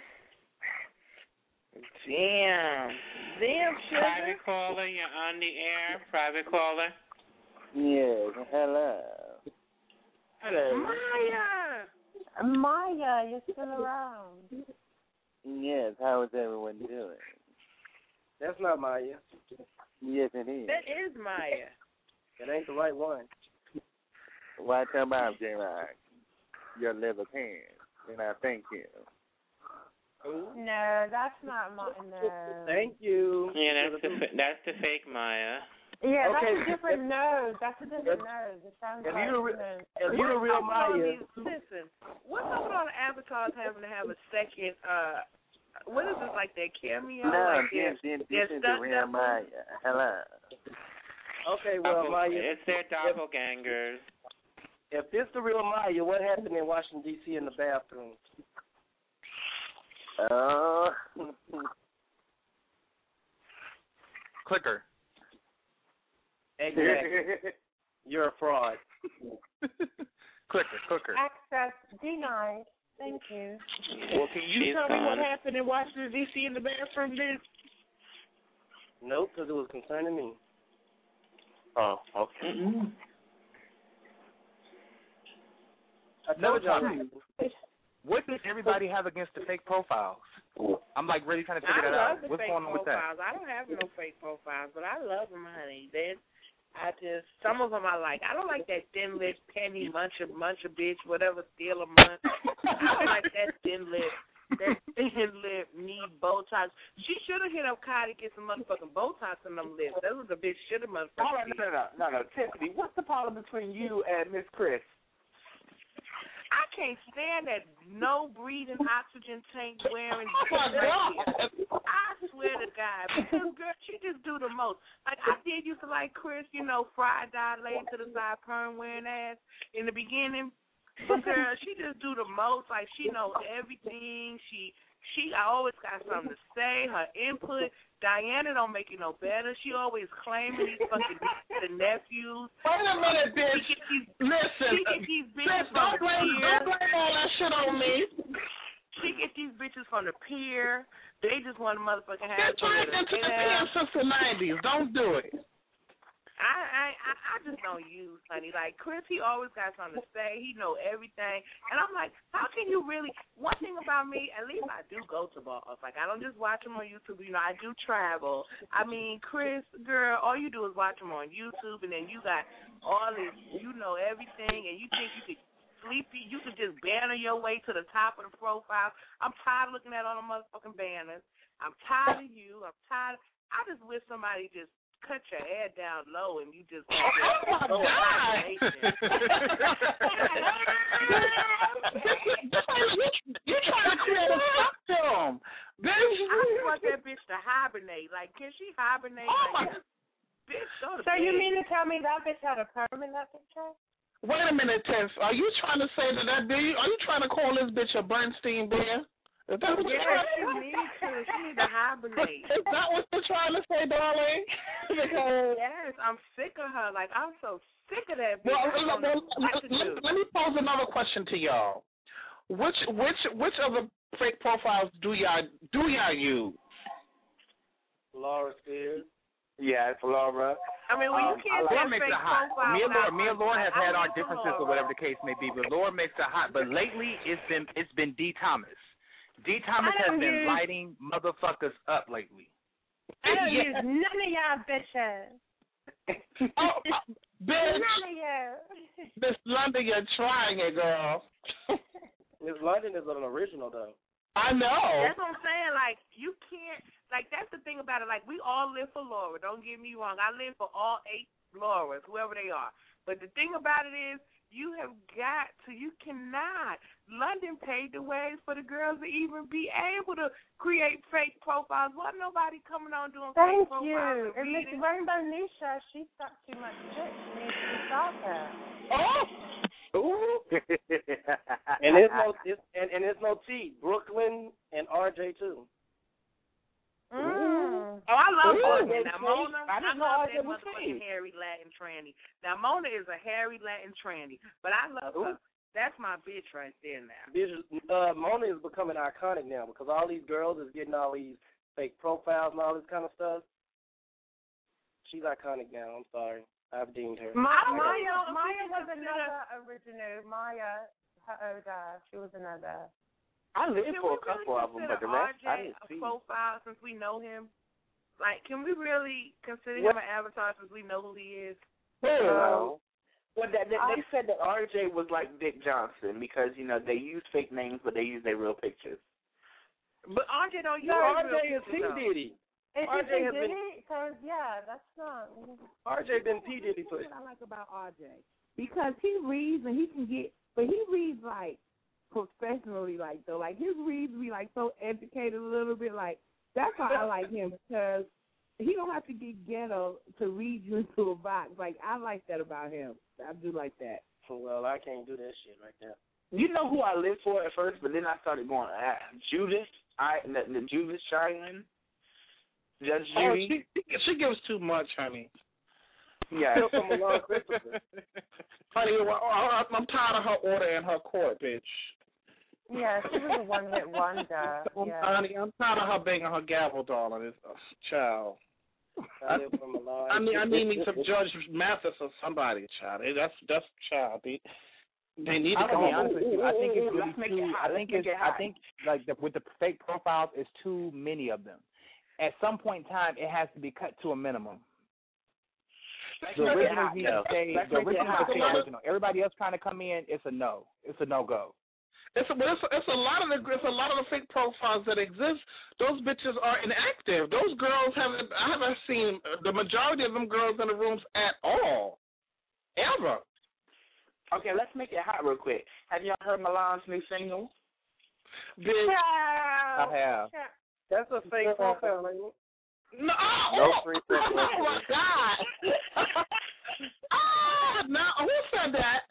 Damn. Damn, sugar. Private caller, you're on the air. Private caller. Yes, hello. Hello. Maya. Maya, you're still around. Yes, how is everyone doing? That's not Maya. Yes, it is. That is Maya. That ain't the right one. Why come out, J-Rock? Your liver can. And I thank you. No, that's not Maya. No. Thank you. Yeah, that's the that's the fake Maya. Yeah, Okay. that's a different nose. That's a different nose. It sounds If like you the re- nose. if you the real What's up with all Maya, these- Listen, what's up with all the avatars having to have a second? Uh, what is this, like their cameo? No, like this, their, this, their this is the stunt real double? Maya. Hello. okay, well, Doppel- Maya, it's their doppelgangers. if this the real Maya, what happened in Washington D C in the bathroom? Oh. Clicker. Exactly. You're a fraud. Clicker, clicker. Access denied. Thank you. Well, can you She's tell me what fine. happened in Washington, D C in the bathroom then? Nope, because it was concerning me. Oh, okay. Mm-hmm. I told y'all. What does everybody have against the fake profiles? I'm like really trying to figure I that love out. the What's fake going on with that? profiles. I don't have no fake profiles, but I love them, honey. They, I just some of them I like. I don't like that thin lip, penny muncher, muncher bitch, whatever, steal a munch. I don't like that thin lip, that thin lip, need Botox. She should have hit up Kylie to get some motherfucking Botox in them lips. That was the bitch should have motherfucking. Hold on, no, no, no, no, no, Tiffany. What's the problem between you and Miss Chris? I can't stand that no breathing oxygen tank wearing. Oh my God. I swear to God, because girl, she just do the most. Like I did used to like Chris, you know, fried dye laid to the side, perm wearing ass in the beginning. But girl, she just do the most. Like she knows everything. She she always got something to say. Her input. Diana don't make it no better. She always claiming these fucking the nephews. Wait a minute, bitch. She get these, Listen, she get these bitches sis, from don't the blame, pier. don't blame all that shit on me. She get these bitches from the pier. They just want to motherfucking have They're trying to get to the pier since the nineties. Don't do it. I, I I just don't use, honey. Like Chris, he always got something to say. He know everything, and I'm like, how can you really? One thing about me, at least I do go to bars. Like I don't just watch them on YouTube. You know, I do travel. I mean, Chris, girl, all you do is watch them on YouTube, and then you got all this. You know everything, and you think you could sleepy. You could just banner your way to the top of the profile. I'm tired of looking at all the motherfucking banners. I'm tired of you. I'm tired. I just wish somebody just cut your hair down low and you just oh my God. You're trying to create a spectrum, bitch. I want that bitch to hibernate. Like, can she hibernate? Oh like, my. Bitch, go to So bed. you mean to tell me that bitch had a perm in that picture? Wait a minute, Tess. Are you trying to say that that bitch? Are you trying to call this bitch a Bernstein bear? Is that what yeah, you're trying she needs to. She needs to hibernate. Is that what you're trying to say, darling? Because yes, I'm sick of her. Like, I'm so sick of that bitch. well, I don't know what to let, do. let me pose another question to y'all. Which which which of the fake profiles do y'all do y'all use? Laura Spears. Yeah, it's Laura. I mean, well, you Um, can't Laura say makes fake it hot. profile Me and Laura, without me and Laura have I had our like differences Laura. or whatever the case may be, but Laura makes it hot. But lately, it's been it's been D Thomas. D Thomas I has don't been use- lighting motherfuckers up lately. I don't Yeah. use none of y'all bitches. Oh, uh, bitch, None of you. Miss London, you're trying it, girl. Miss London is an original, though. I know. That's what I'm saying. Like, you can't, like, that's the thing about it. Like, we all live for Laura. Don't get me wrong. I live for all eight Lauras, whoever they are. But the thing about it is, you have got to, you cannot. London paved the way for the girls to even be able to create fake profiles. Wasn't nobody coming on doing Thank fake you. profiles. And Miss Rainbow Nisha, she sucked too much shit. She needs to be stopped her. Oh. Ooh. and there's no it's, and, and there's no T. Brooklyn and R J too. Mm. Oh, I love Ooh. Brooklyn. Now, Mona, I I, didn't know love R J that was motherfucking gay. hairy Latin tranny. Now, Mona is a hairy Latin tranny, but I love Ooh. her. That's my bitch right there now. Bitch, uh, Mona is becoming iconic now because all these girls is getting all these fake profiles and all this kind of stuff. She's iconic now. I'm sorry. I've deemed her. Ma- I don't Maya, know. Maya was Consider- another original. Maya, her older, she was another. I lived Can for we a couple really of them, but the consider rest R J I didn't a see. profile since we know him? Like, can we really consider him an avatar since we know who he is? No. Well, that, that, they said that R J was like Dick Johnson because, you know, they use fake names, but they use their real pictures. But R J don't use No, real R J is P. pictures, though. Diddy. Is R J he has been, Diddy? Because, yeah, that's not. R J been P. Diddy That's for. what I like about R J. Because he reads and he can get, but he reads like professionally, like, though. Like, his reads be like so educated a little bit. Like, that's why I like him because he don't have to get ghetto to read you into a box. Like, I like that about him. I do like that. Well, I can't do that shit right there. You know who I lived for at first, but then I started going, ah, Judith, I, the, the Judith Cheyenne, Judge Oh, Judy. she, she gives too much, honey. Yes. Still from Milan Christopher. Honey, well, I- I'm tired of her order and her court, bitch. Yeah, she was a one-hit wonder. I'm, Yeah. honey, I'm tired of her banging her gavel, darling. It's, uh, child. I, I need, I need me some Judge Mathis or somebody, child. That's that's child. They, they need to I'm come gonna be on. honest with you. I think it's Let's really make it too. hot. I think Let's it's. make it I hot. think like the, with the fake profiles, it's too many of them. At some point in time, it has to be cut to a minimum. The make it originals hot, need though. to stay. Let's The make it originals hot. need to stay original. Everybody else trying to come in, it's a no. It's a no go. It's a, it's, a, it's a lot of the it's a lot of the fake profiles that exist. Those bitches are inactive. Those girls haven't. I haven't seen the majority of them girls in the rooms at all, ever. Okay, let's make it hot real quick. Have y'all heard Milan's new single? Bitch, I have. That's a fake profile, ain't it? No, oh, No oh, free oh, oh my God! Ah, no, who said that?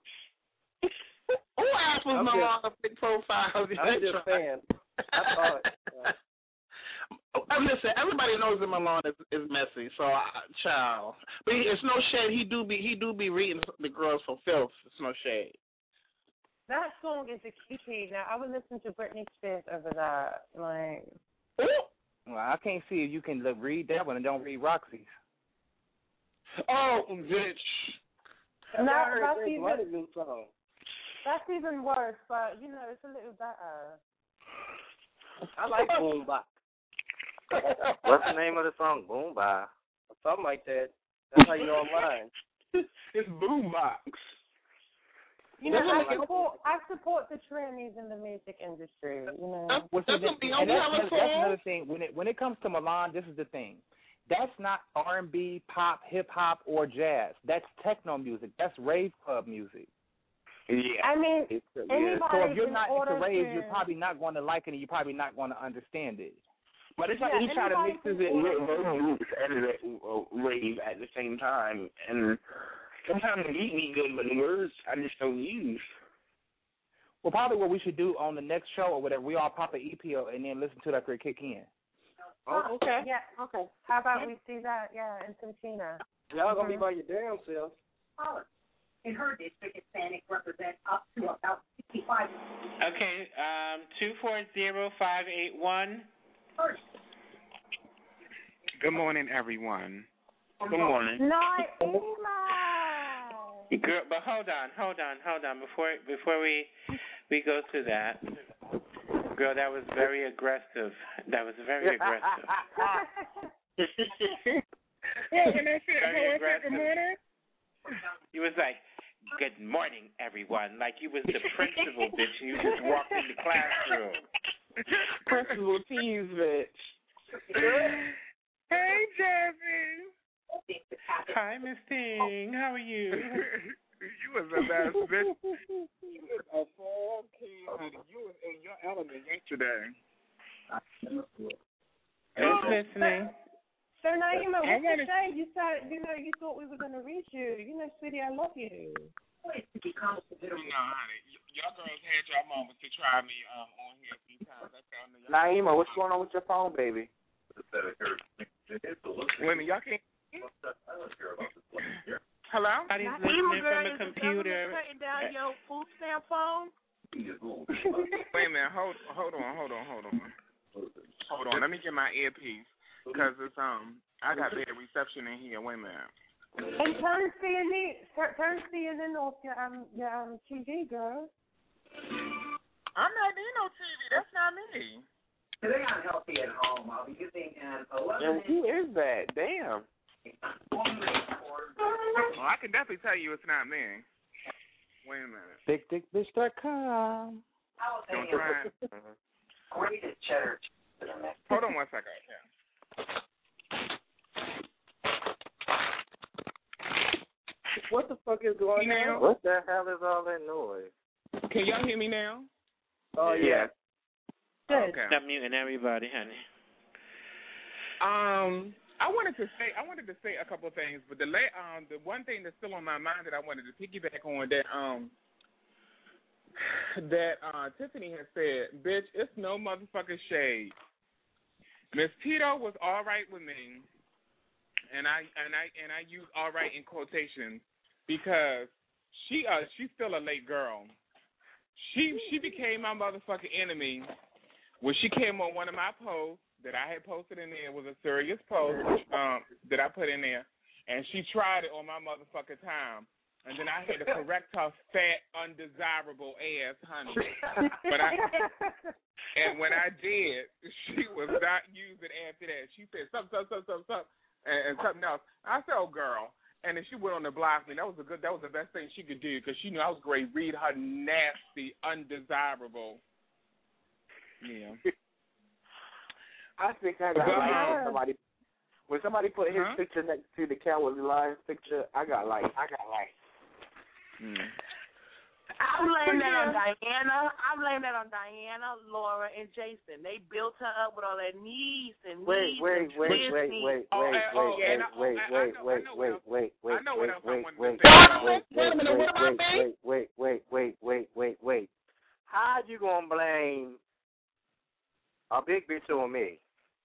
Who asked was I'm no just- longer fake profiles? I'm just saying. I thought. Uh, listen, everybody knows that Milan is, is messy, so uh, child. But he, it's no shade. He do be he do be reading the girls for filth. It's no shade. That song is a cutie. Now, I would listen to Britney Spears over that. Like, Well, I can't see if you can look, read that one and don't read Roxy's. Oh, bitch. And that, I heard that's, Drake even, Money's new song. that's even worse, but, you know, it's a little better. I like Boombox. What's the name of the song? Boomba. Something like that. That's how you know I'm lying. It's Boombox. You know, I support, I support the trannies in the music industry, you know. Well, see, that- and that's, that's, that's another thing. When it when it comes to Milan, this is the thing. That's not R and B, pop, hip hop, or jazz. That's techno music. That's rave club music. Yeah. I mean, It's, uh, anybody So if you're in not order into rave, to- you're probably not going to like it, and you're probably not going to understand it. But it's like Yeah, he try to anybody mix can it order with those groups and uh, rave at the same time. And sometimes the beat me good, but the words I just don't use. Well, probably what we should do on the next show or whatever, we all pop an E P O and then listen to it after it kick in. Oh, okay. Yeah, okay. How about we see that, yeah, and some Tina. Y'all gonna be by your damn self. In her district, Hispanics represent up to about sixty-five. Okay, um, two four zero five eight one. Good morning, everyone. Good morning. Naima! Girl, but hold on, hold on, hold on. Before before we we go to that, girl, that was very aggressive. That was very aggressive. Well, when I said, Very when I said aggressive. good morning, You was like, "Good morning, everyone." Like you was the principal, bitch. And you just walked in the classroom. Principal teams, bitch. hey, Jazzy. Hi, Miss Ting. How are you? You was a best bitch. You was a full kid, honey. You was in your element yesterday. Just listening. So, Naima, I what's wanna- the shade? You said, you know, you thought we were going to reach you. You know, sweetie, I love you. You know, honey, y- y'all girls had y'all moments to try me um, on here a few times. That's how I know y'all. Naima, what's going on with your phone, baby? Wait a minute, y'all can't. Hello? Somebody's Naima, listening girl, from a is the computer. government cutting down your food stamp phone? Wait a minute, hold, hold on, hold on, hold on. Hold on, let me get my earpiece. Because it's, um, I got better reception in here. Wait a minute. And turn C N N, turn C N N off your, um, your um, T V, girl. I'm not in no T V. That's not me. They aren't healthy at home. I'll be using an And eleven. who is that? Damn. Well, I can definitely tell you it's not me. Wait a minute. Thick Thick Bitch dot com. Don't try. Grated cheddar. Hold on one second. Yeah. What the fuck is going Now? on? What the hell is all that noise? Can y'all hear me now? Oh, yeah. Good. Okay. Stop muting everybody, honey. Um, I wanted to say I wanted to say a couple of things, but the la- um the one thing that's still on my mind that I wanted to piggyback on that um that uh Tiffany has said, bitch, it's no motherfucking shade. Miss Tito was all right with me, and I and I and I use all right in quotations because she uh she's still a late girl. She she became my motherfucking enemy when she came on one of my posts that I had posted in there. It was a serious post um that I put in there, and she tried it on my motherfucking time. And then I had to correct her fat, undesirable ass, honey. But I, and when I did, she was not using after that. She said something, something, something, something, and, and something else. I said, "Oh, girl," and then she went on to block me. That was a good. That was the best thing she could do because she knew I was going to read her nasty, undesirable. Yeah. I think I got like when somebody when somebody put his huh? picture next to the Cowardly Lions picture. I got like I got like. Mm. I blame that on Diana. I blame that on Diana, Laura, and Jason. They built her up with all that knees and wait, knees wait, and wait, wait, wait, wait, Oh, wait, uh, oh, wait, yeah, wait, I- I wait, know- I wait, know wait, what wait, wait, I know wait, what else I wait, wanted wait, to wait, say. wait, wait, wait, wait, wait, wait, wait, wait, wait, wait. How you gonna blame a big bitch on me?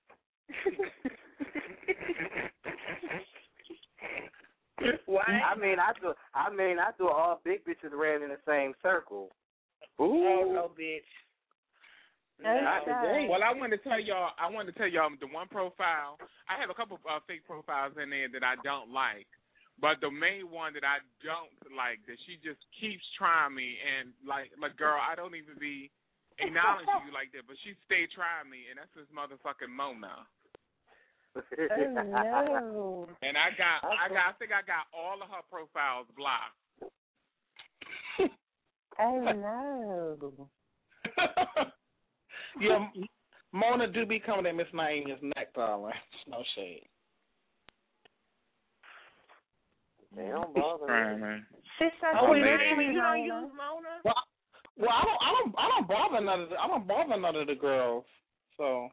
What? I mean, I thought, I mean, I thought all big bitches ran in the same circle. Oh, Ooh, no, bitch. not today. Well, I wanted to tell y'all. I wanted to tell y'all the one profile. I have a couple uh, fake profiles in there that I don't like, but the main one that I don't like that she just keeps trying me and like, like girl, I don't even be acknowledging you like that, but she stay trying me, and that's this motherfucking Mona. Oh, no. And I got, I got, I think I got all of her profiles blocked. Oh, no. Yeah, Mona do be coming at Miss Naima's neck, darling. No shade. They don't bother Right, me. man. Sister, Oh, wait, You don't use Mona? Well, well, I don't, I don't, I don't bother none of the, I don't bother none of the girls. So.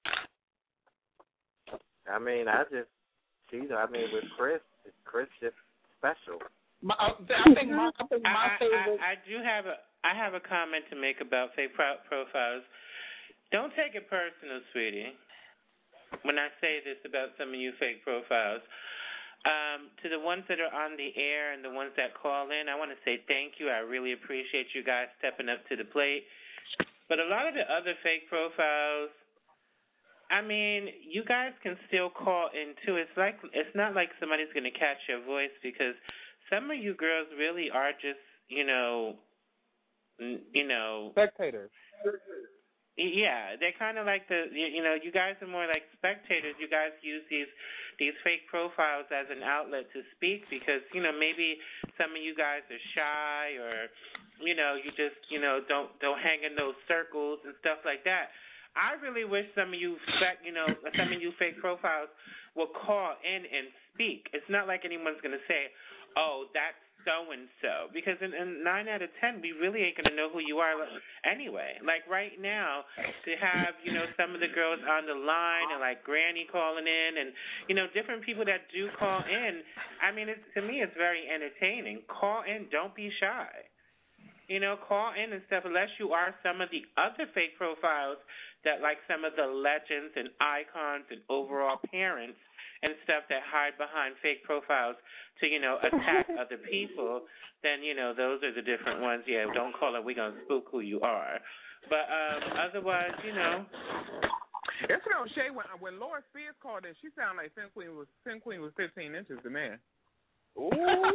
I mean, I just, she, I mean, with Chris, Chris just special. My, I think my, I think my I, favorite. I, I do have a I have a comment to make about fake pro- profiles. Don't take it personal, sweetie. When I say this about some of you fake profiles, um, to the ones that are on the air and the ones that call in, I want to say thank you. I really appreciate you guys stepping up to the plate. But a lot of the other fake profiles, I mean, you guys can still call in too. It's like it's not like somebody's going to catch your voice because some of you girls really are just, you know, you know, spectators. Yeah, they're kind of like the, you know, you guys are more like spectators. You guys use these these fake profiles as an outlet to speak because, you know, maybe some of you guys are shy or, you know, you just, you know, don't don't hang in those circles and stuff like that. I really wish some of you, spec, you know, some of you fake profiles will call in and speak. It's not like anyone's going to say, oh, that's so-and-so. Because in, in nine out of ten, we really ain't going to know who you are anyway. Like right now, to have, you know, some of the girls on the line and like Granny calling in and, you know, different people that do call in, I mean, it's, to me, it's very entertaining. Call in. Don't be shy. You know, call in and stuff unless you are some of the other fake profiles that like some of the legends and icons and overall parents and stuff that hide behind fake profiles to, you know, attack other people, then, you know, those are the different ones. Yeah, don't call it, we're going to spook who you are. But um, otherwise, you know. It's no shade. When, when Laura Spears called in, she sounded like Sin Queen was, Sin Queen was fifteen inches to man. Ooh.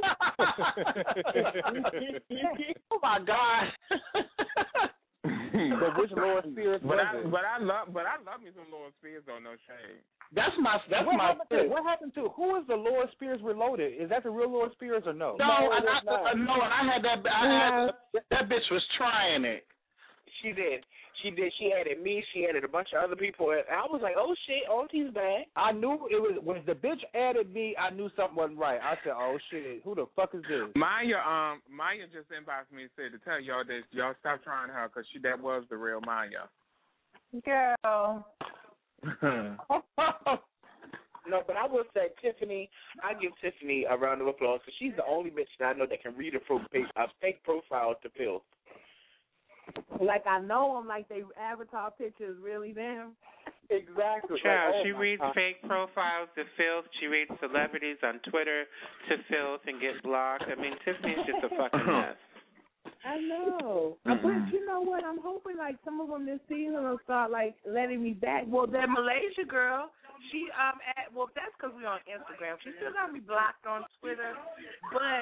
Oh, my God. But which Laura Spears but was I, it? But I love, but I love me some Laura Spears though. No shade. That's my. That's what my. Happened to, what happened to? Who is the Laura Spears Reloaded? Is that the real Laura Spears or no? No, no, I, I, I, no. And I had that. I had, that bitch was trying it. She did. She did. She added me. She added a bunch of other people. And I was like, oh shit, Auntie's back. I knew it was when the bitch added me. I knew something wasn't right. I said, oh shit, who the fuck is this? Maya, um, Maya just inboxed me and said to tell y'all that y'all stop trying her because she that was the real Maya. Girl. No, but I will say, Tiffany, I give Tiffany a round of applause because she's the only bitch that I know that can read a, pro- a fake profile to filth. Like I know them, like they avatar picture is really them. Exactly. Child, like, oh she my reads God. fake profiles to filth. She reads celebrities on Twitter to filth and get blocked. I mean, Tiffany's just a fucking mess. I know. Uh, But you know what? I'm hoping like some of them this season will start like letting me back. Well, that Malaysia girl, she um at well that's because we on Instagram. She still got me blocked on Twitter, but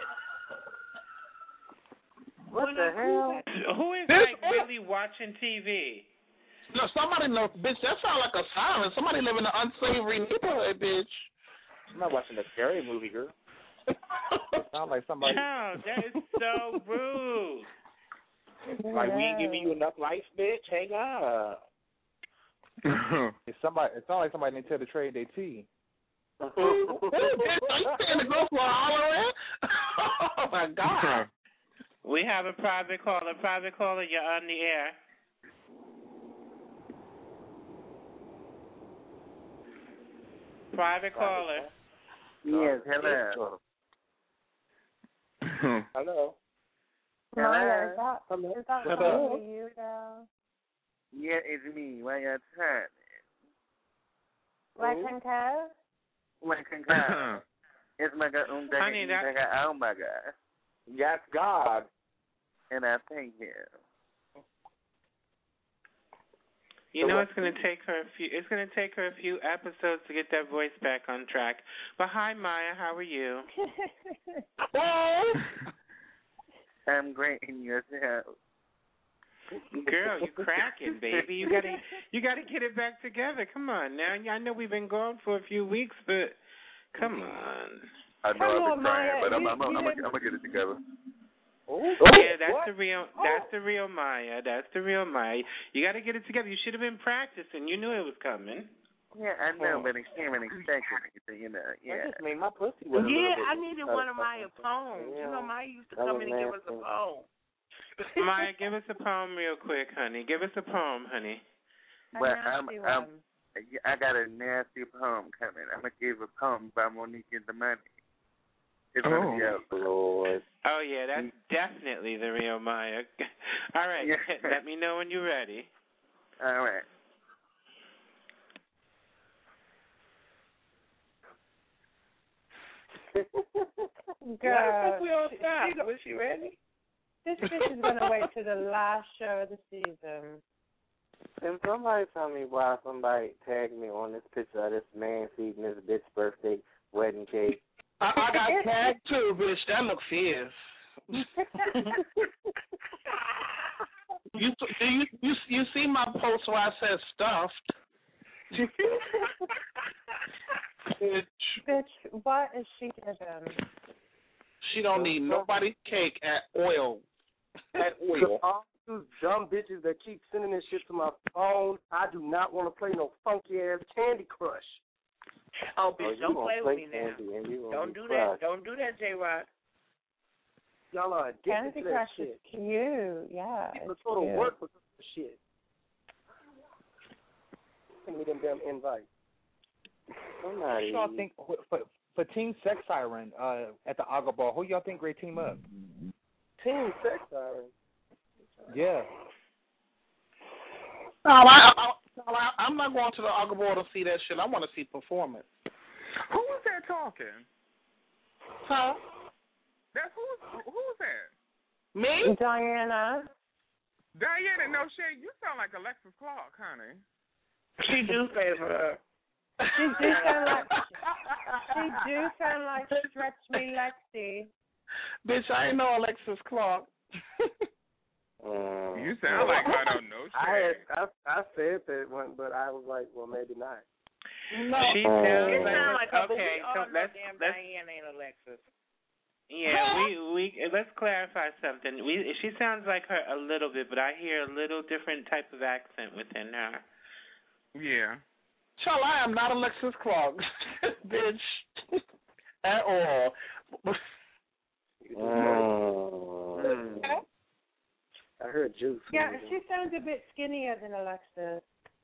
What the hell? Who is This like is- really watching T V? No, somebody knows, bitch. That sounds like a siren. Somebody live in an unsavory neighborhood, bitch. I'm not watching a scary movie, girl. Sounds like somebody. Child, that is so rude. Like we ain't giving you enough life, bitch. Hang up. It's somebody. It sounds like somebody didn't tell the trade their tea. Are you saying to go for a holler? Oh my God. We have a private caller. Private caller, you're on the air. Private caller. Yes, hello. Hello. Maya, is that, Hello. is that Hello. probably you, girl? Yeah, it's me. Why you turn? Like in Kev? Why can God? It's my God. Um, Honey, that- oh my God. Yes, God. And I thank you. You know, it's going to take her a few. It's going to take her a few episodes to get that voice back on track. But hi, Maya. How are you? I'm great in yourself. Girl, you cracking, baby. You gotta, you gotta get it back together. Come on now. I know we've been gone for a few weeks, but come on. I know Come I've on, been trying, Maya. but I'm, You- I'm, I'm, you I'm, didn't- I'm gonna get it together. Yeah, that's what? the real. That's the real Maya. That's the real Maya. You got to get it together. You should have been practicing. You knew it was coming. Yeah, I know, but I can't really expect anything, you know. That Yeah. just made my pussy wet a little yeah, bit. I needed one of Maya's poems. You know, Maya used to That come was in and give us a nasty. poem. Maya, give us a poem real quick, honey. Give us a poem, honey. But I'm, I'm, I got a nasty poem coming. I'm gonna give a poem by Monique and the Money. It's gonna be out. Lord. Oh yeah, that's definitely the real Maya. All right, Yeah. let me know when you're ready. All right. Girl, we all she- stop? she- Was she ready? this bitch is going to wait till the last show of the season. Can somebody tell me why somebody tagged me on this picture of this man feeding his bitch birthday wedding cake? I, I got tagged too, bitch. That look fierce. you do you you you see my post where I said stuffed? Bitch, Bitch, what is she giving? she don't need nobody's cake at oil. At oil. All those dumb bitches that keep sending this shit to my phone, I do not want to play no funky ass Candy Crush. Oh, Oh, bitch, you don't gonna play play with me now. Candy and you gonna Don't be do crushed. that. Don't do that, J. Rod. Y'all are addicted Candy to that Crush shit. is cute. Yeah, People it's go to cute. work for this shit. Send me them damn invites. Somebody. Who y'all think for, for, for Team Sex Siren uh, at the Aga Ball? Who y'all think great team up? Team Sex Siren. Yeah. No, I, I, I, I'm not going to the Aga Ball to see that shit. I want to see performance. Who was that talking? Huh? That's who's who's that? Me? Diana. Diana, no shade. You sound like Alexis Clark, honey. She do say for her. She do sound like she do sound like Stretch Me Lexi. Bitch, I ain't know Alexis Clark. Um, You sound like her, though. No I shade. had, I I said that one, but I was like, well, maybe not. No. She Um, sounds It like, sound like her, but okay. we all So know let's damn let's Diane ain't Alexis. yeah we we let's clarify something. We she sounds like her a little bit, but I hear a little different type of accent within her. Yeah. Child, I am not Alexis Clark, bitch, at all. Mm. I heard Juice. Yeah, she sounds a bit skinnier than Alexis.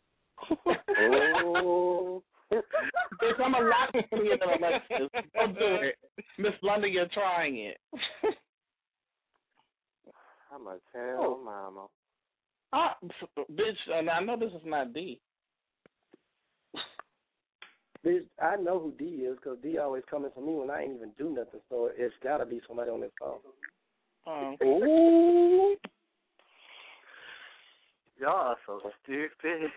Oh. Bitch, I'm a lot skinnier than Alexis. Don't do it. Miss London, you're trying it. I'm a tell mama. Ah, bitch, and I know this is not D. Bitch, I know who D is because D always coming to me when I ain't even do nothing, so it's got to be somebody on this phone. Um, Ooh. Y'all are so stupid.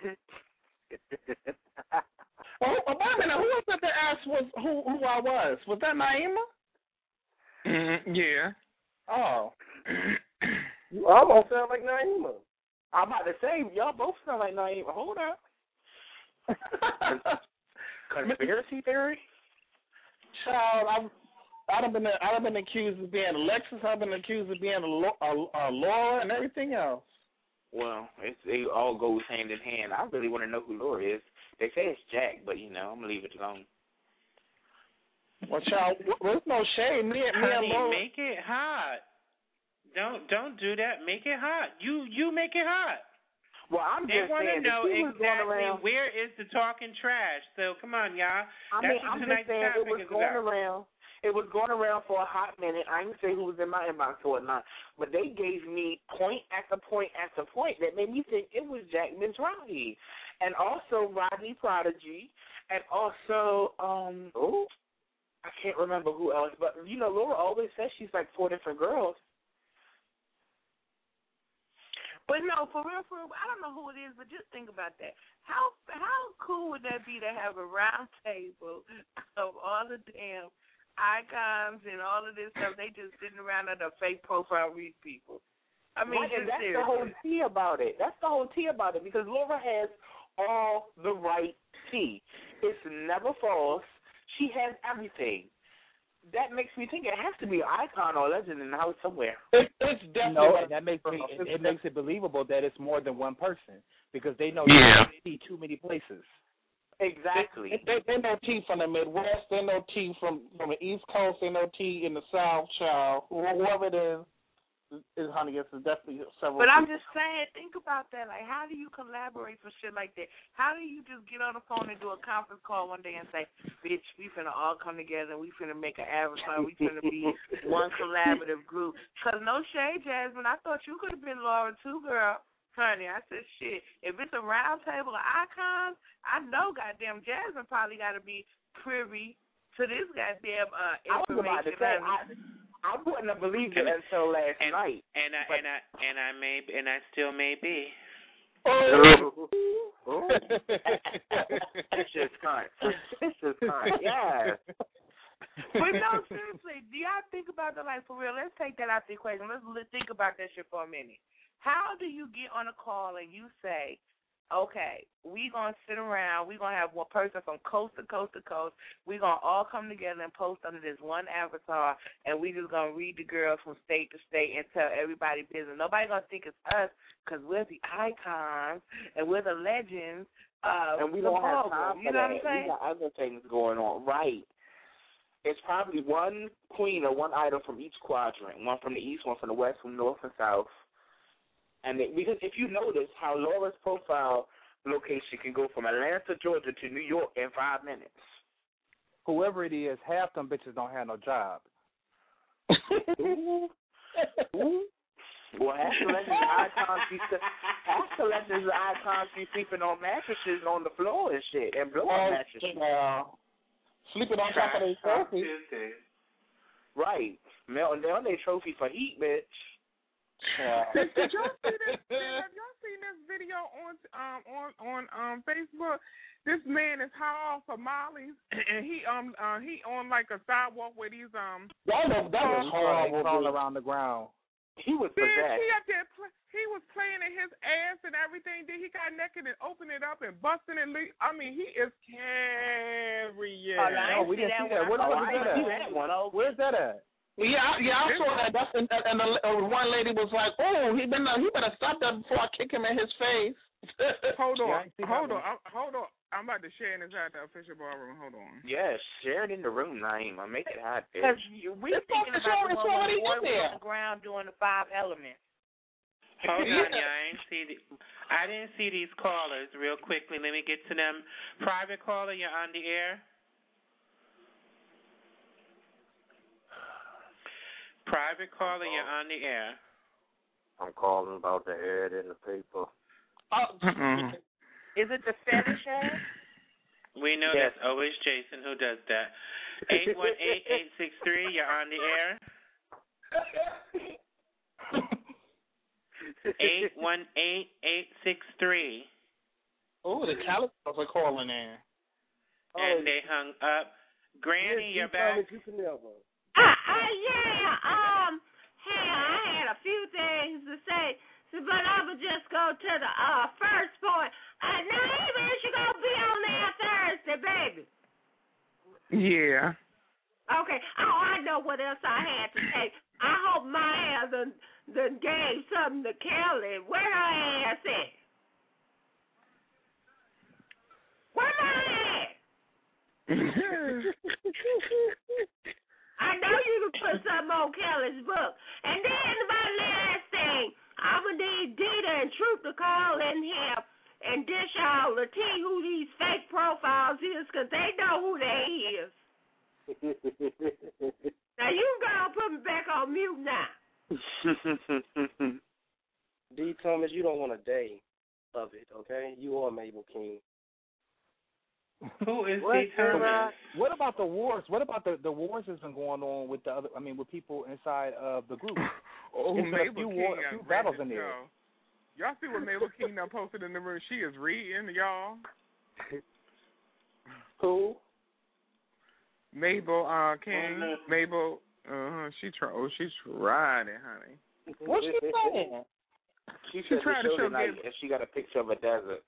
Oh, oh, wait a minute. Who was it that asked was who who I was? Was that Naima? Mm-hmm. Yeah. Oh. You almost sound like Naima. I'm about to say, y'all both sound like Naima. Hold up. Conspiracy theory? Child, I've I've been I've been accused of being Alexis. I've been accused of being a, a, a Laura and everything else. Well, it's, it all goes hand in hand. I really want to know who Laura is. They say it's Jack, but, you know, I'm going to leave it alone. Well, child, there's no shade. Me, me Honey, and Laura. make it hot. Don't don't do that. Make it hot. You you make it hot. Well, I'm they just want to saying know that she was going exactly around, where is the talking trash. So come on, y'all. I That's mean, what I'm tonight's just saying it topic was is going about. around. It was going around for a hot minute. I didn't say who was in my inbox or not, but they gave me point after point after point that made me think it was Jack Mizrahi, and also Rodney Prodigy, and also um oh, I can't remember who else, but you know Laura always says she's like four different girls. But no, for real, for real, I don't know who it is, but just think about that. How how cool would that be to have a round table of all the damn icons and all of this stuff? They just sitting around at a fake profile read people. I mean, right, and just that's seriously. the whole tea about it. That's the whole tea about it because Laura has all the right tea. It's never false. She has everything. That makes me think it has to be an icon or legend in the house somewhere. It, it's definitely No, what and that makes me, it, it makes it believable that it's more than one person because they know Yeah. you see too many places. Exactly. They, they, they know T from the Midwest. They know T from from the East Coast. They know T in the South. Child, whoever it is, is honey. It's definitely several. But I'm people. just saying, think about that. Like, how do you collaborate for shit like that? How do you just get on the phone and do a conference call one day and say, bitch, we finna all come together and we finna make an avatar. We finna be one collaborative group. Because no shade, Jasmine. I thought you could have been Laura too, girl. Honey, I said, shit, if it's a round table of icons, I know goddamn Jasmine probably got to be privy to this goddamn uh, information. I was about to say, I, I wouldn't have believed it until last and, night. And I, and I and I may and I still may be. Oh, oh. It's just cunt. It's just cunt. Yeah. But no, seriously, do y'all think about the like for real? Let's take that out the equation. Let's, let's think about that shit for a minute. How do you get on a call and you say, okay, we gonna sit around, we gonna have one person from coast to coast to coast, we gonna all come together and post under this one avatar, and we just gonna read the girls from state to state and tell everybody business. Nobody gonna think it's us because we're the icons and we're the legends of and we the don't have ballroom. time You for know that. what I'm saying? We got other things going on, right? It's probably one queen or one idol from each quadrant, one from the east, one from the west, from north and south. And it, because if you notice how Laura's profile location can go from Atlanta, Georgia to New York in five minutes. Whoever it is, half them bitches don't have no job. Ooh. Ooh. Well, half the legends icons be half the legends icons be sleeping on mattresses on the floor and shit and blowing Oh, mattresses. uh, sleeping on top of their trophy. Right. Melting down their trophy for heat, bitch. Yeah. Did, did y'all see this? Have y'all seen this video on um on on um Facebook? This man is high off of Molly's, and he um uh, he on like a sidewalk with these um. That was that was horrible. Crawling around the ground. He was Then possessed. he up there, pl- he was playing in his ass and everything. Then he got naked and opened it up and busting it. Le- I mean, he is carrying. Oh, no, No, we didn't see that. Where the fuck is that at? Where's that at? Yeah, yeah, I saw that. That's and, and the uh, one lady was like, "Oh, he better he better stop that before I kick him in his face." Hold on, Yeah, hold on, I'm, hold on. I'm about to share this at the official ballroom. Hold on. Yes, share it in the room, Naima. Make it hot, bitch. Because we thinking about the one where the boy was on the ground doing the five elements. Hold on, y'all. I didn't see the, I didn't see these callers real quickly. Let me get to them. Private caller, you're on the air. Private caller, you're on the air. I'm calling about the ad in the paper. Oh, Is it the fetish ad? We know Yes. that's always Jason who does that. eight one eight, eight six three, you're on the air. eight one eight, eight six three. Oh, the Californians are calling in. And they hung up. Granny, yes, you're back. You can never. Uh, uh, yeah, um, hey, I had a few things to say, so, but I would just go to the uh first point. Uh, now, even if you gonna be on there Thursday, baby. Yeah. Okay. Oh, I know what else I had to say. I hope my ass done, done gave something to Kelly. Where her ass at? Where my ass? I know you can put something on Kelly's book. And then my last thing, I would need Dita and Truth to call in here and dish out the tea who these fake profiles is, because they know who they is. Now you can go and put me back on mute now. D. Thomas, you don't want a day of it, okay? You are Mabel King. Who is What, D. Thomas? what about the wars? What about the, the wars that's been going on with the other? I mean, with people inside of the group. Oh, There's been Mabel a few, King, war, a few uh, battles in Brandon there. Show. Y'all see what Mabel King done posted in the room? She is reading, y'all. Who? Mabel uh, King. Mm-hmm. Mabel. Uh huh. She try. Oh, she's trying it, honey. What's she saying? She She said tried the to show show tonight, Gabe- and she got a picture of a desert.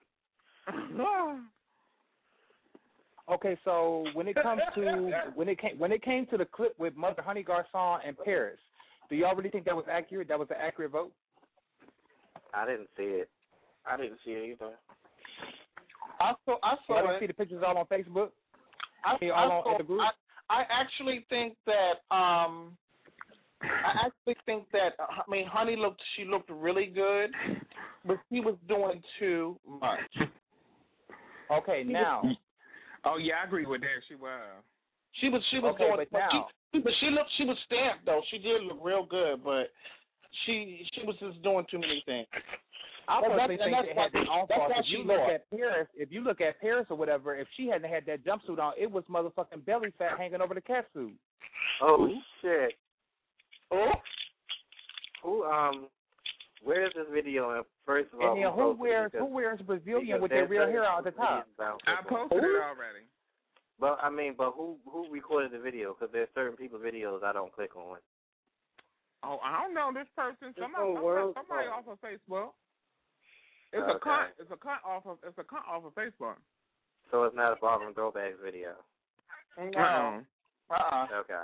Okay, so when it comes to when it came when it came to the clip with Mother Honey Garcon and Paris, do y'all really think that was accurate? That was an accurate vote? I didn't see it. I didn't see it either. I saw. I saw Y'all didn't it. see the pictures all on Facebook? I, See, I, all on saw, in the group? I, I actually think that um, I actually think that I mean, Honey looked. She looked really good, but she was doing too much. Okay, now. Oh yeah, I agree with that. She was. She was. She was Okay, doing. but now. She, but she looked. She was stamped though. She did look real good, but she she was just doing too many things. I Well, personally that's- think that's it had why- been on that's fault. why If you she look lost. at Paris, if you look at Paris or whatever, if she hadn't had that jumpsuit on, it was motherfucking belly fat hanging over the cat suit. Oh shit! Oh, who um? Where is this video? And first of all, And then who posted it? wears Because- who wears Brazilian because with their there's real hair certain out the top? videos out I there. posted it already. But I mean, but who who recorded the video? Because there's certain people's videos I don't click on. Oh, I don't know this person. This Somebody, whole somebody, world somebody star. off of Facebook. It's Okay. a cunt. It's a cunt off of. It's a cunt off of Facebook. So it's not a Ballroom Throwbacks video. No. Uh-uh. Okay.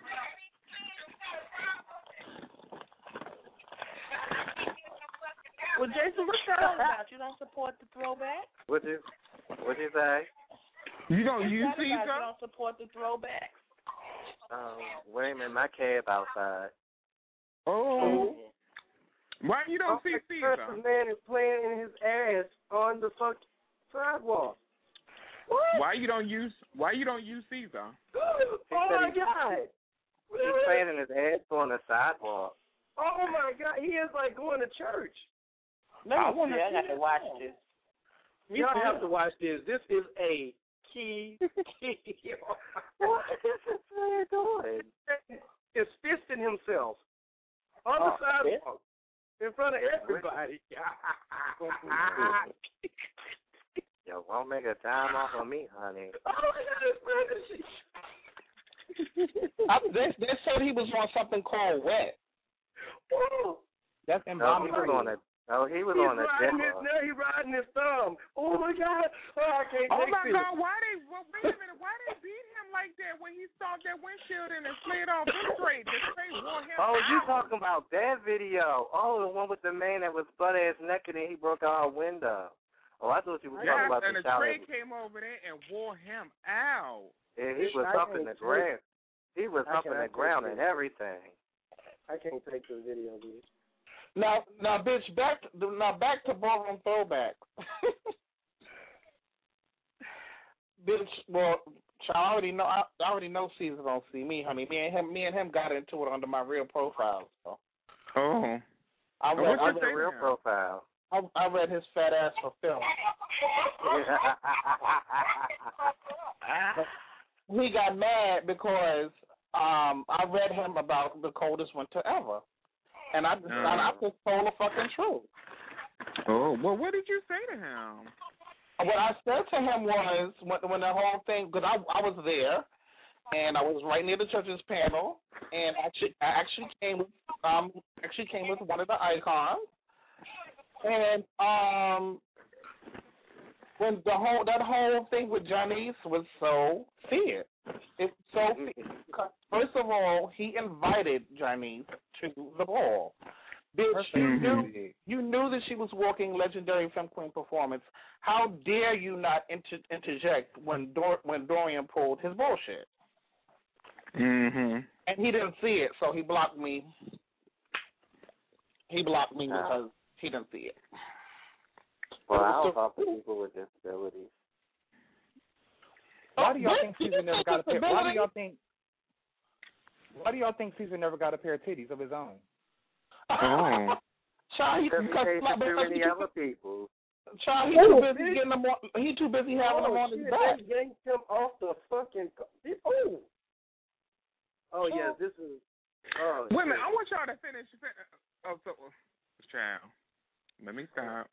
Well, Jason, what's that all about? You don't support the throwback? What you what you say? You don't What's use that about? Caesar? You don't support the throwback? Um, wait a minute, my cab outside. Oh. Why you don't see The Caesar? man is playing his ass on the fuck sidewalk. What? Why you don't use? Why you don't use Caesar? Oh my God! He's playing in his ass on the sidewalk. Oh my God! He is like going to church. I want to. I got to watch this. Y'all have to watch this. This is a key. key. What is this man doing? Is fisting himself on the Oh, sidewalk in front of everybody. Yo, won't make a time off on me, honey. Oh my God! I, they, they said he was on something called Wet. Oh, That's No, he embalming. was on a. Oh, he was he's on a riding his, demo. now he's riding his thumb. Oh my God! Oh, I can't Oh take my this. God! Why they? Well, wait a minute. Why they beat him like that when he saw that windshield and it slid off? This straight. This straight wore him. Oh, you out. talking about that video? Oh, the one with the man that was butt ass naked and he broke out a window. Oh, I thought you were Yes, talking about and the the child. train came over there and wore him out. And he was I up in can't the take- ground. He was I up in cannot the ground take and this. everything. I can't take this video, dude. Now, now, bitch, back to, now back to Ballroom Throwback. Bitch, well, I already know. I already know Caesar don't see me, honey. Me and him, me and him got into it under my real profile. So Oh. I And read, what's I your read, thing Real now? profile. I, I read his fat ass for film. he got mad because um I read him about the coldest winter ever, and I just, Oh. I, I just told the fucking truth. Oh, well, what did you say to him? What I said to him was when, when the whole thing, because I I was there, and I was right near the church's panel, and actually I actually came with um actually came with one of the icons, and um when the whole that whole thing with Janice was so feared. It's so feared. Because first of all, he invited Janice to the ball. Bitch, you Mm-hmm. knew you knew that she was walking legendary Femme Queen performance. How dare you not inter- interject when Dor- when Dorian pulled his bullshit? Mm-hmm. And he didn't see it, so he blocked me. He blocked me because he didn't see it. Well, I don't talk to people with disabilities. Why do y'all What? think He Caesar just never said got a pair? Why do disability? y'all think? Why do y'all think Caesar never got a pair of titties of his own? Oh. Child, he, Because he because, pays for too because many he, other people. child, he Oh, too busy bitch. getting them on, he too busy having them oh, on his shit, back. they yanked him off the fucking. Co- oh. Oh yeah, this is. Oh, Wait a minute, shit. I want y'all to finish. fin- Oh, so, child. Let me stop.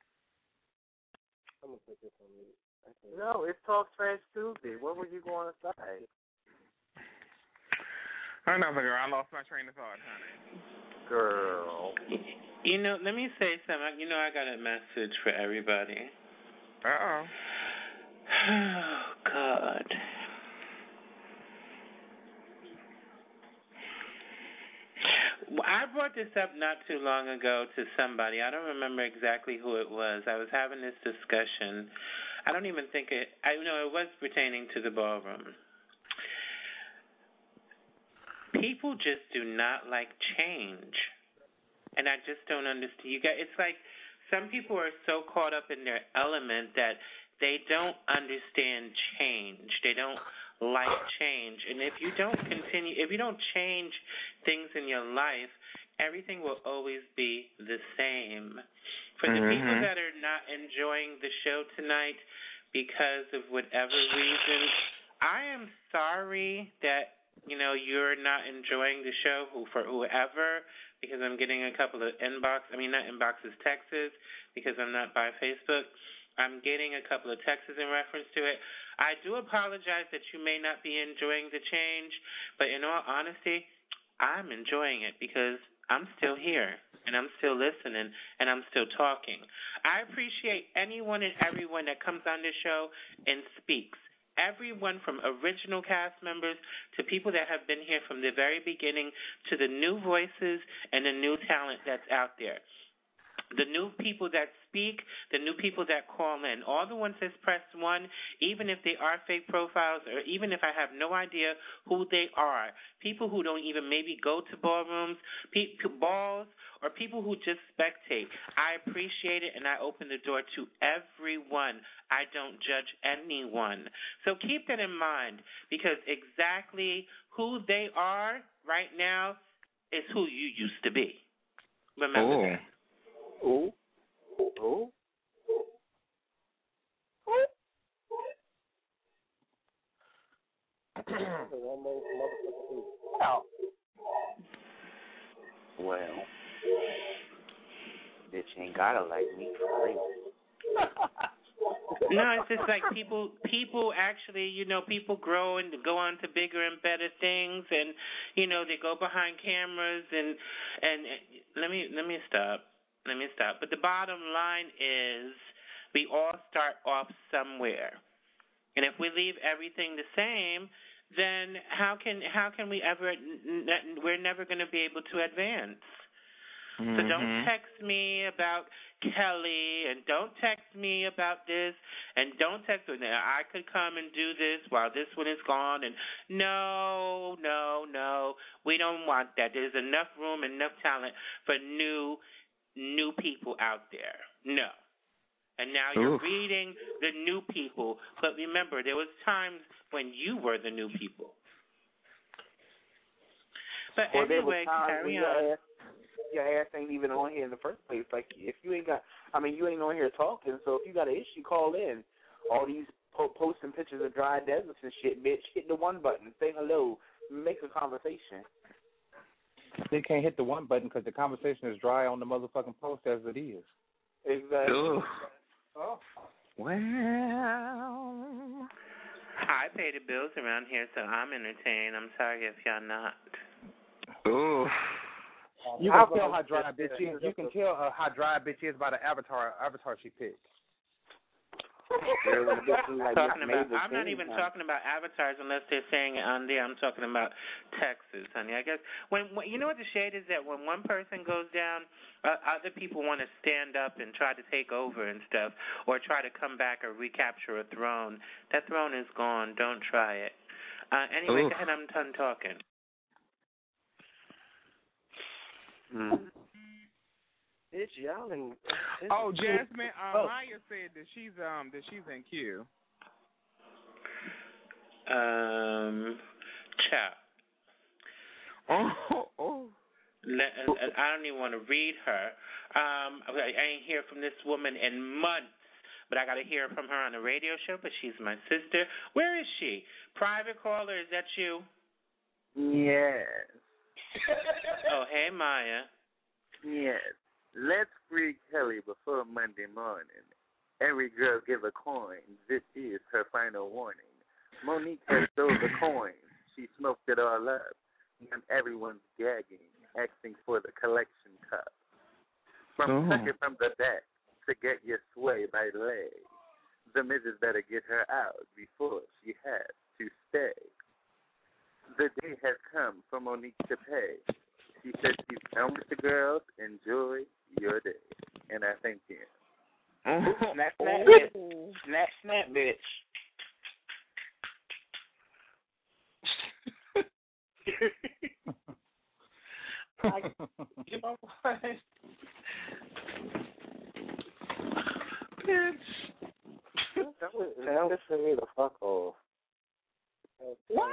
I'm gonna put this on mute. I can't- No, it's Talk Trash Tuesday. What were you going to say? I know, girl. I lost my train of thought, honey. Girl. You know, let me say something. You know, I got a message for everybody. Uh-oh. Oh, God. I brought this up not too long ago to somebody. I don't remember exactly who it was. I was having this discussion. I don't even think it, I know it was pertaining to the ballroom. People just do not like change. And I just don't understand. You get, it's like some people are so caught up in their element that they don't understand change. They don't like change. And if you don't continue, if you don't change things in your life, everything will always be the same. For the Mm-hmm. people that are not enjoying the show tonight because of whatever reason, I am sorry that, you know, you're not enjoying the show for whoever, because I'm getting a couple of inbox, I mean, not inboxes, texts, because I'm not by Facebook. I'm getting a couple of texts in reference to it. I do apologize that you may not be enjoying the change, but in all honesty, I'm enjoying it because I'm still here, and I'm still listening, and I'm still talking. I appreciate anyone and everyone that comes on this show and speaks. Everyone from original cast members to people that have been here from the very beginning to the new voices and the new talent that's out there. The new people that speak, the new people that call in, all the ones that press one, even if they are fake profiles or even if I have no idea who they are, people who don't even maybe go to ballrooms, pe- balls, or people who just spectate. I appreciate it, and I open the door to everyone. I don't judge anyone. So keep that in mind, because exactly who they are right now is who you used to be. Remember Oh. that. Ooh. Ooh. Well, Well, bitch ain't gotta like me for real. No, it's just like people, people actually, you know, people grow and go on to bigger and better things, and you know, they go behind cameras, and and let me let me stop, let me stop. But the bottom line is, we all start off somewhere, and if we leave everything the same, then how can how can we ever? We're never going to be able to advance. Mm-hmm. So don't text me about Kelly, and don't text me about this, and don't text me. I could come and do this while this one is gone. And no, no, no, we don't want that. There's enough room, enough talent for new, new people out there. No. And now you're Oof. reading the new people. But remember, there was times when you were the new people. But Well, there anyway, was times carry when your on. ass, your ass ain't even on here in the first place. Like, if you ain't got, I mean, you ain't on here talking, so if you got an issue, call in. All these po- posting pictures of dry deserts and shit, bitch. Hit the one button, say hello, make a conversation. They can't hit the one button because the conversation is dry on the motherfucking post as it is. Exactly. Ugh. Oh. Well, I pay the bills around here, so I'm entertained. I'm sorry if y'all not. Ooh. You can tell how dry a bitch is. You can tell uh, how dry a bitch is by the avatar avatar she picked. talking about, I'm not even talking about avatars unless they're saying it on there. I'm talking about Texas, honey. I guess when, when you know what the shade is, that when one person goes down, uh, other people want to stand up and try to take over and stuff, or try to come back or recapture a throne. That throne is gone. Don't try it. Uh, anyway, Oof. go ahead. I'm done talking. Mm. Bitch, y'all in. Oh, Jasmine, uh, oh. Maya said that she's um that she's in Q. Um, chat. Oh, oh. Let, I don't even want to read her. Um, I ain't hear from this woman in months, but I got to hear from her on the radio show. But she's my sister. Where is she? Private caller? Is that you? Yes. Oh, hey, Maya. Yes. Let's free Kelly before Monday morning. Every girl give a coin. This is her final warning. Monique has stole the coin. She smoked it all up. And everyone's gagging, asking for the collection cup. From Oh. suck it from the back to get your sway by leg. The missus better get her out before she has to stay. The day has come for Monique to pay. She said she's done with the girls. Enjoy your day. And I thank you. Snap, snap, bitch. Snap, snap, bitch. Like, you know what? Bitch. That was, that was for me to fuck off. What?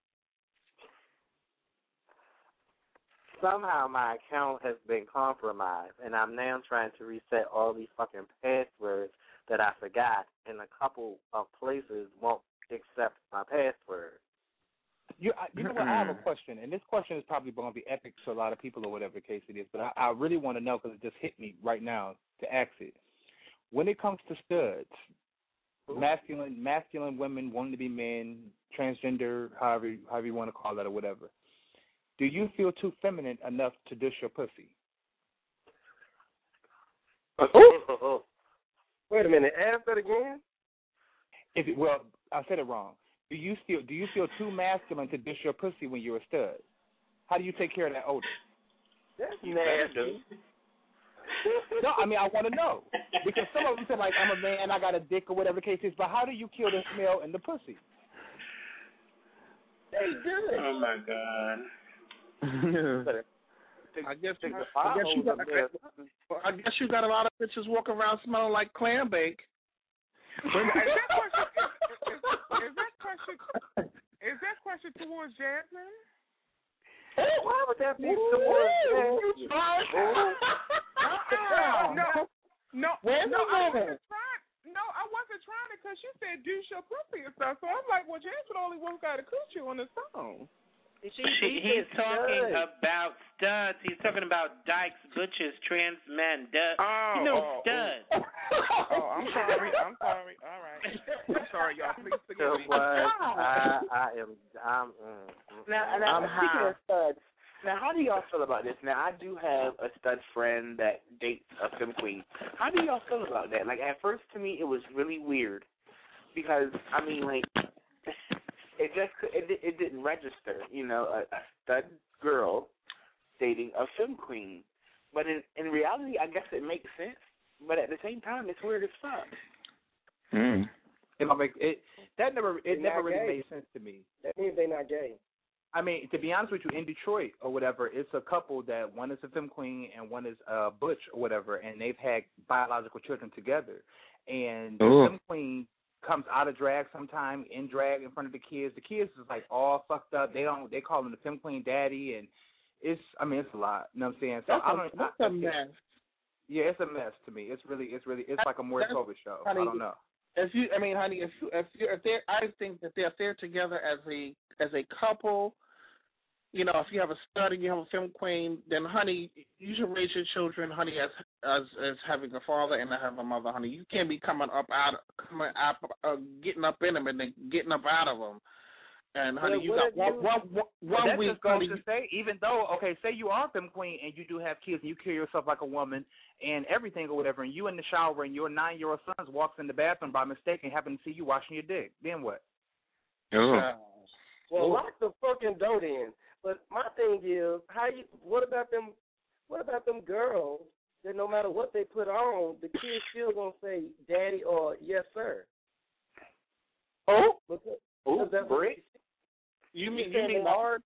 Somehow my account has been compromised, and I'm now trying to reset all these fucking passwords that I forgot, and a couple of places won't accept my password. You, I, you know what? I have a question, and this question is probably going to be epic to a lot of people or whatever the case it is, but I, I really want to know because it just hit me right now to ask it. When it comes to studs, masculine masculine women wanting to be men, transgender, however however you want to call that or whatever, do you feel too feminine enough to dish your pussy? Oh. Wait a minute. Ask that again. If it, well, I said it wrong. Do you feel do you feel too masculine to dish your pussy when you're a stud? How do you take care of that odor? That's nasty. No, I mean I want to know because some of them say like I'm a man, I got a dick or whatever the case is, but how do you kill the smell in the pussy? They good. Oh my God. I guess I guess you got I guess you got a lot of bitches walking around smelling like clam bake. Wait, is that question is, is, is that question is that question towards Jasmine? Why would that be towards Jasmine? No, no, Wait no, a I minute. wasn't trying. No, I wasn't trying to because you said douche your pussy and stuff. So I'm like, well, Jasmine only one got a coochie on his phone. She, he's talking about studs. He's talking about dykes, butchers, trans men. Duh. Oh, you know, oh, studs. Oh, oh, I'm sorry. I'm sorry. All right. I'm sorry, y'all. Please forgive me. I, I am. I'm. Mm, Now, I'm now speaking high. of studs, now how do y'all feel about this? Now I do have a stud friend that dates a femme queen. How do y'all feel about that? Like at first, to me, it was really weird because I mean, like. It just it it didn't register, you know, a, a stud girl dating a femme queen. But in in reality, I guess it makes sense. But at the same time, it's weird as fuck. Mm. It don't make it that never it They're never not really gay. made sense to me. That means they're not gay. I mean, to be honest with you, in Detroit or whatever, it's a couple that one is a femme queen and one is a butch or whatever, and they've had biological children together. And the Ooh. femme queen comes out of drag sometime, in drag in front of the kids. The kids is like all fucked up. They don't. They call him the femme queen daddy, and it's. I mean, it's a lot. You know what I'm saying? So That's I a, don't. that's I, a mess. Yeah, it's a mess to me. It's really. It's really. It's like a Maury That's Povich show. funny. I don't know. if you, I mean, honey, if you, if you, if they're, I think that they're, if they're together as a as a couple, you know, if you have a stud and you have a film queen, then, honey, you should raise your children, honey, as as as having a father and having a mother, honey. You can't be coming up out, coming up, uh, getting up in them and then getting up out of them. And honey, you got one, one, one, one that's week. Just goes honey, to say, even though, okay, say you are femme queen and you do have kids and you carry yourself like a woman and everything or whatever, and you in the shower and your nine-year-old son walks in the bathroom by mistake and happen to see you washing your dick, then what? Oh. Uh, well, lock the fucking door then. But my thing is, how you? What about them? What about them girls that no matter what they put on, the kids still gonna say "daddy" or "yes, sir"? Oh, because, oh, because great. You mean you mean hard?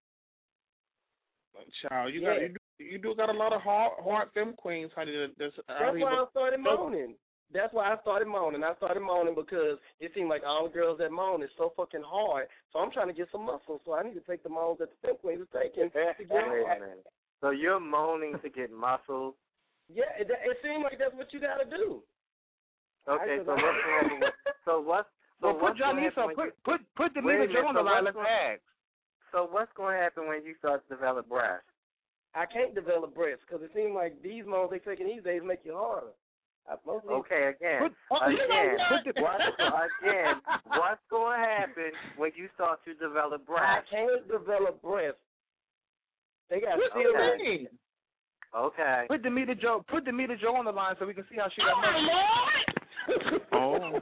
Child, you yeah. got you do, you do got a lot of hard hard femme queens, honey. That's, that's why I started moaning. That's why I started moaning. I started moaning because it seemed like all the girls that moan is so fucking hard. So I'm trying to get some muscle. So I need to take the moans that the femme queens are taking. To get Wait a minute. So you're moaning to get muscle? Yeah, it, it seems like that's what you got to do. Okay, so what's going happen? So what's so well, put what's Johnny, so put put put the Demeter Joe on the line. Let's ask. So what's going to happen when you start to develop breasts? I can't develop breasts because it seems like these moans they taking these days make you harder. Okay, again, put, oh, again, you know what? what, again, what's going to happen when you start to develop breasts? I can't develop breasts. They got okay. okay. okay. Put Demeter Joe, put Demeter Joe on the line so we can see how she got money. Oh.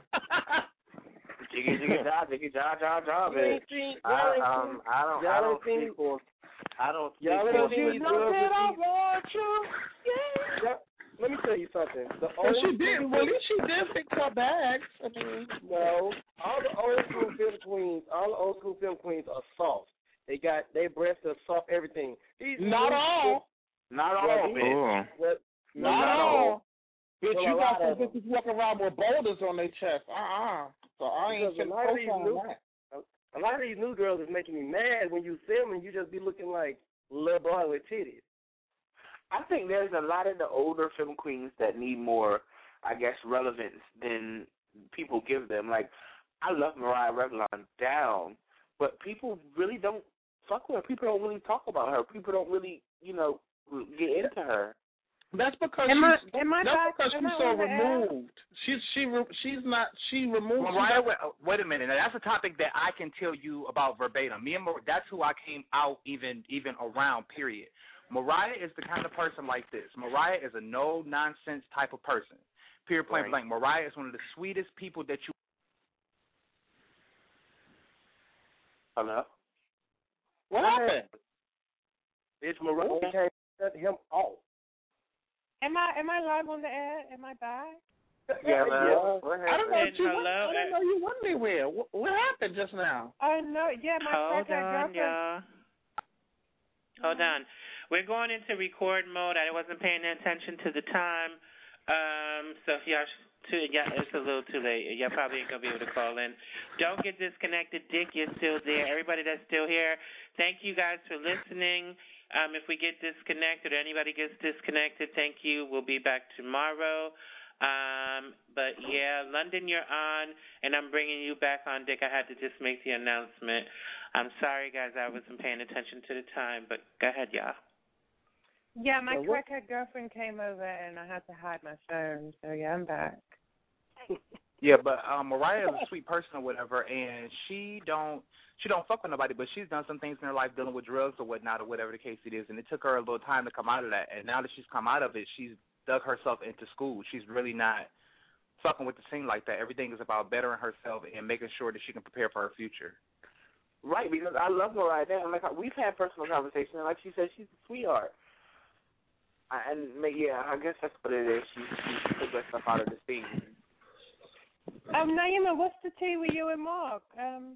Jiggy jiggy da jiggy da da da bitch. I um I don't I don't speak for I don't speak y'all for you know that I want you. Yeah. Let me tell you something. The well, she did. Well, at least she did fix her bags. I mean, no, all the old school film queens, all the old school film queens are soft. They got their breasts are soft. Everything. These not all. Not all, bitch. Well, not, not all. Bitch, well, you got some bitches walking around with boulders on their chest. Uh uh So I ain't a lot of these new, a lot of these new girls is making me mad when you see them and you just be looking like little boy with titties. I think there's a lot of the older film queens that need more, I guess, relevance than people give them. Like, I love Mariah Revlon down, but people really don't fuck with her. People don't really talk about her. People don't really, you know, get into her. That's because am she's, I, am I that's back, because am she's I so air? removed. She's she she's not she removed. Mariah, wait, wait a minute. Now, that's a topic that I can tell you about verbatim. Me and Mar- that's who I came out even even around. Period. Mariah is the kind of person like this. Mariah is a no nonsense type of person. Period. Point right. blank. Mariah is one of the sweetest people that you. Hello. What happened? It's Mariah can't cut him off. Am I am I live on the air? Am I back? Yeah, well, yeah. I don't know. If you Hello. went, I don't know you went anywhere. What, what happened just now? Oh no, yeah, my Hold crackhead on, girlfriend. y'all. Hold on. We're going into record mode. I wasn't paying attention to the time. Um, so if y'all, too, yeah, it's a little too late. Y'all probably ain't going to be able to call in. Don't get disconnected. Dick, you're still there. Everybody that's still here, thank you guys for listening. Um, if we get disconnected or anybody gets disconnected, thank you. We'll be back tomorrow. Um, but, yeah, London, you're on, and I'm bringing you back on, Dick. I had to just make the announcement. I'm sorry, guys. I wasn't paying attention to the time, but go ahead, y'all. Yeah, my well, crackhead girlfriend came over, and I had to hide my phone. So, yeah, I'm back. Yeah, but um, Mariah is a sweet person or whatever, and she don't she don't fuck with nobody, but she's done some things in her life dealing with drugs or whatnot or whatever the case it is, and it took her a little time to come out of that. And now that she's come out of it, she's dug herself into school. She's really not fucking with the scene like that. Everything is about bettering herself and making sure that she can prepare for her future. Right, because I love Mariah down. Like we've had personal conversations, and like she said, she's a sweetheart. I, and yeah, I guess that's what it is. She she took herself out of the scene. Um, Naima, what's the tea with you and Mark? Um,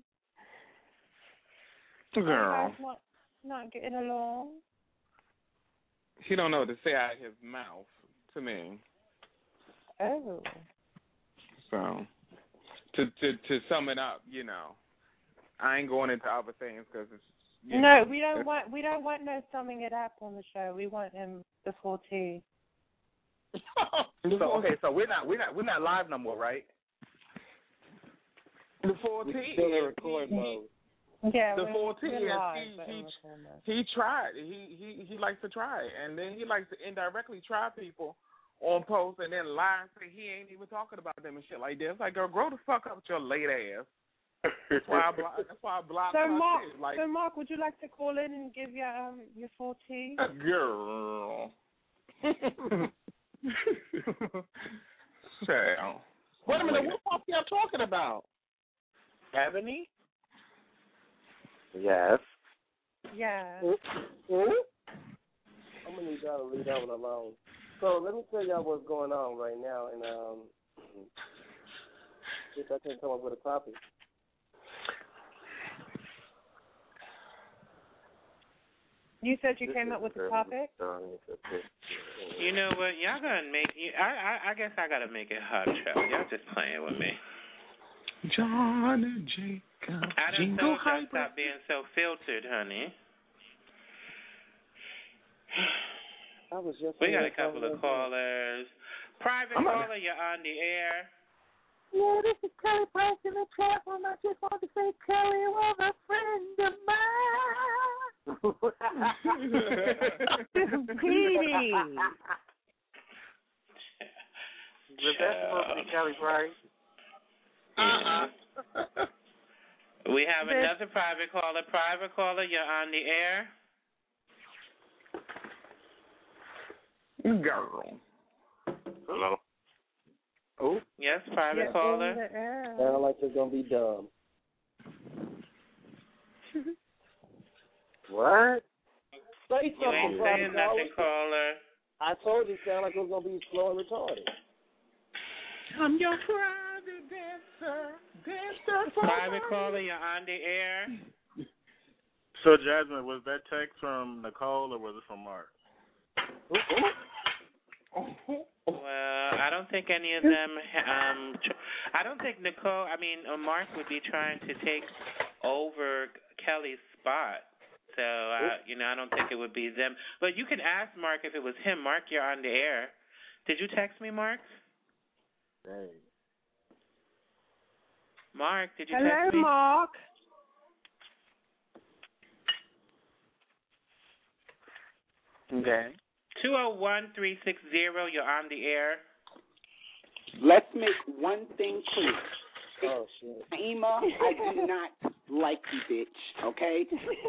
Girl, not not getting along. He don't know what to say out of his mouth to me. Oh. So, to to to sum it up, you know, I ain't going into other things because it's. You no, know, we don't want we don't want no summing it up on the show. We want him the full tea. So okay, so we're not we're not we're not live no more, right? The full T. Still in record mode. Yeah, the we're, full T we're is live, he but he, in record mode. he tried. He he he likes to try it, and then he likes to indirectly try people on posts and then lie and say he ain't even talking about them and shit like that. It's like, girl, grow the fuck up with your late ass. That's why I block. That's why I block So my Mark, shit. Like, so Mark, would you like to call in and give your um your full tea? girl. Child. Wait a minute, what fuck y'all talking about? Ebony? Yes. Yeah. Hmm? I'm gonna need y'all to leave that one alone. So let me tell y'all what's going on right now, and um, if I can come up with a topic. You said you came up with a topic. You know what? Y'all gonna make. I I, I guess I gotta make it hot, child. Y'all just playing with me. John and Jacob. I done told y'all stop being so filtered, honey. I was just We got a couple of callers. Private caller, you're on the air. Yeah, this is Kelly Price in the chat room. I just want to say Kelly was a friend of mine. Petey. Was that supposed to be Kelly Price? Uh-huh. We have another private caller. Private caller, you're on the air. Girl. Hello. Oh. Yes, private Yeah, caller. Sound like they're gonna be dumb. What? Say You something, ain't private saying nothing, caller. I told you it sounded like it was gonna be slow and retarded. I'm your private dancer, dancer for Private caller, you're on the air. So, Jasmine, was that text from Nicole or was it from Mark? Well, I don't think any of them. Um, tr- I don't think Nicole. I mean, uh, Mark would be trying to take over Kelly's spot. So, uh, you know, I don't think it would be them. But you can ask Mark if it was him. Mark, you're on the air. Did you text me, Mark? Dang. Mark, did you Hello, text me? Mark. Okay. two oh one, three six zero, you're on the air. Let's make one thing clear. Oh, shit. Naima, I do not like you, bitch, okay?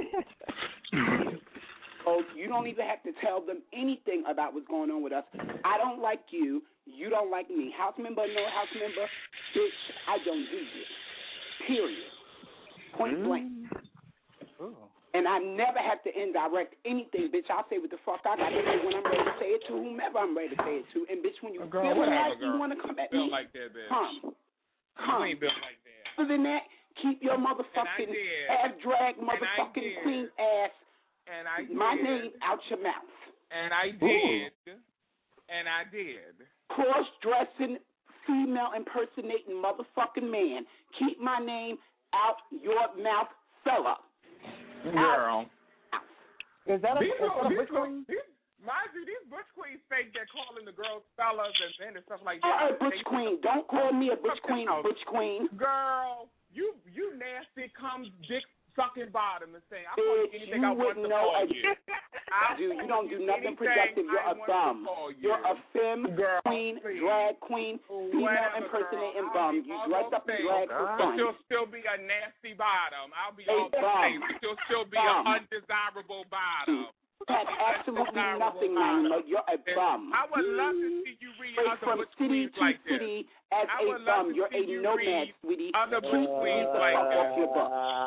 So you don't even have to tell them anything about what's going on with us. I don't like you. You don't like me. House member, no house member, bitch, I don't do this. Period. Point mm. blank. Oh. And I never have to indirect anything, bitch. I'll say what the fuck I got to say when I'm ready to say it to whomever I'm ready to say it to. And, bitch, when you girl, feel whatever, like girl. you want to come at built me, like that, bitch. come. You Come. ain't built like that. Other than that, keep your motherfucking half-drag motherfucking clean ass, and I my did. name out your mouth. And I did. Ooh. And I did. Cross-dressing, female impersonating motherfucking man. Keep my name out your mouth, fella. Girl. Out. Is that a, these, is that a these, butch queen? These, mind you, these butch queens fake that calling the girls fellas and men and stuff like Uh, that. a butch they, queen. Don't call me a butch queen, out. butch queen. Girl, you you nasty, come dick sucking bottom and saying, I call you Bitch, anything you I want to wouldn't know call a you. Dude, you don't do nothing anything productive. You're I a want bum. to call you. You're a femme, Girl, queen, please. drag queen, female Whatever, impersonating girl. bum. You dress up and drag for fun. You'll still be a nasty bottom. I'll be A all the bum. same. You'll still be Bum. an undesirable bottom. That's absolutely nothing, Naima. You're a bum. I would love to see you read Straight other from butch city queens to like this. city as I a would love bum. to You're a see you nomad, read sweetie. other Keep butch the queens fuck like off this. your book.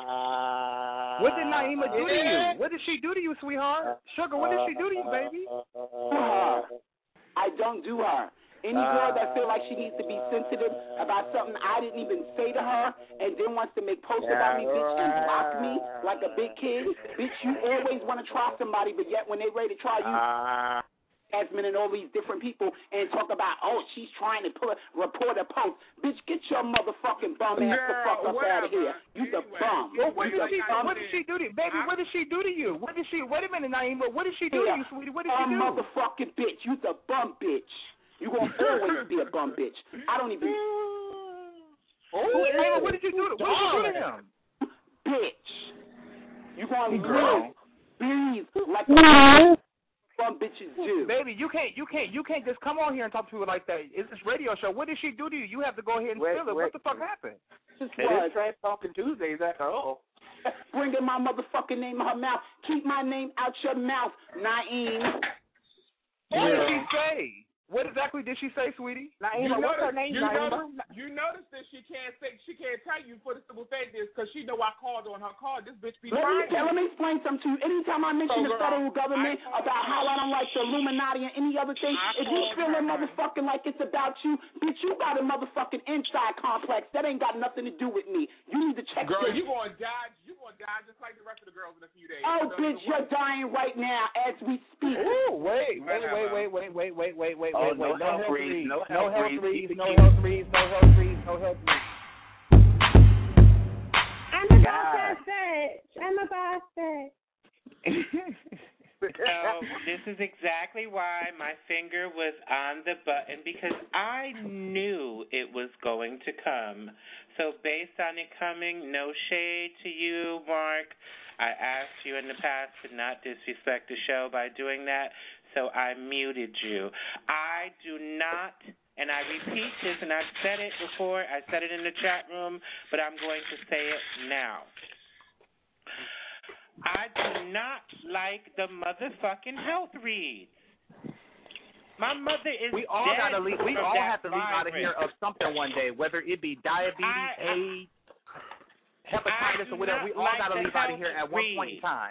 What did Naima do to you? What did she do to you, sweetheart? Sugar, what did she do to you, baby? Her. I don't do her. Any girl that feel like she needs to be sensitive about something I didn't even say to her and then wants to make posts about me, bitch, and block me like a big kid, bitch, you always want to try somebody, but yet when they ready to try you, Jasmine and all these different people and talk about, oh, she's trying to put, report a post. Bitch, get your motherfucking bum ass the fuck up out of here. You the bum. Well, what you did she? bum. What did she do to you, baby? What did she do to you? What did she? Wait a minute, Naima. What did she do Yeah. to you, sweetie? What did a she do? motherfucking bitch. You the bum bitch. You gonna always be a bum bitch. I don't even. Oh, hey, what did you do? To, what did you do to him? Bitch. You want to Girl. breathe like a some bitches do. Baby, you can't, you can't, you can't just come on here and talk to her like that. It's this radio show. What did she do to you? You have to go ahead and Wait, spill it. wait. What the fuck happened? Just It was is Trash Talking Tuesdays after all. bringing my motherfucking name out her mouth. Keep my name out your mouth, Naeem. What did she say? What exactly did she say, sweetie? Naima, what's her name, you Naima? Notice, you notice that she can't say, she can't tell you for the simple fact is because she know I called on her call. This bitch be Let me, lying. let me explain something to you. Anytime I mention So, the girl, federal government I- about how I don't like the Illuminati and any other thing, I if you called feeling her. motherfucking like it's about you, bitch, you got a motherfucking inside complex. That ain't got nothing to do with me. You need to check Girl, this. you gonna die. You gonna die just like the rest of the girls in a few days. Oh, So, bitch, so you're dying right now as we speak. Ooh, wait, wait, wait, wait, wait, wait, wait, wait, wait, Oh, wait, no wait. health health reads, reads, no no health health reads, reads, keep no it health reads, no health reads, no health reads. I'm about God. that bitch. I'm about that. So this is exactly why my finger was on the button, because I knew it was going to come. So based on it coming, no shade to you, Mark. I asked you in the past to not disrespect the show by doing that, so I muted you. I do not, and I repeat this, and I've said it before, I said it in the chat room, but I'm going to say it now. I do not like the motherfucking health reads. My mother is We all dead gotta leave. We from all that have to leave out of virus. here of something one day, whether it be diabetes, I- I- AIDS, hepatitis, or whatever. We all like gotta the leave out of here health at one point in reads. time.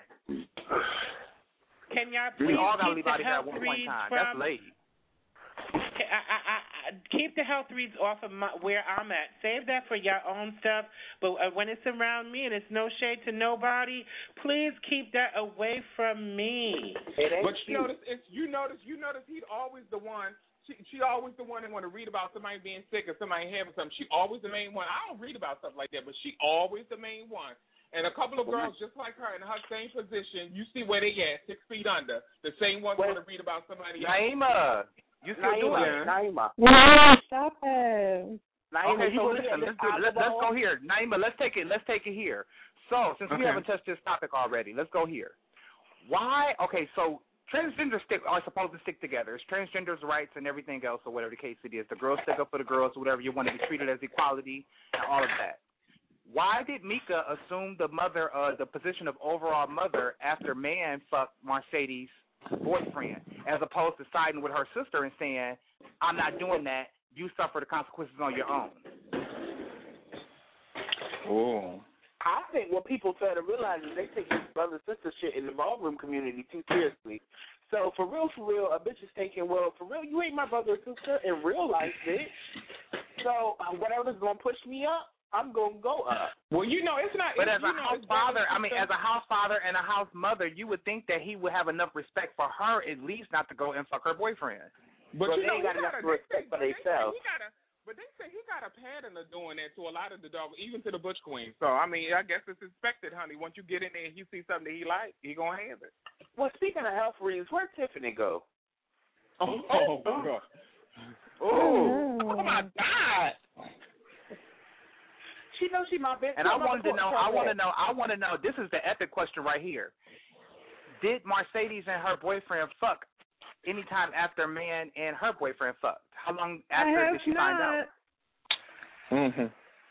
Can y'all We please all gotta keep leave the out of here at health one point in reads time. from? That's late. Can- I, I, I, I- keep the health reads off of my, where I'm at. Save that for your own stuff. But uh, when it's around me and it's no shade to nobody, please keep that away from me. But you notice, it's, you notice, you notice he's always the one. She, she always the one that want to read about somebody being sick or somebody having something. She always the main one. I don't read about stuff like that, but she always the main one. And a couple of girls just like her in her same position, you see where they at, six feet under. The same ones want to read about somebody else. Naima, you still doing it? Naima. No, stop it. Okay, you so gonna listen, let let's, this do, let, let's alcohol? go here. Naima, let's take it, let's take it here. So, since we Okay. haven't touched this topic already, let's go here. Why, okay, so transgenders stick are supposed to stick together. It's transgenders' rights and everything else, or whatever the case it is. The girls stick up for the girls, or whatever. You want to be treated as equality and all of that. Why did Mika assume the mother, uh, the position of overall mother after man fucked Mercedes' boyfriend, as opposed to siding with her sister and saying, "I'm not doing that. You suffer the consequences on your own." Oh. I think what people fail to realize is they take this brother sister shit in the ballroom community too seriously. So for real, for real, a bitch is thinking, well, for real, you ain't my brother or sister in real life, bitch. So uh, whatever's gonna push me up, I'm gonna go up. Well, you know, it's not. But it's, as a you know, house it's father, better I mean, to- as a house father and a house mother, you would think that he would have enough respect for her at least not to go and fuck her boyfriend. But Well, you they know, ain't got he enough gotta, respect for they say themselves. he gotta, but they say he got a pattern of doing that to a lot of the dogs, even to the butch queens. So I mean, I guess it's expected, honey. Once you get in there and you see something that he like, he gonna have it. Well, speaking of health reasons, where'd Tiffany go? Oh, oh, God. Oh, oh my God! She knows she my bitch. And I wanted to know, I want to know, I want to know, this is the epic question right here. Did Mercedes and her boyfriend fuck anytime after man and her boyfriend fucked? How long after did she find out? Mm-hmm.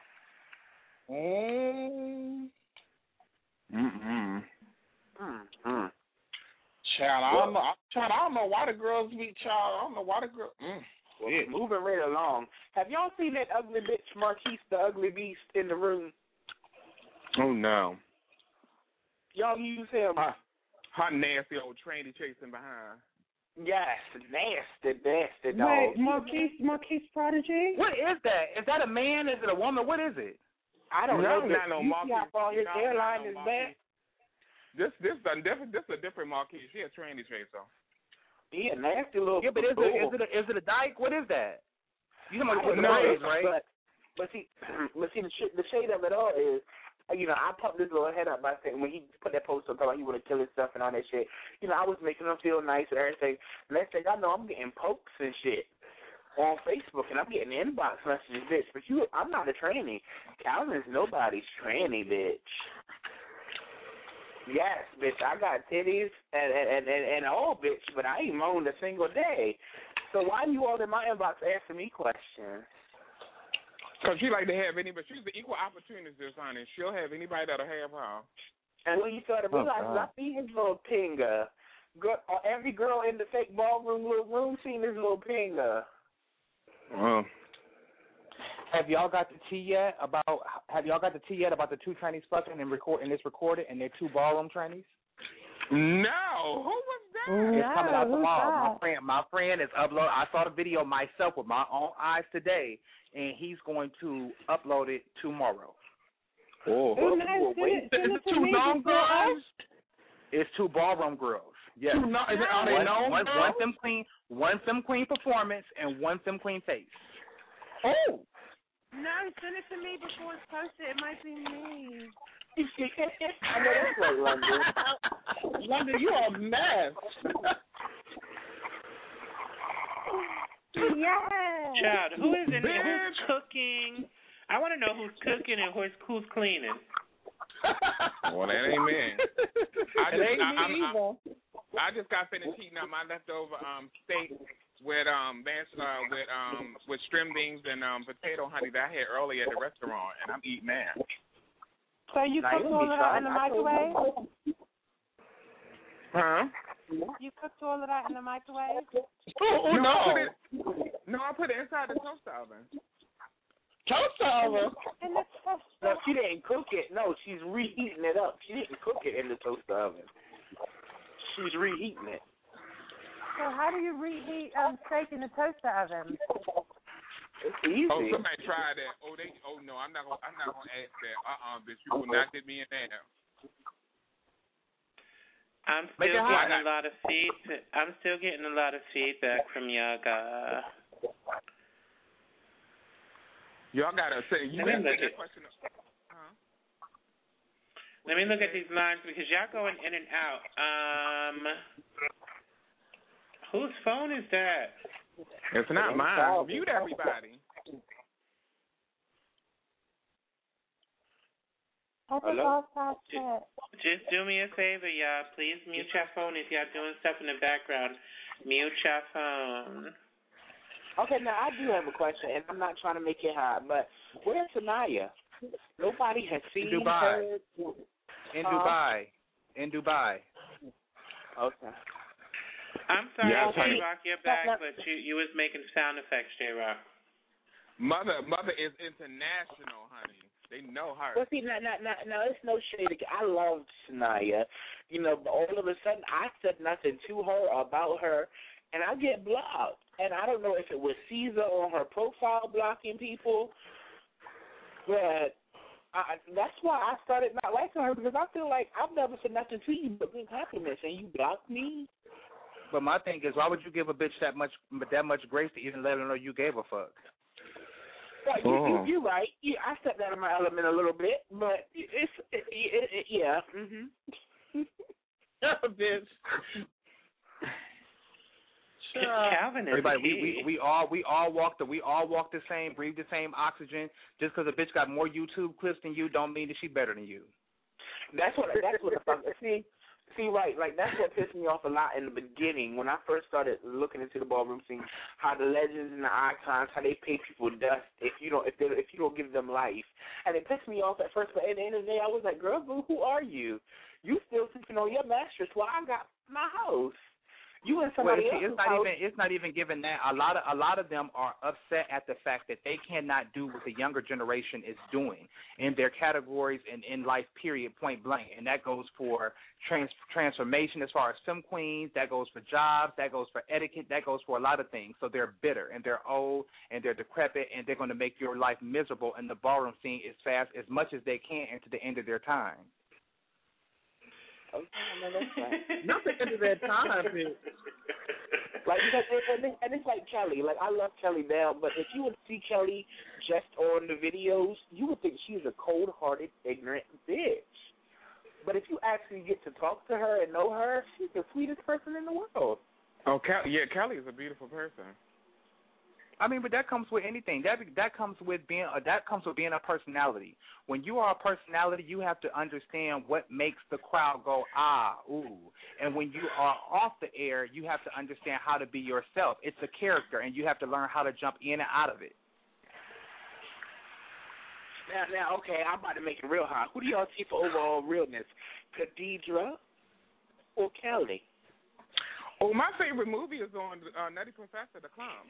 Mm. Mm-hmm. Mm-hmm. Child, I don't know. Child, I don't know why the girls be child. I don't know why the girls. Mm. Well, moving right along. Have y'all seen that ugly bitch Marquise, the ugly beast, in the room? Oh no. Y'all use him. Her, her nasty old tranny chasing behind. Yes, nasty, nasty dog. Wait, Marquise, Marquise Prodigy? What is that? Is that a man? Is it a woman? What is it? I don't no, know. Not no you Marquise. see how far his No, hairline no is Marquise. back? This this a different this a different Marquise. She a tranny chaser. He a nasty little. Yeah, but is it is it a, is it a dyke? What is that? You talking about with the No, braids, right? But, but see, but see, the, sh- the shade of it all is, you know, I pumped this little head up by saying when he put that post up about he would have killed himself and all that shit. You know, I was making him feel nice and everything. Next thing I know, I'm getting pokes and shit. on Facebook, and I'm getting inbox messages, bitch. But you, I'm not a tranny. Calvin's nobody's tranny, bitch. Yes, bitch. I got titties and and and, and all, bitch. But I ain't moaned a single day. So why you all in my inbox asking me questions? Because she like to have any, but she's the equal opportunist, honey. She'll have anybody that'll have her. And when you start to realize, oh, I see his little pinga. Girl, every girl in the fake ballroom little room seen this little pinga. Well, have y'all got the tea yet about? Have y'all got the tea yet about the two trannies fucking and record and it's recorded and they're two ballroom trannies? No, who was that? It's coming out No, tomorrow. who's My friend, my friend is upload. I saw the video myself with my own eyes today, and he's going to upload it tomorrow. Oh, Oh, nice. Send it, send it to me before us. It's two ballroom girls. Yes. Two no, is it, are they one, known one, girls? one film queen, one film queen performance, and one film queen face. Oh. No, send it to me before it's posted. It might be me. I know that's right, London. London, you are a mess. Yes. Child, who is in there? Who's cooking? I want to know who's cooking and who's who's cleaning. Well, that ain't me. I It just, ain't I, me I'm, either. I, I just got finished heating up my leftover um steak with um bans- uh, with um with string beans and um potato honey that I had earlier at the restaurant, and I'm eating that. So you cooked all of that in the microwave? Huh? You cooked all of that in the microwave? Oh, no, no. I put it, no, I put it inside the toaster oven. Toaster oven? In the toaster. No, she didn't cook it. No, she's reheating it up. She didn't cook it in the toaster oven. She's reheating it. So how do you reheat um, steak in the toaster oven? It's easy. Oh, somebody tried that. Oh, they. Oh no, I'm not gonna. I'm not gonna ask that. Uh, uh bitch, you will not get me in there. I'm still getting a lot of feed. I'm still getting a lot of feedback from y'all. Uh, Y'all gotta say. You Let me gotta look say at- that question. Huh? Let me look at these lines because y'all going in and out. Um, whose phone is that? It's not mine. Mute everybody. Hello? Just do me a favor, y'all. Please mute your phone if y'all doing stuff in the background. Mute your phone. Okay, now I do have a question, and I'm not trying to make it hard, but where's Sanaya? Nobody has seen In Dubai. her. In Uh, Dubai. In Dubai. Okay. I'm sorry, Yes, J honey. Rock, you're back, but you you was making sound effects, J Rock. Mother, mother is international, honey. They know her. Well, see, now, now, now, now it's no shade. I love Sanaya, you know, but all of a sudden I said nothing to her about her, and I get blocked. And I don't know if it was Caesar on her profile blocking people, but I, that's why I started not liking her, because I feel like I've never said nothing to you but good compliments, and you blocked me. But my thing is, why would you give a bitch that much that much grace to even let her know you gave a fuck? Well, you, Oh. you, you're right. Yeah, I stepped out of my element a little bit, but it's it, it, it, yeah. Mhm. Bitch. Calvin is Everybody, the we, key. we we all we all walk the we all walk the same, breathe the same oxygen. Just because a bitch got more YouTube clips than you, don't mean that she better than you. That's what that's what the fuck. See, see, right? Like that's what pissed me off a lot in the beginning when I first started looking into the ballroom scene. How the legends and the icons, how they pay people dust if you don't if they if you don't give them life, and it pissed me off at first. But at the end of the day, I was like, girl, boo, who are you? You still sleeping on your mattress while I got my house. You and Well, somebody see, else's it's not house. even it's not even given that. A lot of a lot of them are upset at the fact that they cannot do what the younger generation is doing in their categories and in life. Period. Point blank. And that goes for trans, transformation as far as film queens. That goes for jobs. That goes for etiquette. That goes for a lot of things. So they're bitter and they're old and they're decrepit and they're going to make your life miserable in the ballroom scene as fast as much as they can and to the end of their time. Okay, I know that's right. Not the end of that time, bitch. Like, because it, and, it, and it's like Kelly. Like, I love Kelly Bell, but if you would see Kelly just on the videos, you would think she's a cold-hearted, ignorant bitch. But if you actually get to talk to her and know her, she's the sweetest person in the world. Oh, Kel- yeah, Kelly is a beautiful person. I mean, but that comes with anything. That that comes with being uh, that comes with being a personality. When you are a personality, you have to understand what makes the crowd go ah ooh. And when you are off the air, you have to understand how to be yourself. It's a character, and you have to learn how to jump in and out of it. Now, now, okay, I'm about to make it real hot. Who do y'all see for overall realness, Khadijah or Kelly? Oh, my favorite movie is on uh, Nutty Professor, The Clown.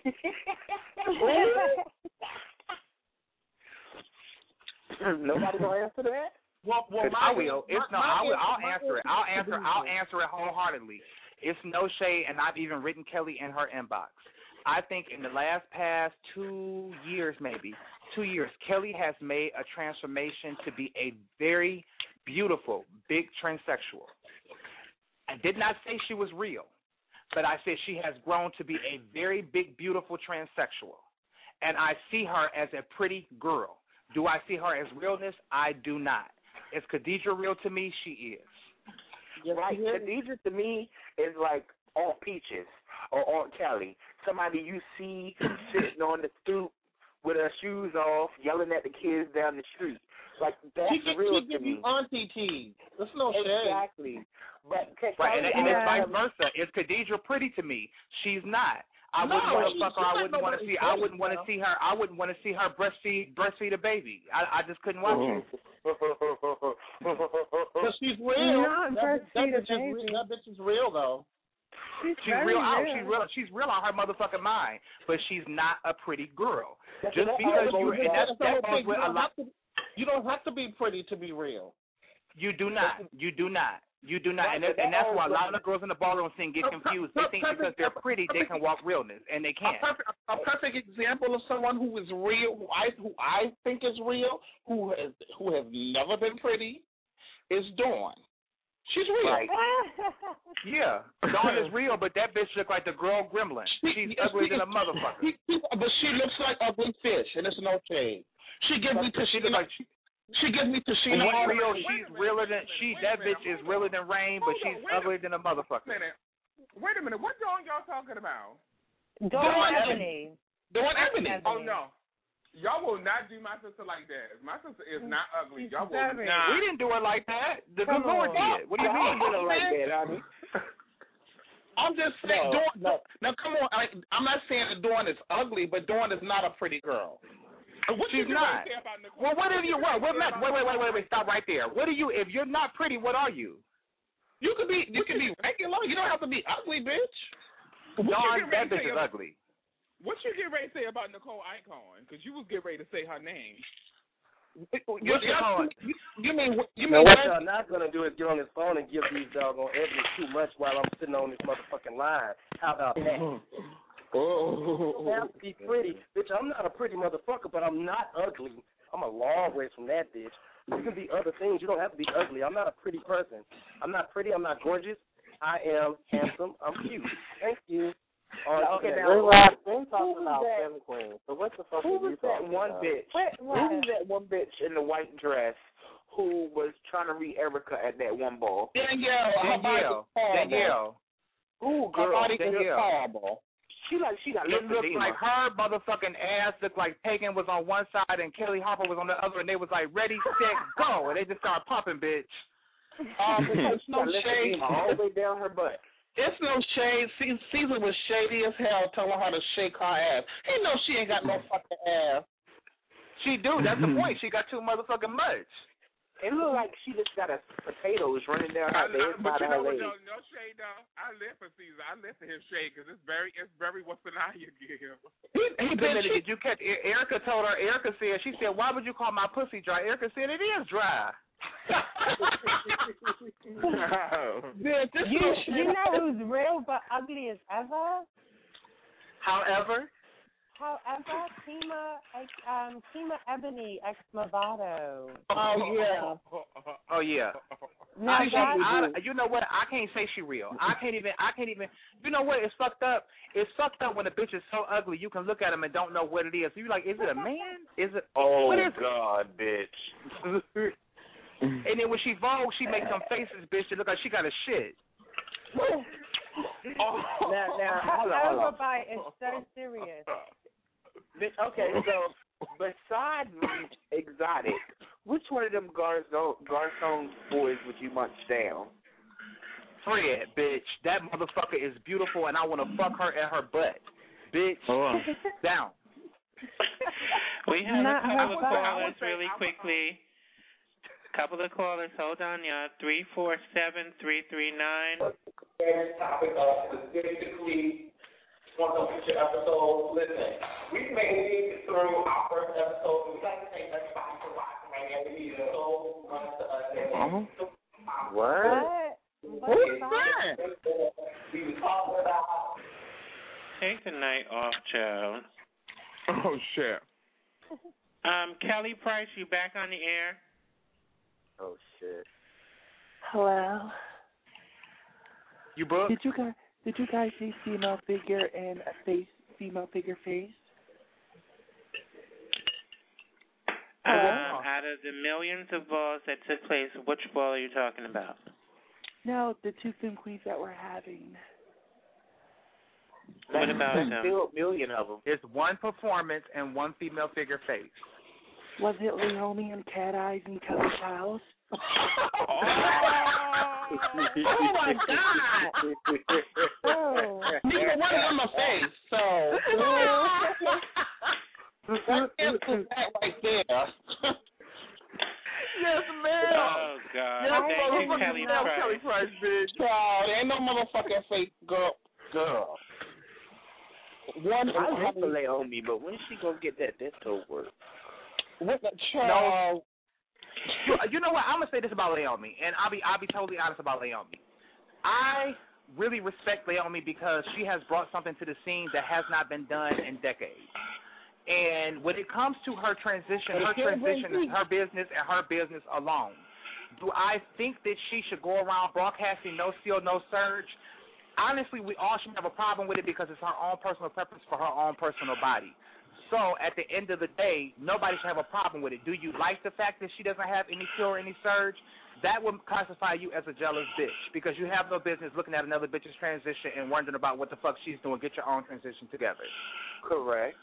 Nobody gonna answer that? Well, well, I will. It's no, I will. I'll answer it. I'll answer. I'll answer it wholeheartedly. It's no shade, and I've even written Kelly in her inbox. I think in the last past two years, maybe two years, Kelly has made a transformation to be a very beautiful, big transsexual. I did not say she was real, but I said she has grown to be a very big, beautiful transsexual. And I see her as a pretty girl. Do I see her as realness? I do not. Is Khadijah real to me? She is. You're right. Khadijah to me is like Aunt Peaches or Aunt Kelly. Somebody you see sitting on the stoop with her shoes off, yelling at the kids down the street. Like, that's she get, real she to give me. you auntie tea. That's no shade. Exactly. But right, and, and it's yeah. vice versa. Is Khadijah pretty to me? She's not. I no, wouldn't want to fuck her. I wouldn't want to see. I wouldn't want to now. see her. I wouldn't want to see her breastfeed breastfeed a baby. I, I just couldn't watch it. Because she's real. That, that, bitch is real. that bitch is real, though. She's, she's real out. She's real. She's real on her motherfucking mind. But she's not a pretty girl. That's Just because you and that's that goes with a lot. You don't have to be pretty to be real. You do not. You do not. You do not, and, that, and that's why a lot of the girls in the ballroom scene get confused. They think because they're pretty, they can walk realness, and they can't. A perfect, a perfect example of someone who is real, who I who I think is real, who has who has never been pretty, is Dawn. She's real. Right. Yeah, Dawn is real, but that bitch look like the girl gremlin. She's she, uglier she, than a motherfucker. She, she, but she looks like ugly fish, and it's no shade. She gives me to she like. She, She gives me to she real. real she's realer than she. That bitch is realer than rain, but she's uglier than a motherfucker. Wait a minute. Wait a minute. What Dawn y'all talking about? Dawn Ebony. Dawn Ebony. Oh no. Y'all will not do my sister like that. My sister is not ugly. Y'all will not. Nah. We didn't do her like that. The good Lord did. What do you mean? Did her like that, honey? I'm just saying, no, Dawn. No. Now come on. I, I'm not saying that Dawn is ugly, but Dawn is not a pretty girl. What She's not. Well, what have you? What? What? Wait, wait, wait, wait, wait. Stop right there. What are you? If you're not pretty, what are you? You could be. You can be regular. You don't have to be ugly, bitch. Dawn, that bitch is ugly. What you get ready to say about Nicole Icon? Because you was getting ready to say her name. You, you, you mean? You now mean? What y'all not gonna do is get on this phone and give these doggone evidence too much while I'm sitting on this motherfucking line. How about that? Oh. You have to be pretty. Bitch, I'm not a pretty motherfucker, but I'm not ugly. I'm a long way from that, bitch. You can be other things. You don't have to be ugly. I'm not a pretty person. I'm not pretty. I'm not gorgeous. I am handsome. I'm cute. Thank you. Uh, okay, now, we're talking about Femme Queen. So what the fuck who are you was that talking one about? bitch? Wait, who was that one bitch in the white dress who was trying to read Erica at that one ball? Danielle. Danielle. Danielle. Ooh, girl. Danielle. Horrible. She like she got it looked like her motherfucking ass looked like Pagan was on one side and Kelly Harper was on the other, and they was like ready, set, go, and they just started popping, bitch. Um, it's no shade all the way down her butt. It's no shade. Caesar was shady as hell, telling her to shake her ass. He know she ain't got no fucking ass. She do. That's the point. She got too motherfucking much. It looked like she just got a potatoes running down her I, but you know what? leg. No, no shade, though. I live for Caesar. I live for his shade because it's very, it's very what's the lie you give. He, he been did you catch? Erica told her. Erica said. She said, "Why would you call my pussy dry?" Erica said, "It is dry." yeah, this you, you know who's real but ugly as ever? However. However, Kima, um, Kima Ebony ex Movado. Oh yeah. Oh yeah. Now, I, I, I, you know what? I can't say she real. I can't even. I can't even. You know what? It's fucked up. It's fucked up when a bitch is so ugly you can look at him and don't know what it is. You like, is it a man? Is it? Oh what is God, it? bitch. And then when she vogue, she makes some faces, bitch. That look like she got a shit. Oh. Now, now, hold on, hold on. Overbite is so serious. Bitch, okay, so besides Meech Exotic, which one of them Garcon Garcon boys would you munch down? Fred, bitch. That motherfucker is beautiful, and I want to fuck her in her butt. Bitch, oh. down. We have Not a couple her of butt. callers really quickly. Couple of callers. Hold on, y'all. three four seven, three three nine. Topic of specifically want to future episodes. Listen, we made it through our first episode. We'd like to thank everybody for watching right now. We need so much to us. Uh-huh. What? Who's that? We were talking about. Take the night off, Joe. Oh, shit. Um, Kelly Price, you back on the air? Oh, shit. Hello. You booked? Did you guys did you guys see female figure and a face female figure face? Um, out of the millions of balls that took place, which ball are you talking about? No, the two film queens that we're having. What about them? Still a million of them. It's one performance and one female figure face. Was it Leomi and Cat Eyes and Kelly Childs? Oh my God! Oh. Neither one of them a face, so that answers that right there. Yes, ma'am. Oh, God. Yes, Thank you, Kelly ma'am. Price. Kelly Price, bitch. Child, ain't no motherfucking fake girl. Girl. One, I love Leomi, but when she gonna get that dental work? What the child? You, you know what? I'm gonna say this about Leomi, and I'll be I'll be totally honest about Leomi. I really respect Leomi because she has brought something to the scene that has not been done in decades. And when it comes to her transition, her transition is her business and her business alone. Do I think that she should go around broadcasting no steal, no surge? Honestly, we all should have a problem with it because it's her own personal preference for her own personal body. So at the end of the day, nobody should have a problem with it. Do you like the fact that she doesn't have any steal or any surge? That would classify you as a jealous bitch because you have no business looking at another bitch's transition and wondering about what the fuck she's doing. Get your own transition together. Correct.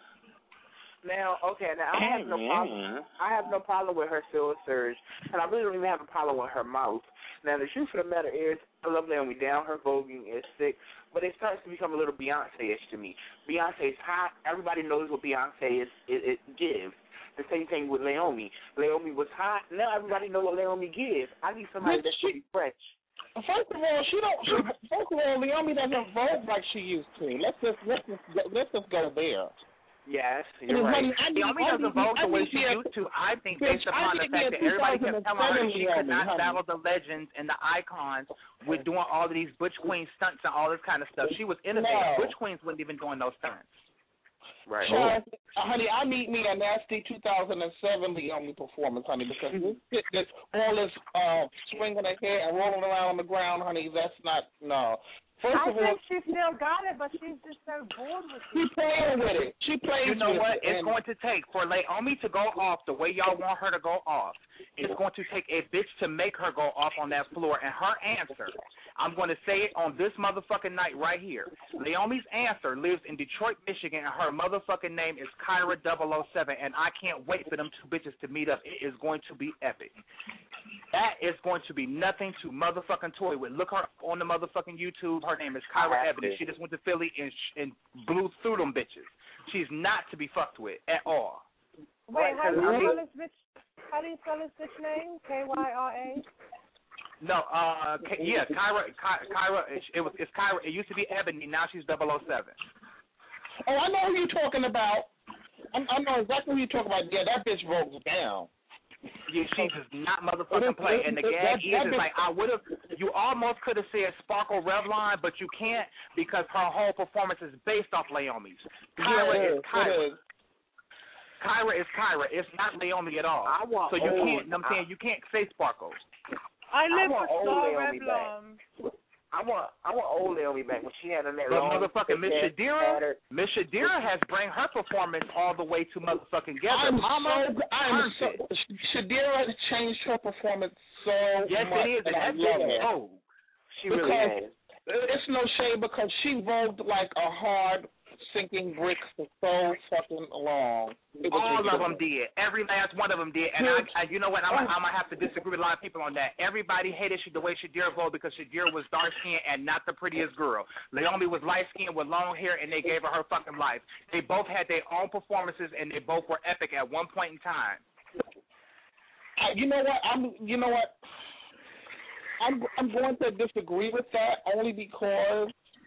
Now, okay, now I have no problem. I have no problem with her still surge, and I really don't even have a problem with her mouth. Now, the truth of the matter is, I love Leomi down. Her voguing is sick, but it starts to become a little Beyonce-ish to me. Beyonce's hot. Everybody knows what Beyonce is. It, it gives. The same thing with Leomi. Leomi was hot. Now everybody knows what Leomi gives. I need somebody that's pretty fresh. First of all, she don't. She, first of all, Leomi doesn't vogue like she used to. Let's just let's just let's just go there. Yes, you're right. Leomi doesn't vote the way she used to. I think based upon the fact that everybody kept telling her she could not battle the legends and the icons with doing all of these Butch Queen stunts and all this kind of stuff. She was innovative. Butch Queens wasn't even doing those stunts. Right. Child, uh, honey, I need me a nasty two thousand seven Leomi performance, honey, because this, this, all this uh, swinging her hair and rolling around on the ground, honey, that's not, no. First I of all, think she still got it, but she's just so bored with it. She playing with it. She plays You know with what? it. It's going to take for Leomi to go off the way y'all want her to go off. It's going to take a bitch to make her go off on that floor. And her answer, I'm going to say it on this motherfucking night right here. Leomi's answer lives in Detroit, Michigan, and her motherfucking name is Kyra double oh seven. And I can't wait for them two bitches to meet up. It is going to be epic. That is going to be nothing to motherfucking toy with. Look her up on the motherfucking YouTube. Her name is Kyra Ebony. She just went to Philly and, and blew through them bitches. She's not to be fucked with at all. Wait, how do you spell this bitch? How do you spell this bitch name? K Y R A. No, uh, K- yeah, Kyra, Ky- Kyra, it was, it's Kyra. It used to be Ebony. Now she's double oh seven. Oh, I know who you're talking about. I, I know exactly who you're talking about. Yeah, that bitch broke down. Yeah, she does not motherfucking play. And the gag is, is like, I would have, you almost could have said Sparkle Revlon, but you can't because her whole performance is based off Leomi's. Kyra Yeah, is Kyra. it is. Kyra is Kyra. It's not Leomi at all. I want so you old, can't, I'm saying, you can't say Sparkle. I live I want for old Star Leomi Revlon. I want I want old Leomi back when she had on that But long motherfucking Miss thick Shadira, pattern. Miss Shadira has bring her performance all the way to motherfucking together. I'm Mama, so, I'm so, perfect. Shadira has changed her performance so Yes, much. it is, and I that's love just it. oh. She really because has. it's no shame because she vogued like a hard sinking bricks for so fucking long. It was All ridiculous. of them did. Every last one of them did. And I, I you know what? I'm, I'm gonna have to disagree with a lot of people on that. Everybody hated the way Shadira voted because Shadira was dark skinned and not the prettiest girl. Naomi was light skinned with long hair, and they gave her her fucking life. They both had their own performances, and they both were epic at one point in time. Uh, you know what? I'm. You know what? I'm. I'm going to disagree with that only because.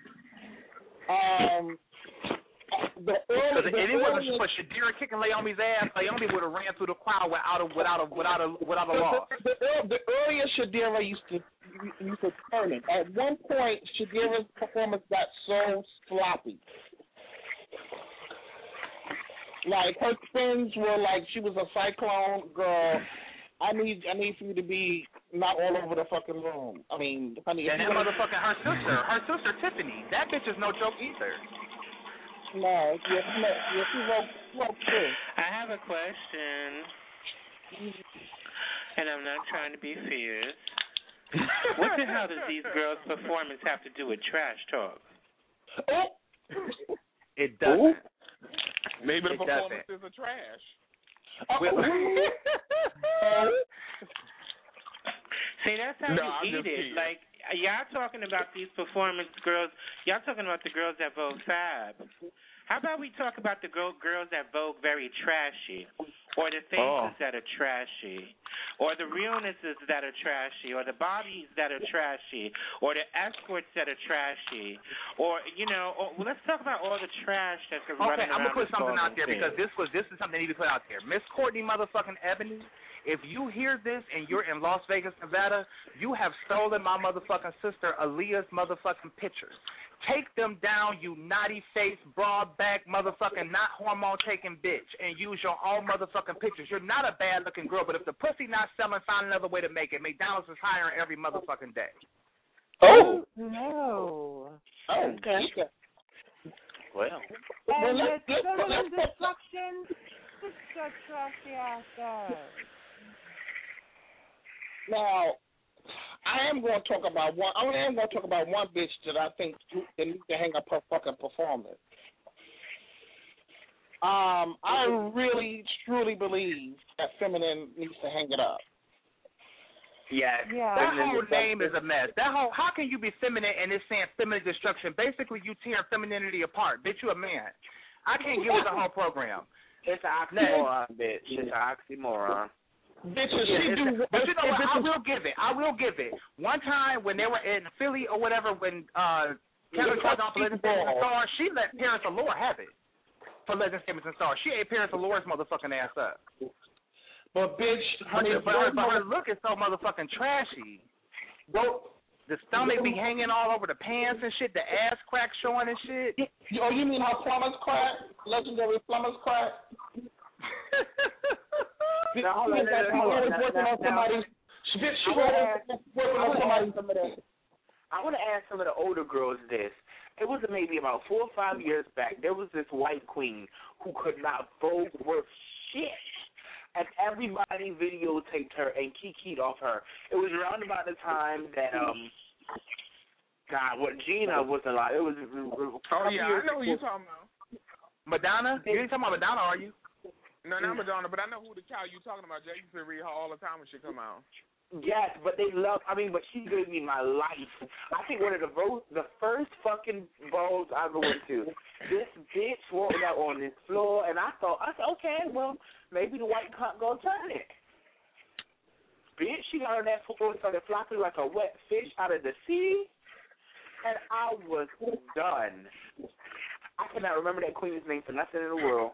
Um. The early, Because if it wasn't for Shadira kicking Naomi's ass, Naomi would have ran through the crowd without a without a without a without a loss. The, the, the earlier Shadira used to used to turn it. At one point, Shadira's performance got so sloppy. Like her spins were like she was a cyclone girl. I need I need for you to be not all over the fucking room. I mean, honey. And that motherfucking her sister, her sister Tiffany, that bitch is no joke either. No, yes, no, yes, she wrote, wrote too. I have a question, and I'm not trying to be fierce. What the hell does these girls' performance have to do with trash talk? It doesn't. Maybe the It performance doesn't. is a trash. See, that's how No, you I'm eat just it. kidding. Like, y'all talking about these performance girls. Y'all talking about the girls that vote Fab. How about we talk about the girl, girls that vote very trashy, or the faces Oh. that are trashy, or the realnesses that are trashy, or the bodies that are trashy, or the escorts that are trashy, or, you know, or, well, let's talk about all the trash that's running Okay, I'm around gonna put this something out there ballroom because scene. this was this is something that needs to be put out there. Miss Courtney motherfucking Ebony, if you hear this and you're in Las Vegas, Nevada, you have stolen my motherfucking sister Aaliyah's motherfucking pictures. Take them down, you naughty face, broad back, motherfucking not hormone taking bitch, and use your own motherfucking pictures. You're not a bad looking girl, but if the pussy not selling, find another way to make it. McDonald's is hiring every motherfucking day. Oh. No. Oh, okay. Well. Well, And let's- it's let's- still let's- in destruction. Just so trashy ass girls. Now, I am going to talk about one. I am going to talk about one bitch that I think that needs to hang up her fucking performance. Um, I really, truly believe that feminine needs to hang it up. Yes. Yeah. That whole name is a mess. That whole how can you be feminine and it's saying feminine destruction? Basically, you tear femininity apart. Bitch, you a man. I can't get with the whole program. It's an oxymoron, bitch. It's an oxymoron. Bitches, Yeah, she it's- do. but you know what? I bitches- will give it. I will give it. One time when they were in Philly or whatever, when uh, Kevin tried on for Legends, Statements, and Stars, she let Parents Allure have it for Legends, Statements, and Stars. She ate Parents Allure's motherfucking ass up. But bitch, But, honey, but, her, but her look is so motherfucking trashy. The stomach be hanging all over the pants and shit. The ass crack showing and shit. Oh, you mean her plumber's crack? Legendary plumber's crack? Now, hold on, Bitch, now, she hold on, always now, working now, on somebody's. Bitch, she I wanna always ask- working I on wanna somebody's. ask some of the- I want to ask some of the older girls this. It was maybe about four or five years back. There was this white queen who could not vote worth shit. And everybody videotaped her and kikied off her. It was around about the time that, um, God, what Gina was alive. It was. Oh, yeah, I know who you're talking about. Madonna? You ain't talking about Madonna, are you? No, not Madonna, but I know who the child you're talking about. Jay used to read her all the time when she come out. Yes, but they love. I mean, but she gave me my life. I think one of the votes, the first fucking balls I go into, this bitch walked out on this floor, and I thought, I said, okay, well, maybe the white cock gonna turn it. Bitch, she got on that floor and started flopping like a wet fish out of the sea, and I was done. I cannot remember that queen's name for nothing in the world.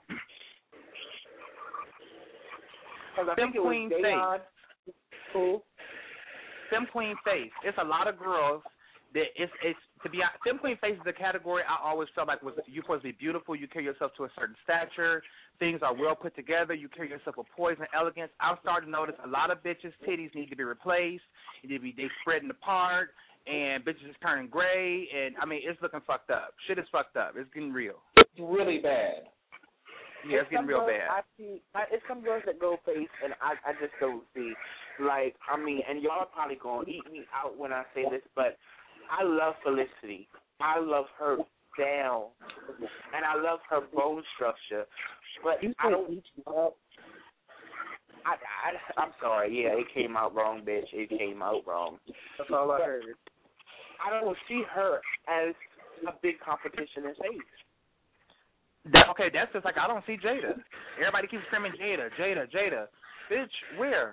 Because I think it was Queen Dayon. Who? Femme Queen Face. It's a lot of girls that it's it's to be honest, Femme Queen Face is a category I always felt like was you're supposed to be beautiful, you carry yourself to a certain stature, things are well put together, you carry yourself with poise and elegance. I'm starting to notice a lot of bitches' titties need to be replaced, need to be they spreading apart, and bitches is turning gray, and I mean it's looking fucked up. Shit is fucked up. It's getting real. It's really bad. Yeah, it's getting real girls bad. I see, I, it's some girls that go face, and I, I just don't see. Like, I mean, and y'all are probably going to eat me out when I say this, but I love Felicity. I love her down, and I love her bone structure. But You I don't. beat you up. I, I, I'm sorry. Yeah, it came out wrong, bitch. It came out wrong. That's all I But heard. I don't see her as a big competition in face. That, okay, that's just like I don't see Jada. Everybody keeps screaming Jada, Jada, Jada. Bitch, where?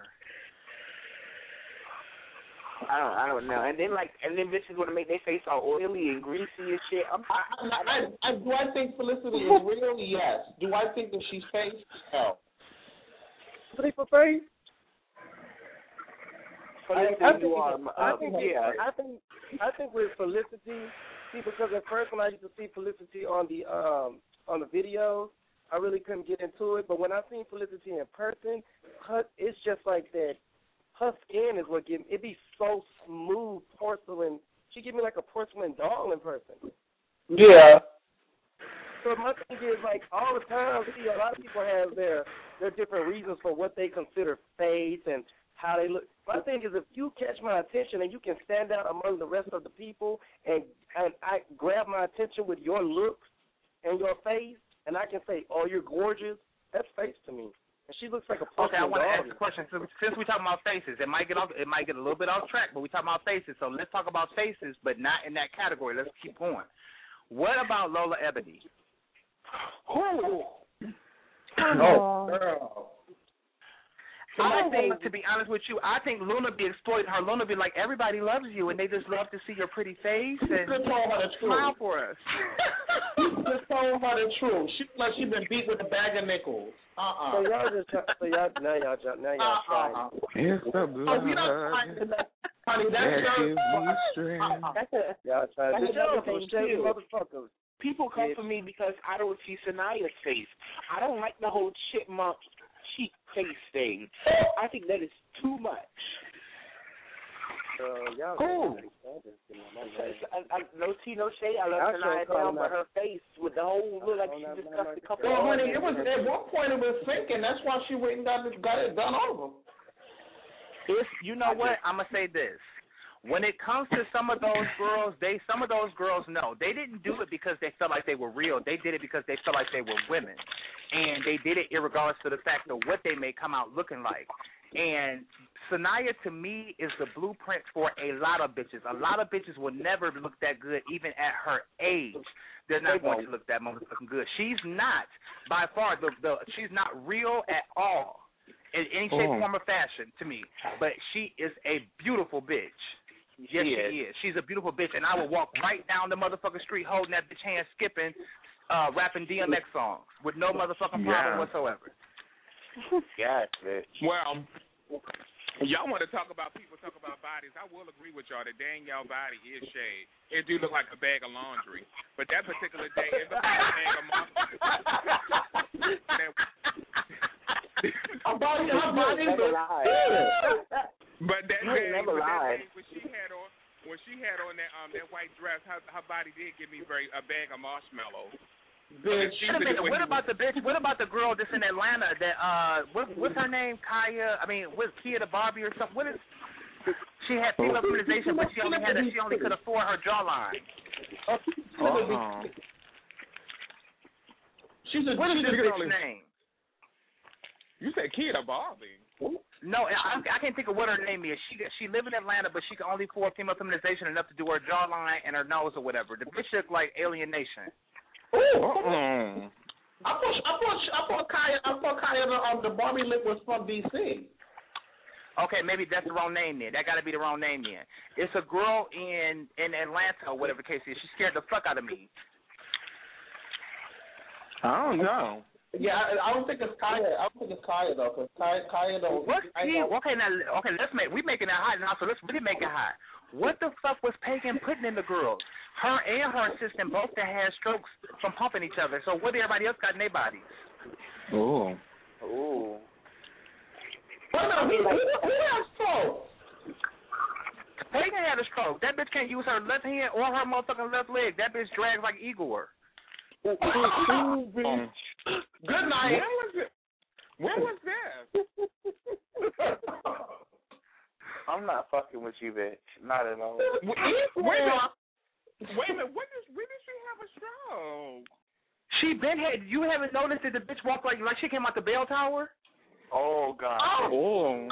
I don't, I don't know. And then like, and then bitches want to make their face all oily and greasy and shit. I'm, I, I, I, I, do I think Felicity is real? Yes. Do I think that she's fake? No. Pretty for face? Felicity, I, I think, you are, I uh, think, yeah. I think, I think with Felicity, see, because at first when I used to see Felicity on the um on the videos, I really couldn't get into it. But when I seen Felicity in person, her, it's just like that. Her skin is what gives it be so smooth, porcelain. She give me like a porcelain doll in person. Yeah. So my thing is like all the time, see, a lot of people have their their different reasons for what they consider face and how they look. My thing is if you catch my attention and you can stand out among the rest of the people and and I grab my attention with your looks and your face, and I can say, "Oh, you're gorgeous." That's face to me. And she looks like a Okay, I porcelain want to doll. ask a question. Since, since we're talking about faces, it might get off. It might get a little bit off track, but we're talking about faces. So let's talk about faces, but not in that category. Let's keep going. What about Lola Ebony? Oh, Oh, girl. I think, to be honest with you, I think Luna be exploiting her. Luna be like, everybody loves you, and they just love to see your pretty face and Just told her the smile truth. for us. Just told her the truth. She like she been beat with a bag of nickels. Uh uh So y'all just try, so y'all now y'all try- now y'all trying. Uh-uh. It's the blood Oh, you know, honey, that's that your. gives me strength. That's a, Y'all trying That's to another y'all thing, shady too. motherfuckers. People come Yes. for me because I don't see Sanaya's face. I don't like the whole chipmunk cheek face thing. I think that is too much. So y'all. Cool. Y'all I, I, no tea, no shade. I love I Sanaya can't call down, him but out. her face with the whole look like Oh, she no, just no, cussed no. a couple. Well, of honey, it was at one point it was sinking. That's why she went and got it, got it done over. If you know what, I'm gonna say this. When it comes to some of those girls, they some of those girls know they didn't do it because they felt like they were real. They did it because they felt like they were women, and they did it irregardless of the fact of what they may come out looking like. And Sanaya, to me, is the blueprint for a lot of bitches. A lot of bitches will never look that good, even at her age. They're not going to look that motherfucking good. She's not, by far, the, the she's not real at all in any shape, Oh. form, or fashion to me. But she is a beautiful bitch. Yes, She she is. She's a beautiful bitch, and I will walk right down the motherfucking street holding that bitch hand, skipping, uh, rapping D M X songs with no motherfucking problem Yeah. whatsoever. Yes, bitch. Well, y'all want to talk about people talk about bodies. I will agree with y'all that dang y'all body is shade. It do look like a bag of laundry. But that particular day, it looked like a bag of laundry. Her body, her body Never was lied. But that You day, never but that lied. day when she had on when she had on that um that white dress, her her body did give me very a bag of marshmallows. bitch. Wait a minute. What about the bitch? What about the girl that's in Atlanta? That uh, what, what's her name? Kaya. I mean, what's Kia the Barbie or something? What is? She had female feminization, but she only had a, she only could afford her jawline. Uh-huh. She's a What is she's this a bitch's name? You said Kid Barbie. No, I, I can't think of what her name is. She she live in Atlanta, but she can only afford female feminization enough to do her jawline and her nose or whatever. The bitch look like Alien Nation. Uh-uh. I thought I thought I thought Kaya I thought Kaya the um, the Barbie lick was from D C. Okay, maybe that's the wrong name then. That got to be the wrong name then. It's a girl in in Atlanta or whatever the case is. She scared the fuck out of me. I don't know. Yeah, I, I don't think it's Kaya. I don't think it's Kaya though, because Kaya Kaya don't. What's I P? know. Okay, now okay, let's make we making it hot now, so let's really make it hot. What the fuck was Pagan putting in the girls? Her and her assistant both that had strokes from pumping each other. So what everybody else got in their bodies? Oh. Ooh. Wait a minute, who, who, who has stroke? Pagan had a stroke. That bitch can't use her left hand or her motherfucking left leg. That bitch drags like Igor. Ooh, bitch. Good night. Where was it? Where was this? I'm not fucking with you, bitch. Not at all. Wait, wait a minute. Wait a minute. When did when did she have a stroke? Oh. She been had. You haven't noticed that the bitch walked like like she came out the bell tower? Oh God. Oh.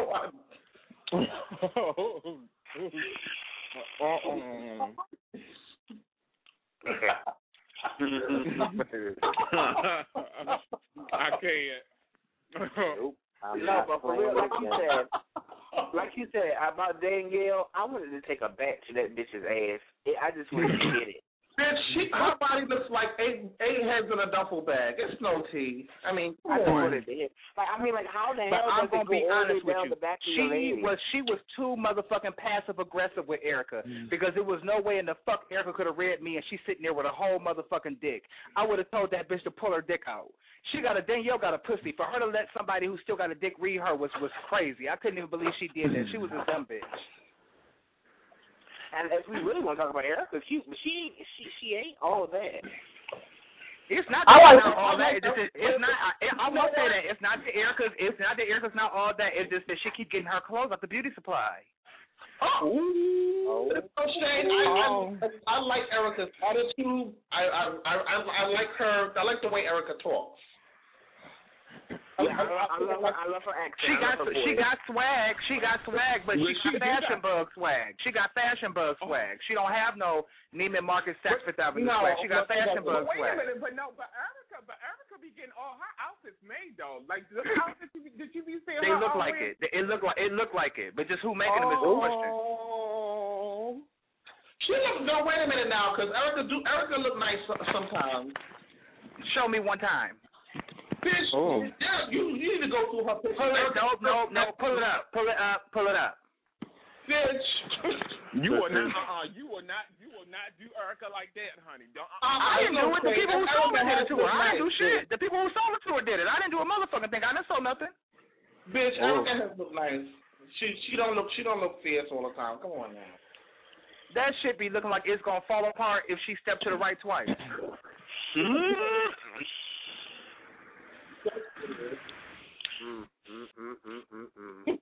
I can't. Nope. No, but for real, like you said, like you said about Danielle, I wanted to take a bat to that bitch's ass. It, I just wanted to hit it. Bitch, she, her body looks like eight eight heads in a duffel bag. It's no tea. I mean, come I just on. wanted to hit. Like, I mean, like, how the But hell I'm does gonna it go be all the honest way with down you. the back of She your leg? was she was too motherfucking passive aggressive with Erica because there was no way in the fuck Erica could have read me and she's sitting there with a whole motherfucking dick. I would have told that bitch to pull her dick out. She got a Danielle got a pussy. For her to let somebody who still got a dick read her was was crazy. I couldn't even believe she did that. She was a dumb bitch. And if we really want to talk about Erica, she she she, she ain't all that. It's not I that like- it's not all I that. like- It's, just, it's not. I, I won't say that. It's not that Erica's. It's not that Erica's not all that. It's just that she keep getting her clothes out the beauty supply. Oh, oh. Shane, I, I, I like Erica's attitude. I, I I I like her. I like the way Erica talks. Yeah, I, I, I love her. I love her accent. She I got love her she voice. got swag. She got swag, but Well, she she got do fashion got- bug swag. She got fashion bug swag. She don't have no Neiman Marcus Saks Fifth Avenue No, swag. She got but- fashion but bug Wait a swag. minute, but no, but Erica, but Erica be getting all her outfits made though. Like the outfits you, did you be seeing? They her look all like wear? it. It look like it look like it. But just who making them is the question. Oh. She look. No, wait a minute now, because Erica do. Erica look nice so- sometimes. Show me one time. Bitch, Oh. yeah, you, you need to go through her picture. Pull it. No, no, no. Pull it up. Pull it up. Pull it up. Bitch. You will not. Uh, uh, you will not. You will not do Erica like that, honey. Don't. Uh, I didn't do it. The people who sold it did it to her. I didn't do shit. Bitch, The people who sold it to her did it. I didn't do a motherfucking thing. I didn't sell nothing. Bitch, Oh. Erica has look nice. She she don't look she don't look fierce all the time. Come on now. That shit be looking like it's gonna fall apart if she stepped to the right twice. Mm, mm, mm, mm, mm, mm.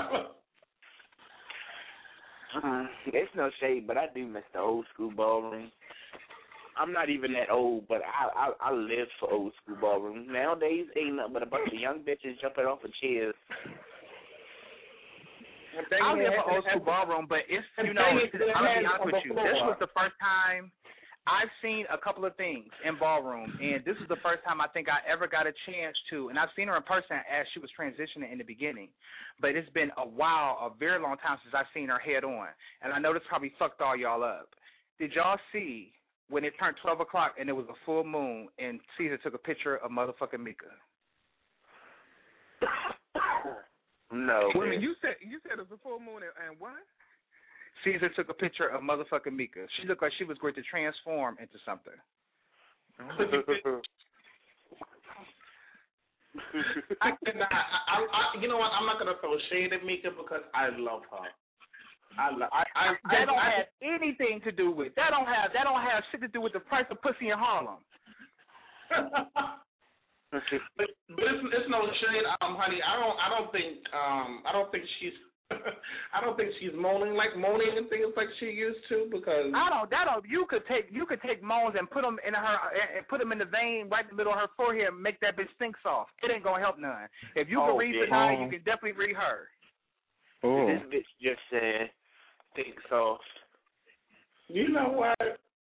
Uh, it's no shade, but I do miss the old school ballroom. I'm not even that old, but I I, I live for old school ballroom. Nowadays, ain't nothing but a bunch of young bitches jumping off of chairs. I live for old school ballroom, but it's, you know, I'll be honest with you. This was the first time I've seen a couple of things in ballroom, and this is the first time I think I ever got a chance to, and I've seen her in person as she was transitioning in the beginning, but it's been a while, a very long time since I've seen her head on, and I know this probably fucked all y'all up. Did y'all see when it turned twelve o'clock and it was a full moon and Caesar took a picture of motherfucking Mika? No. Wait a minute, you said you said it was a full moon and, and what? Caesar took a picture of motherfucking Mika. She looked like she was going to transform into something. I, I, I, I, you know what? I'm not gonna throw shade at Mika because I love her. I love. I, I, that I, don't I, have anything to do with. That don't have. That don't have shit to do with the price of pussy in Harlem. but but it's, it's no shade, um, honey. I don't. I don't think. Um, I don't think she's. I don't think she's moaning like moaning and things like she used to because I don't. That don't. You could take. You could take moans and put them in her and put them in the vein right in the middle of her forehead and make that bitch think soft. It ain't gonna help none. If you can Oh, read yeah. tonight, you can definitely read her. Oh. This bitch just said, think soft. You know what?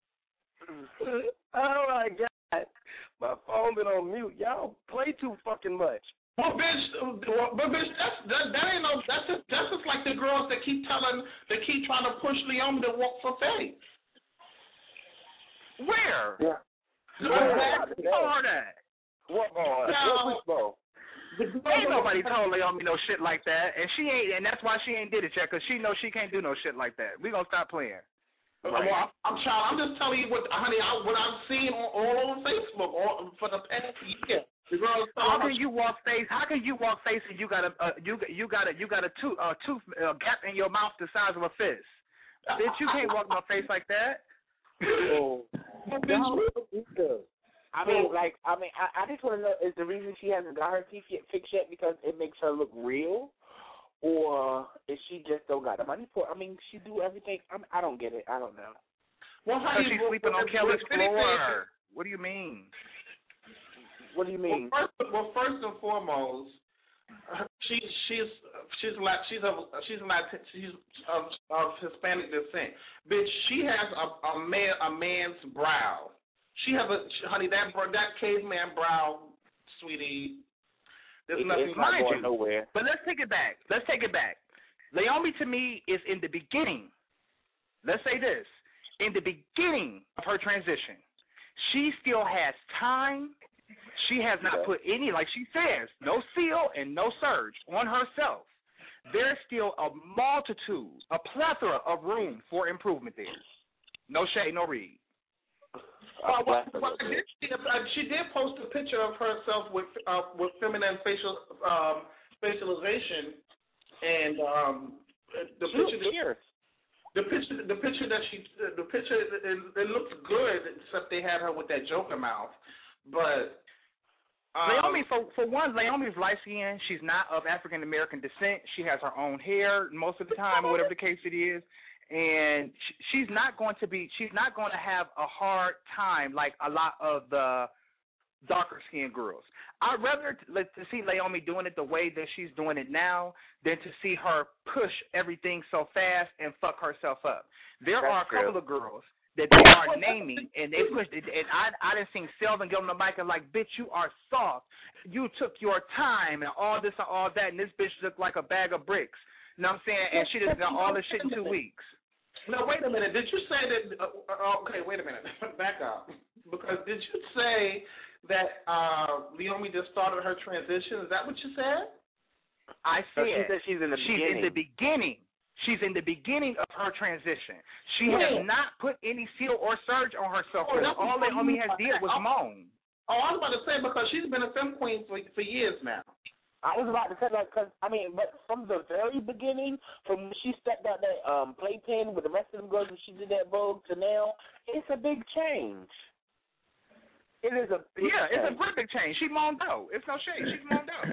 Oh my God, my phone been on mute. Y'all play too fucking much. Well, bitch, but bitch, that's that, that ain't no. That's just that's just like the girls that keep telling, that keep trying to push Leon to walk for Faye. Where? Yeah. Where? Tell her that. What ball? No. What which ball? Ain't nobody told Leon no shit like that, and she ain't, and that's why she ain't did it yet, cause she knows she can't do no shit like that. We gonna stop playing. Right. Well, I'm trying. I'm just telling you what, honey, I, what I've seen on, all over Facebook all, for the past year. The girls. How can you walk face? How can you walk face and you got a uh, you you got a you got a tooth uh, tooth uh, gap in your mouth the size of a fist? Bitch, you can't walk my face like that. Oh. I mean, like, I mean, I, I just want to know, is the reason she hasn't got her teeth yet fixed yet because it makes her look real, or is she just don't got the money for it? I mean, she do everything. I, mean, I don't get it. I don't know. Well, how Because do you she's sleeping on Kelly's anything- floor. What do you mean? What do you mean? Well, first, well, first and foremost, she she's she's like she's of she's Latin, she's of, of Hispanic descent. Bitch, she has a a man a man's brow. She has a honey that that caveman brow, sweetie. There's It- nothing it's not like going you. nowhere. But let's take it back. Let's take it back. Naomi to me is in the beginning. Let's say this. In the beginning of her transition, she still has time. She has not put any, like she says, no seal and no surge on herself. There's still a multitude, a plethora of room for improvement there. No shade, no read. Uh, well, well, I did see, uh, she did post a picture of herself with uh, with feminine facial um, facialization, and um, the She picture. looks fierce. The picture, the picture that she, the picture, it, it looks good, except they had her with that Joker mouth. But um, Naomi, for for one, Naomi's light skinned. She's not of African American descent. She has her own hair most of the time, or whatever the case it is. And sh- she's not going to be. She's not going to have a hard time like a lot of the darker skinned girls. I'd rather t- let, to see Naomi doing it the way that she's doing it now than to see her push everything so fast and fuck herself up. There That's are a couple true. of girls that they are naming, and they pushed it. And I, I didn't see Selvin get on the mic and like, bitch, you are soft. You took your time and all this and all that, and this bitch looked like a bag of bricks. You know what I'm saying? And she just done all this shit in two weeks. no, wait a minute. Did you say that? Uh, uh, okay, wait a minute. Back up, because did you say that uh, Naomi just started her transition? Is that what you said? I No, said she said she's in the she's beginning. in the beginning. She's in the beginning of her transition. She When? has not put any seal or surge on herself. Oh, that's all what Naomi you- has did was oh. moan. Oh, I was about to say because she's been a femme queen for for years now. I was about to say that because I mean, but from the very beginning, from when she stepped out that um playpen with the rest of them girls when she did that Vogue to now, it's a big change. It is a big Yeah, change. it's a pretty big change. She moaned out. It's no shade. She's moaned out.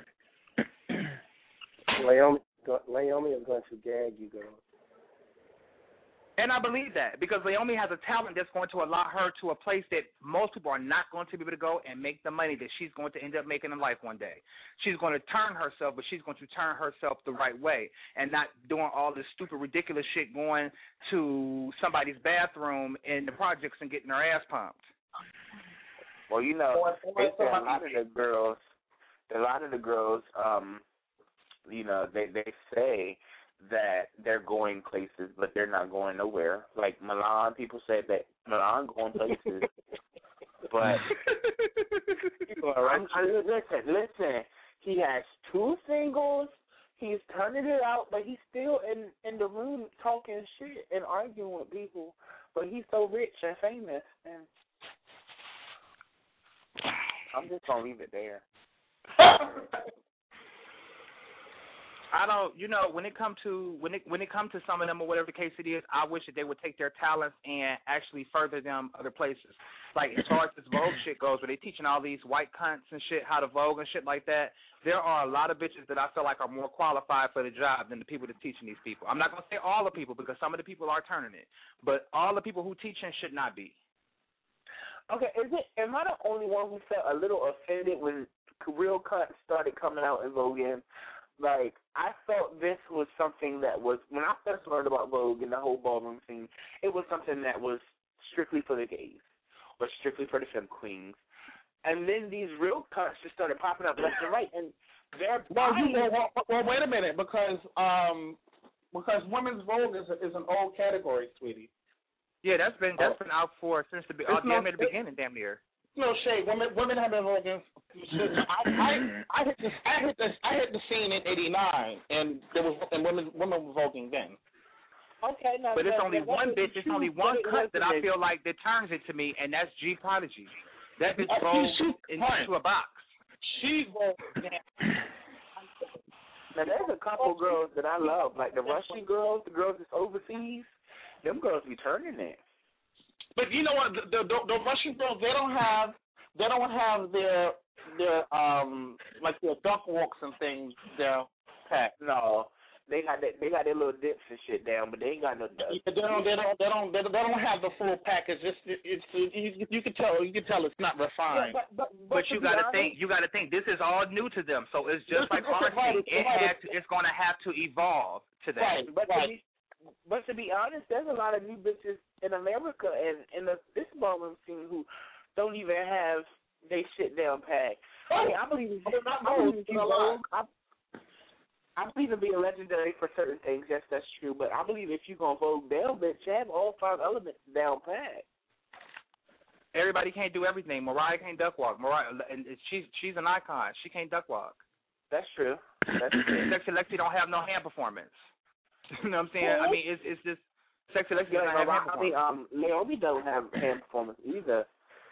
Naomi, Naomi is going to gag you, girl. And I believe that because Naomi has a talent that's going to allow her to a place that most people are not going to be able to go and make the money that she's going to end up making in life one day. She's going to turn herself, but she's going to turn herself the right way and not doing all this stupid, ridiculous shit going to somebody's bathroom in the projects and getting her ass pumped. Well, you know, Or- or they say a somebody- lot of the girls, a lot of the girls, um, you know, they they say that they're going places, but they're not going nowhere. Like Milan, people say that Milan going places, but I'm, I, listen, listen. He has two singles. He's turning it out, but he's still in in the room talking shit and arguing with people. But he's so rich and famous, and I'm just gonna leave it there. I don't, you know, when it come to when it when it comes to some of them or whatever the case it is, I wish that they would take their talents and actually further them other places. Like as far as this Vogue shit goes, where they teaching all these white cunts and shit how to Vogue and shit like that, there are a lot of bitches that I feel like are more qualified for the job than the people that's teaching these people. I'm not gonna say all the people because some of the people are turning it, but all the people who teaching should not be. Okay, is it? Am I the only one who felt a little offended when real cunts started coming out in Vogue? And, like, I felt this was something that was, when I first learned about Vogue and the whole ballroom scene, it was something that was strictly for the gays or strictly for the femme queens. And then these real cunts just started popping up left and right, and they're Well, you buying- well, well, well, wait a minute, because um, because women's Vogue is a, is an old category, sweetie. Yeah, that's been that's been out for since the uh, It's not- damn near the beginning, damn near. No shade. Women women have been voguing. I I I hit this I hit this I hit the scene in eighty-nine, and there was and women women were voguing then. Okay, now, But it's now, only now, one what bitch, was it's you- only what one it cut was that I that- feel like that turns it to me, and that's G Prodigy. That bitch Oh, goes she- she- into a box. She vogued. Now, there's a couple girls that I love, like the Russian girls, the girls that's overseas. Them girls be turning it. But you know what? The, the, the Russian girls, they don't have they don't have their their um like their duck walks and things there, Pat. No, they got that, they got their little dips and shit down, but they ain't got no ducks. Yeah, they don't, they don't, they don't, they don't, they don't have the full package. It's, it's, you, you can tell, you can tell it's not refined. Yeah, but, but, but, but you got to think, you got to think. This is all new to them, so it's just like our thing. It had to, it's going to have to evolve to that. Right, but right. To be, but to be honest, there's a lot of new bitches in America and in the this ballroom scene who don't even have they shit down packed. I mean, I believe in, I believe in, I, I believe in being legendary for certain things. Yes, that's true. But I believe if you're gonna vote down, bitch, have all five elements down packed. Everybody can't do everything. Mariah can't duck walk. Mariah, and she's she's an icon. She can't duck walk. That's true. That's true. Sexy Lexi don't have no hand performance. You know what I'm saying? I mean, it's it's just Sexy Lexi yeah, doesn't have hand I mean, performance. um, Naomi don't have hand performance either.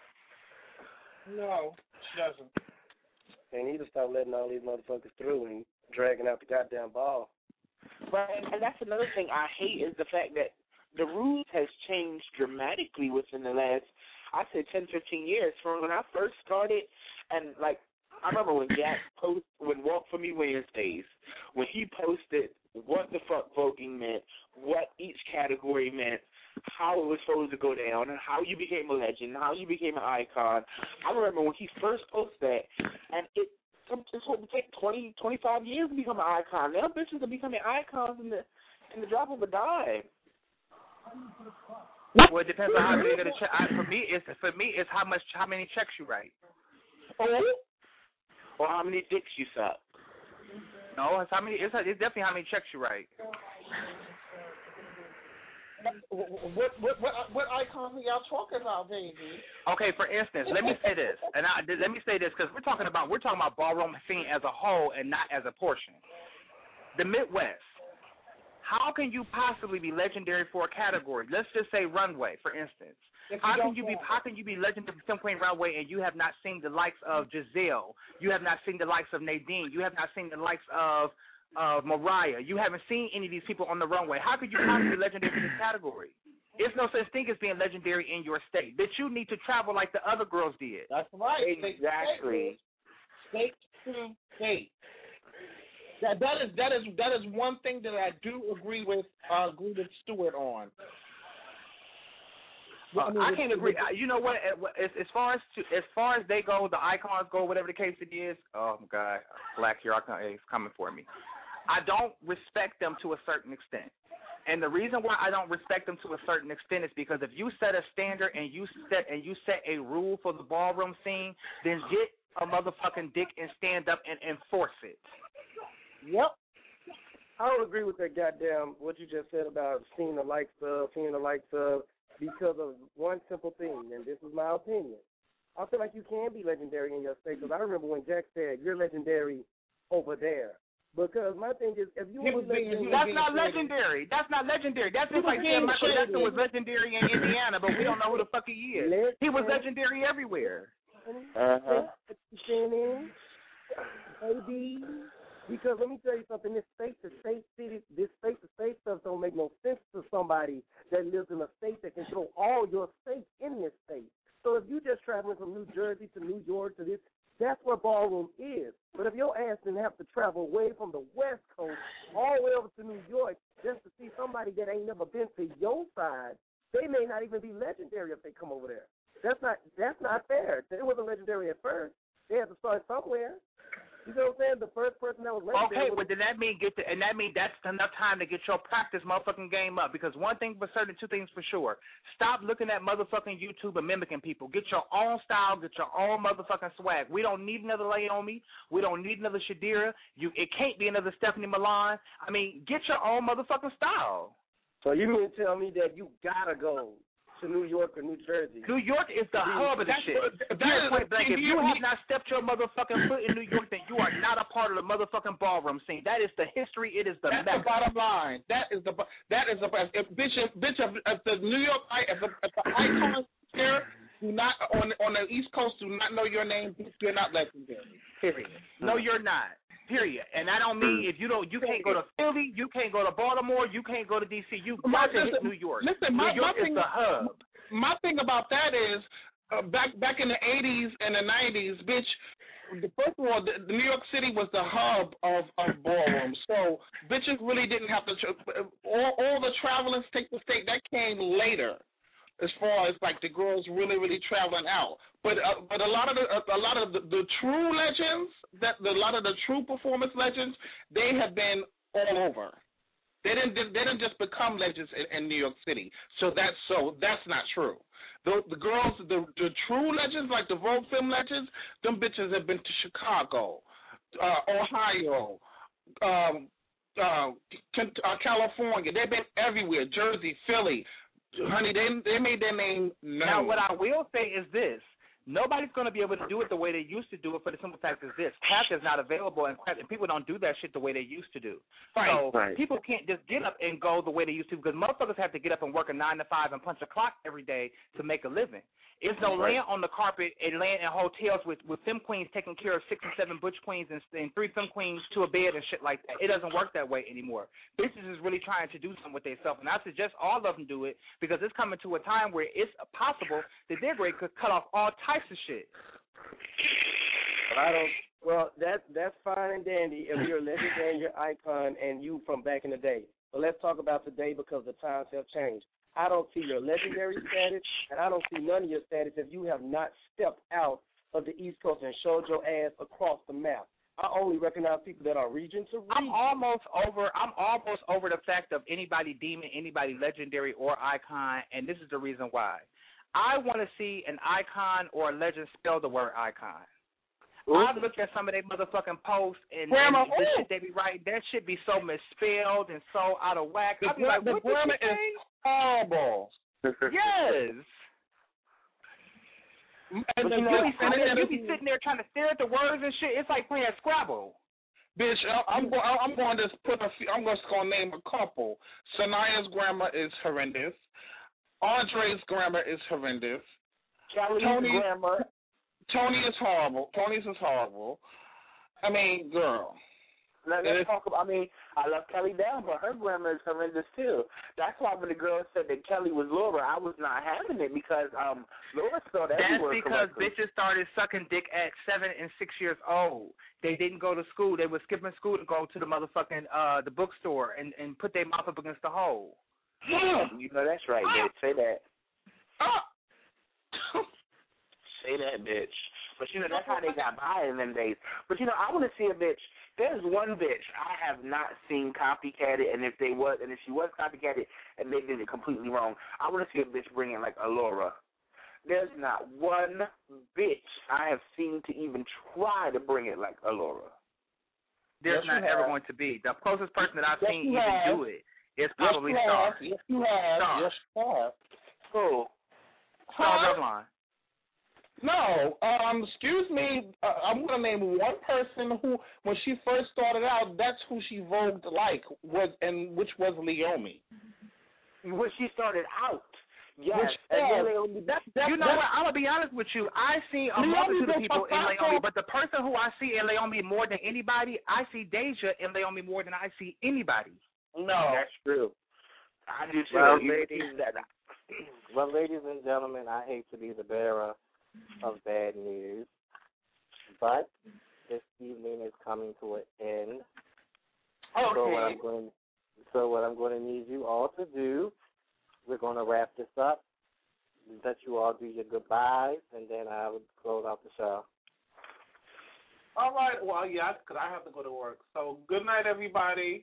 No, she doesn't. They need to stop letting all these motherfuckers through and dragging out the goddamn ball. Right, and that's another thing I hate is the fact that the rules has changed dramatically within the last, I say, ten, fifteen years. From when I first started, and like, I remember when Jack posted, when Walk For Me Wednesdays, when he posted what the fuck voting meant, what each category meant, how it was supposed to go down, and how you became a legend, how you became an icon. I remember when he first posted that, and it it's what would take twenty, twenty-five years to become an icon. Now bitches are becoming icons in the in the drop of a dime. Well, it depends on how big of the check. I, for me, it's for me, it's how much, how many checks you write. Oh, or how many dicks you suck. No, it's how many. It's, it's definitely how many checks you write. What what what what icons are y'all talking about, baby? Okay, for instance, let me say this, and I, let me say this because we're talking about we're talking about ballroom scene as a whole and not as a portion. The Midwest. How can you possibly be legendary for a category? Let's just say runway, for instance. How can you be how can you be legendary for Film Queen runway and you have not seen the likes of Giselle? You have not seen the likes of Nadine. You have not seen the likes of Uh, Mariah, you haven't seen any of these people on the runway. How could you possibly be legendary for this category? There's no such thing as being legendary in your state. That you need to travel like the other girls did. That's right. Exactly. State to state. That that is that is that is one thing that I do agree with uh, agree with Stewart on. Uh, I, mean, I can't agree. You know what? As, as far as to, as far as they go, the icons go, whatever the case it is. Oh my God, Black here is coming for me. I don't respect them to a certain extent. And the reason why I don't respect them to a certain extent is because if you set a standard and you set and you set a rule for the ballroom scene, then get a motherfucking dick and stand up and enforce it. Yep. I don't agree with that goddamn what you just said about seeing the likes of, seeing the likes of, because of one simple thing, and this is my opinion. I feel like you can be legendary in your state, because I remember when Jack said, you're legendary over there. Because my thing is, if you was legendary, that's not legendary. That's not legendary. That's just like saying Michael Jackson was legendary in Indiana, but we don't know who the fuck he is. He was legendary everywhere. Uh-huh. Maybe. Because let me tell you something, this state-to-state city, this state-to-state stuff don't make no sense to somebody that lives in a state that control all your states in this state. So if you just traveling from New Jersey to New York to this, that's where ballroom is. But if your ass didn't have to travel away from the West Coast all the way over to New York just to see somebody that ain't never been to your side, they may not even be legendary if they come over there. That's not that's not fair. They wasn't legendary at first. They had to start somewhere. You know what I'm saying? The first person that was legendary. Okay, was well then that mean get to, and that mean that's enough time to get your practice motherfucking game up. Because one thing for certain, two things for sure. Stop looking at motherfucking YouTube and mimicking people. Get your own style. Get your own motherfucking swag. We don't need another Naomi. We don't need another Shadira. You, it can't be another Stephanie Milan. I mean, get your own motherfucking style. So you mean to tell me that you gotta go to New York or New Jersey? New York is the hub of the shit. That is point blank. If you have not stepped your motherfucking foot in New York, then you are not a part of the motherfucking ballroom scene. That is the history. It is the That's mecca. the bottom line. That is the that is the if bitch if, bitch if, if the New York if the, if the icons here do not on on the East Coast do not know your name, bitch, you're not legendary. Period. No, you're not. Period. And I don't mean if you don't, you can't go to Philly, you can't go to Baltimore, you can't go to D C. You got to hit New York. Listen, New my, York my is thing, the hub. My thing about that is, uh, back back in the eighties and the nineties, bitch, the, first of all, the, the New York City was the hub of, of ballroom, so bitches really didn't have to. All, all the traveling state to state that came later, as far as like the girls really really traveling out. But uh, but a lot of the a lot of the, the true legends, that the, a lot of the true performance legends, they have been all over. They didn't they didn't just become legends in, in New York City. So that's so that's not true. The, the girls, the, the true legends, like the Vogue film legends, them bitches have been to Chicago, uh, Ohio, um, uh, uh, California. They've been everywhere. Jersey, Philly. Honey, they they made their name known. Now, what I will say is this. Nobody's going to be able to do it the way they used to do it for the simple fact is this. Craft is not available, and, craft, and people don't do that shit the way they used to do. Right, so right. people can't just get up and go the way they used to because motherfuckers have to get up and work a nine to five and punch a clock every day to make a living. It's no Right. laying on the carpet and laying in hotels with, with femme queens taking care of six and seven butch queens and, and three femme queens to a bed and shit like that. It doesn't work that way anymore. Bitches is really trying to do something with themselves, and I suggest all of them do it because it's coming to a time where it's possible that their grade could cut off all types of shit. But I don't. Well, that that's fine and dandy if you're a legendary, you're icon, and you from back in the day. But let's talk about today because the times have changed. I don't see your legendary status, and I don't see none of your status if you have not stepped out of the East Coast and showed your ass across the map. I only recognize people that are region to region. I'm almost over. I'm almost over the fact of anybody deeming anybody legendary or icon, and this is the reason why. I want to see an icon or a legend spell the word icon. Ooh. I've looked at some of their motherfucking posts and, Grandma, and the ooh. shit they be writing. That shit be so misspelled and so out of whack. The, I be like, the what did grammar you is say? horrible. Yes. And But you know, you, you be sitting there trying to stare at the words and shit. It's like playing Scrabble. Bitch, I'm going. I'm going to put a. few, I'm just going to name a couple. Sanaya's grammar is horrendous. Andre's grammar is horrendous. Kelly's Tony's grammar. Tony is horrible. Tony's is horrible. I mean, girl. Let, let's talk about, I mean, I love Kelly down, but her grammar is horrendous too. That's why when the girl said that Kelly was Laura, I was not having it because um Laura spelled every That's word because correctly. bitches started sucking dick at seven and six years old. They didn't go to school. They were skipping school to go to the motherfucking uh the bookstore and, and put their mouth up against the hole. You know that's right, bitch. Say that. Say that, bitch. But, you know, that's how they got by in them days. But, you know, I want to see a bitch. There's one bitch I have not seen copycatted, and if they was, and if she was copycatted and they did it completely wrong, I want to see a bitch bring in, like, a Laura. There's not one bitch I have seen to even try to bring it like a Laura. There's Yes, not you ever have. going to be. The closest person that I've Yes, seen you even have. do it is Yes, probably you Star. have. Yes, you have. Star. Yes, you have. Who? Star Huh? Revlon. No, um, excuse me. Uh, I'm gonna name one person who, when she first started out, that's who she vogued like was, and which was Leomi. When she started out, yes. Which and then was- Leomi, that, that, You know that, what? I'm gonna be honest with you. I see a Leomi's multitude of a people in Papaco. Leomi, but the person who I see in Leomi more than anybody, I see Deja in Leomi more than I see anybody. No, that's true. I do too. Well, You- ladies, that, well, ladies and gentlemen, I hate to be the bearer of bad news, but this evening is coming to an end. Okay. So what I'm going, so what I'm going to need you all to do, we're going to wrap this up. Let you all do your goodbyes, and then I will close out the show. All right. Well, yes, because I have to go to work. So good night, everybody.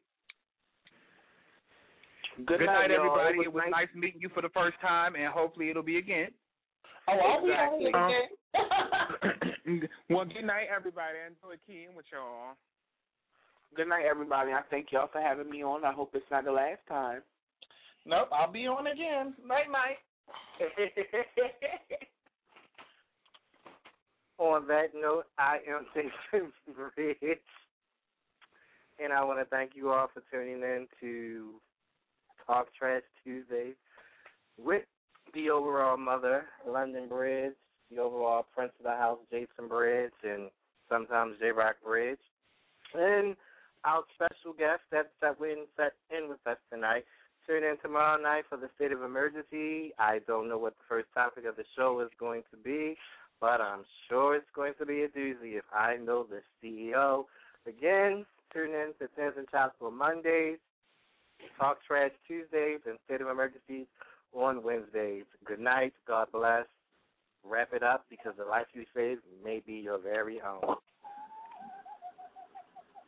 Good, Good night, y'all. everybody. It It was was nice meeting you for the first time, and hopefully it'll be again. Oh, I'll be Exactly. on it again. Well, good night, everybody. I enjoyed keying with y'all. Good night, everybody. I thank y'all for having me on. I hope it's not the last time. Nope, I'll be on again. Night, night. On that note, I am Jason Bridge, and I want to thank you all for tuning in to Talk Trash Tuesdays with the overall mother, London Bridge, the overall prince of the house, Jason Bridge, and sometimes J-Rock Bridge, and our special guest that that went set in with us tonight. Tune in tomorrow night for the State of Emergency. I don't know what the first topic of the show is going to be, but I'm sure it's going to be a doozy if I know the C E O. Again, tune in to Tins and Chops on Mondays, Talk Trash Tuesdays, and State of Emergencies on Wednesdays. Good night. God bless. Wrap it up because the life you save may be your very own.